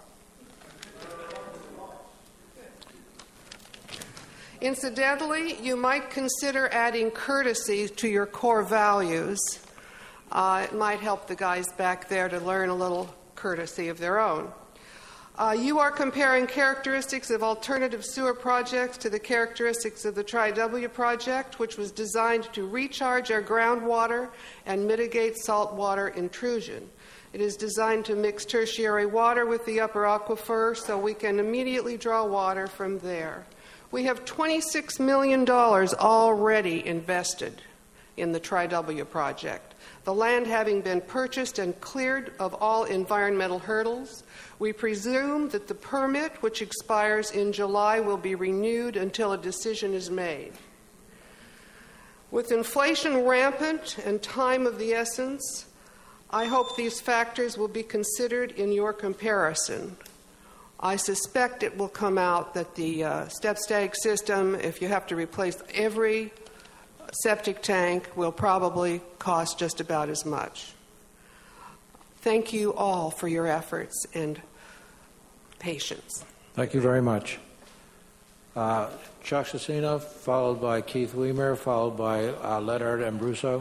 Incidentally, you might consider adding courtesy to your core values. It might help the guys back there to learn a little courtesy of their own. You are comparing characteristics of alternative sewer projects to the characteristics of the Tri-W project, which was designed to recharge our groundwater and mitigate saltwater intrusion. It is designed to mix tertiary water with the upper aquifer so we can immediately draw water from there. We have $26 million already invested in the Tri-W project. The land having been purchased and cleared of all environmental hurdles, we presume that the permit, which expires in July, will be renewed until a decision is made. With inflation rampant and time of the essence, I hope these factors will be considered in your comparison. I suspect it will come out that the step-stag system, if you have to replace every septic tank, will probably cost just about as much. Thank you all for your efforts and patience. Thank you very much. Chuck Cicino, followed by Keith Weimer, followed by Leonard Ambruso.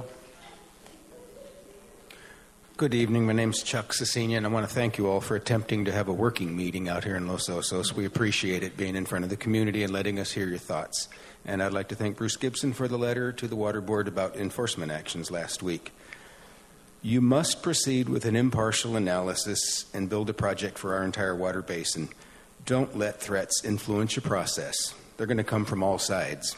Good evening. My name is Chuck Cicino, and I want to thank you all for attempting to have a working meeting out here in Los Osos. We appreciate it being in front of the community and letting us hear your thoughts. And I'd like to thank Bruce Gibson for the letter to the Water Board about enforcement actions last week. You must proceed with an impartial analysis and build a project for our entire water basin. Don't let threats influence your process. They're going to come from all sides.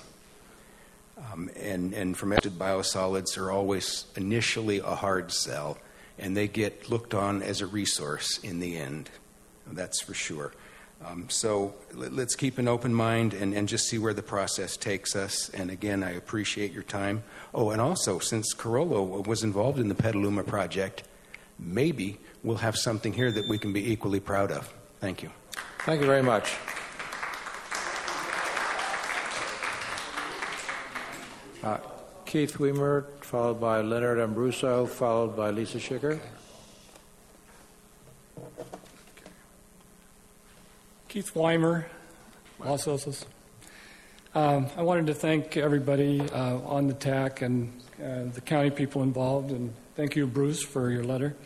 And fermented biosolids are always initially a hard sell, and they get looked on as a resource in the end. That's for sure. So let's keep an open mind and just see where the process takes us. And again, I appreciate your time. Oh, and also, since Carollo was involved in the Petaluma project, maybe we'll have something here that we can be equally proud of. Thank you. Thank you very much. Keith Weimer, followed by Leonard Ambruso, followed by Lisa Schicker. Keith Weimer, Los Osos. I wanted to thank everybody on the TAC and the county people involved, and thank you, Bruce, for your letter.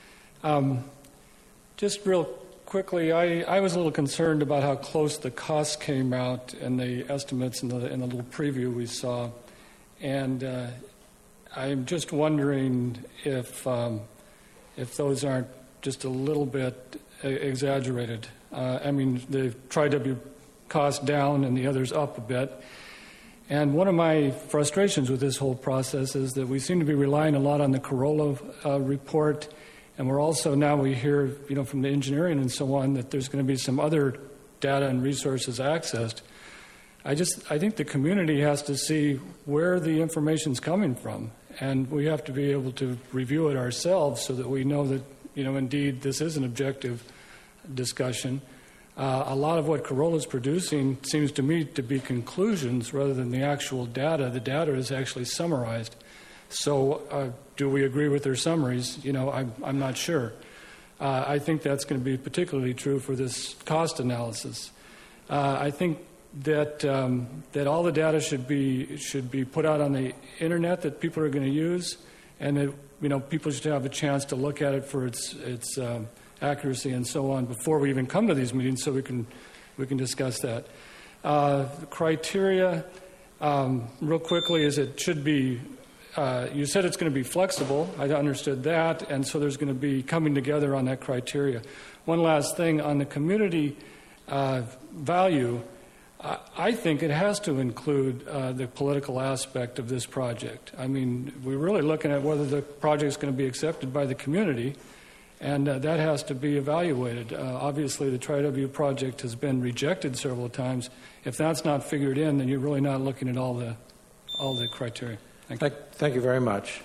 Just real quickly, I was a little concerned about how close the costs came out in the estimates in the little preview we saw, and I'm just wondering if those aren't just a little bit exaggerated. I mean, the Tri-W cost down and the others up a bit. And one of my frustrations with this whole process is that we seem to be relying a lot on the Corolla report, and we're also now we hear, from the engineering and so on, that there's going to be some other data and resources accessed. I think the community has to see where the information's coming from, and we have to be able to review it ourselves so that we know that, indeed this is an objective discussion. A lot of what Corolla's producing seems to me to be conclusions rather than the actual data. The data is actually summarized. So do we agree with their summaries? I'm not sure. I think that's going to be particularly true for this cost analysis. I think that all the data should be put out on the internet that people are going to use, and that people should have a chance to look at it for its accuracy and so on before we even come to these meetings, so we can discuss that. The criteria, real quickly, is it should be. You said it's going to be flexible. I understood that, and so there's going to be coming together on that criteria. One last thing on the community value. I think it has to include the political aspect of this project. I mean, we're really looking at whether the project is going to be accepted by the community, and that has to be evaluated. Obviously, the Tri-W project has been rejected several times. If that's not figured in, then you're really not looking at all the criteria. Thank you very much.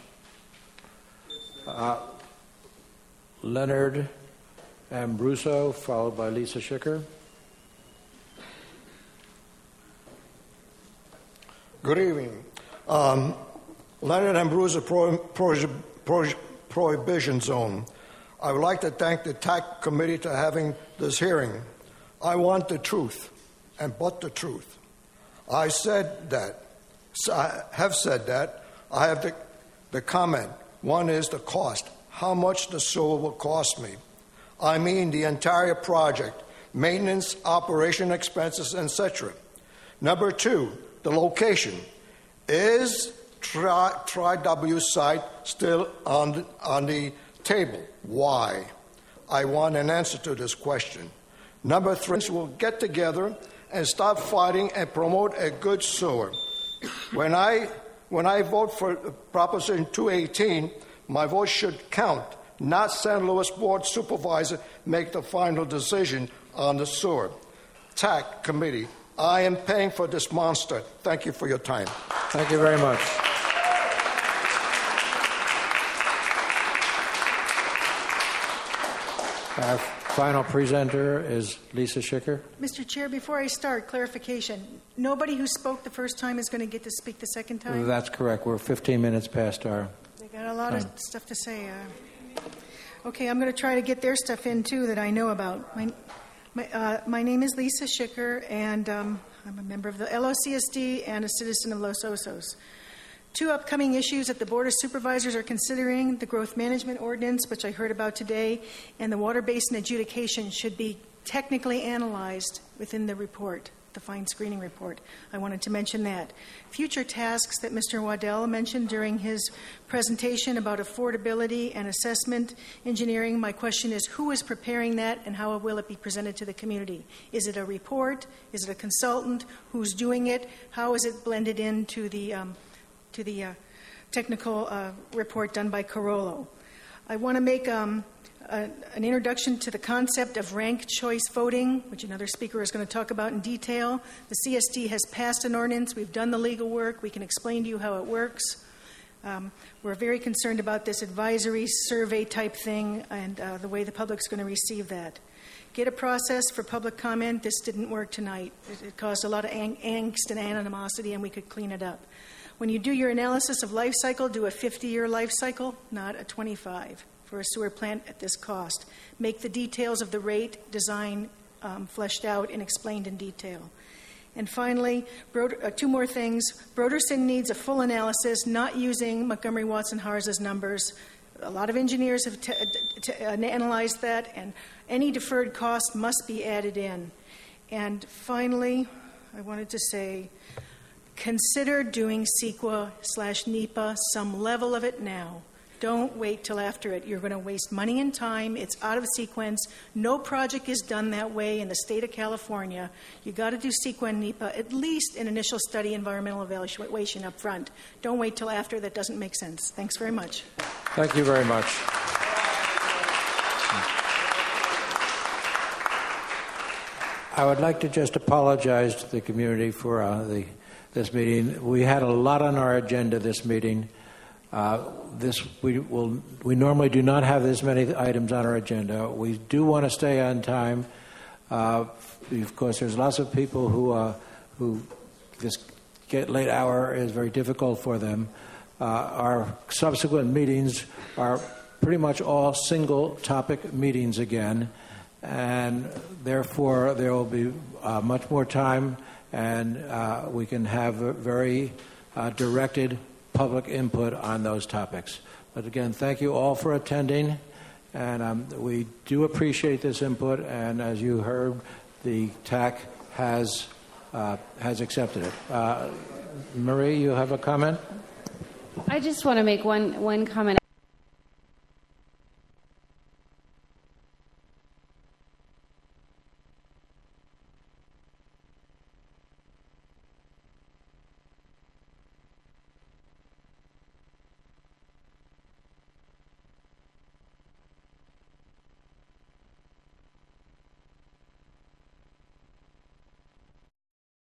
Leonard Ambruso, followed by Lisa Schicker. Good evening. Leonard Ambruso, Prohibition Zone. I would like to thank the TAC committee for having this hearing. I want the truth, and but the truth. I have said that. I have the comment. One is the cost. How much the sewer will cost me. I mean the entire project, maintenance, operation expenses, etc. Number two, the location. Is Tri-W site still on the table? Why? I want an answer to this question. Number three, we'll get together and stop fighting and promote a good sewer. When I vote for Proposition 218, my vote should count, not St. Louis Board Supervisor make the final decision on the sewer. TAC committee, I am paying for this monster. Thank you for your time. Thank you very much. Our final presenter is Lisa Schicker. Mr. Chair, before I start, clarification. Nobody who spoke the first time is going to get to speak the second time? That's correct. We're 15 minutes past our They got a lot of stuff to say. Okay, I'm going to try to get their stuff in, too, that I know about. My name is Lisa Schicker, and I'm a member of the LOCSD and a citizen of Los Osos. Two upcoming issues that the Board of Supervisors are considering, the Growth Management Ordinance, which I heard about today, and the Water Basin Adjudication should be technically analyzed within the report, the fine screening report. I wanted to mention that. Future tasks that Mr. Waddell mentioned during his presentation about affordability and assessment engineering, my question is, who is preparing that and how will it be presented to the community? Is it a report? Is it a consultant? Who's doing it? How is it blended into the technical report done by Corolla? I want to make an introduction to the concept of ranked choice voting, which another speaker is going to talk about in detail. The CSD has passed an ordinance. We've done the legal work. We can explain to you how it works. We're very concerned about this advisory survey type thing and the way the public's going to receive that. Get a process for public comment. This didn't work tonight. It caused a lot of angst and animosity, and we could clean it up. When you do your analysis of life cycle, do a 50-year life cycle, not a 25 for a sewer plant at this cost. Make the details of the rate design fleshed out and explained in detail. And finally, two more things. Broderson needs a full analysis, not using Montgomery Watson Hars's numbers. A lot of engineers have analyzed that, and any deferred cost must be added in. And finally, I wanted to say, consider doing CEQA/NEPA, some level of it now. Don't wait till after it. You're going to waste money and time. It's out of sequence. No project is done that way in the state of California. You got to do CEQA and NEPA, at least an initial study, environmental evaluation up front. Don't wait till after. That doesn't make sense. Thanks very much. Thank you very much. I would like to just apologize to the community for this meeting. We had a lot on our agenda this meeting. We normally do not have this many items on our agenda. We do want to stay on time. Of course, there's lots of people who this late hour is very difficult for them. Our subsequent meetings are pretty much all single topic meetings again, and therefore there will be much more time, and we can have very directed public input on those topics. But again, thank you all for attending, and we do appreciate this input, and as you heard, the TAC has accepted it. Marie, you have a comment? I just want to make one comment.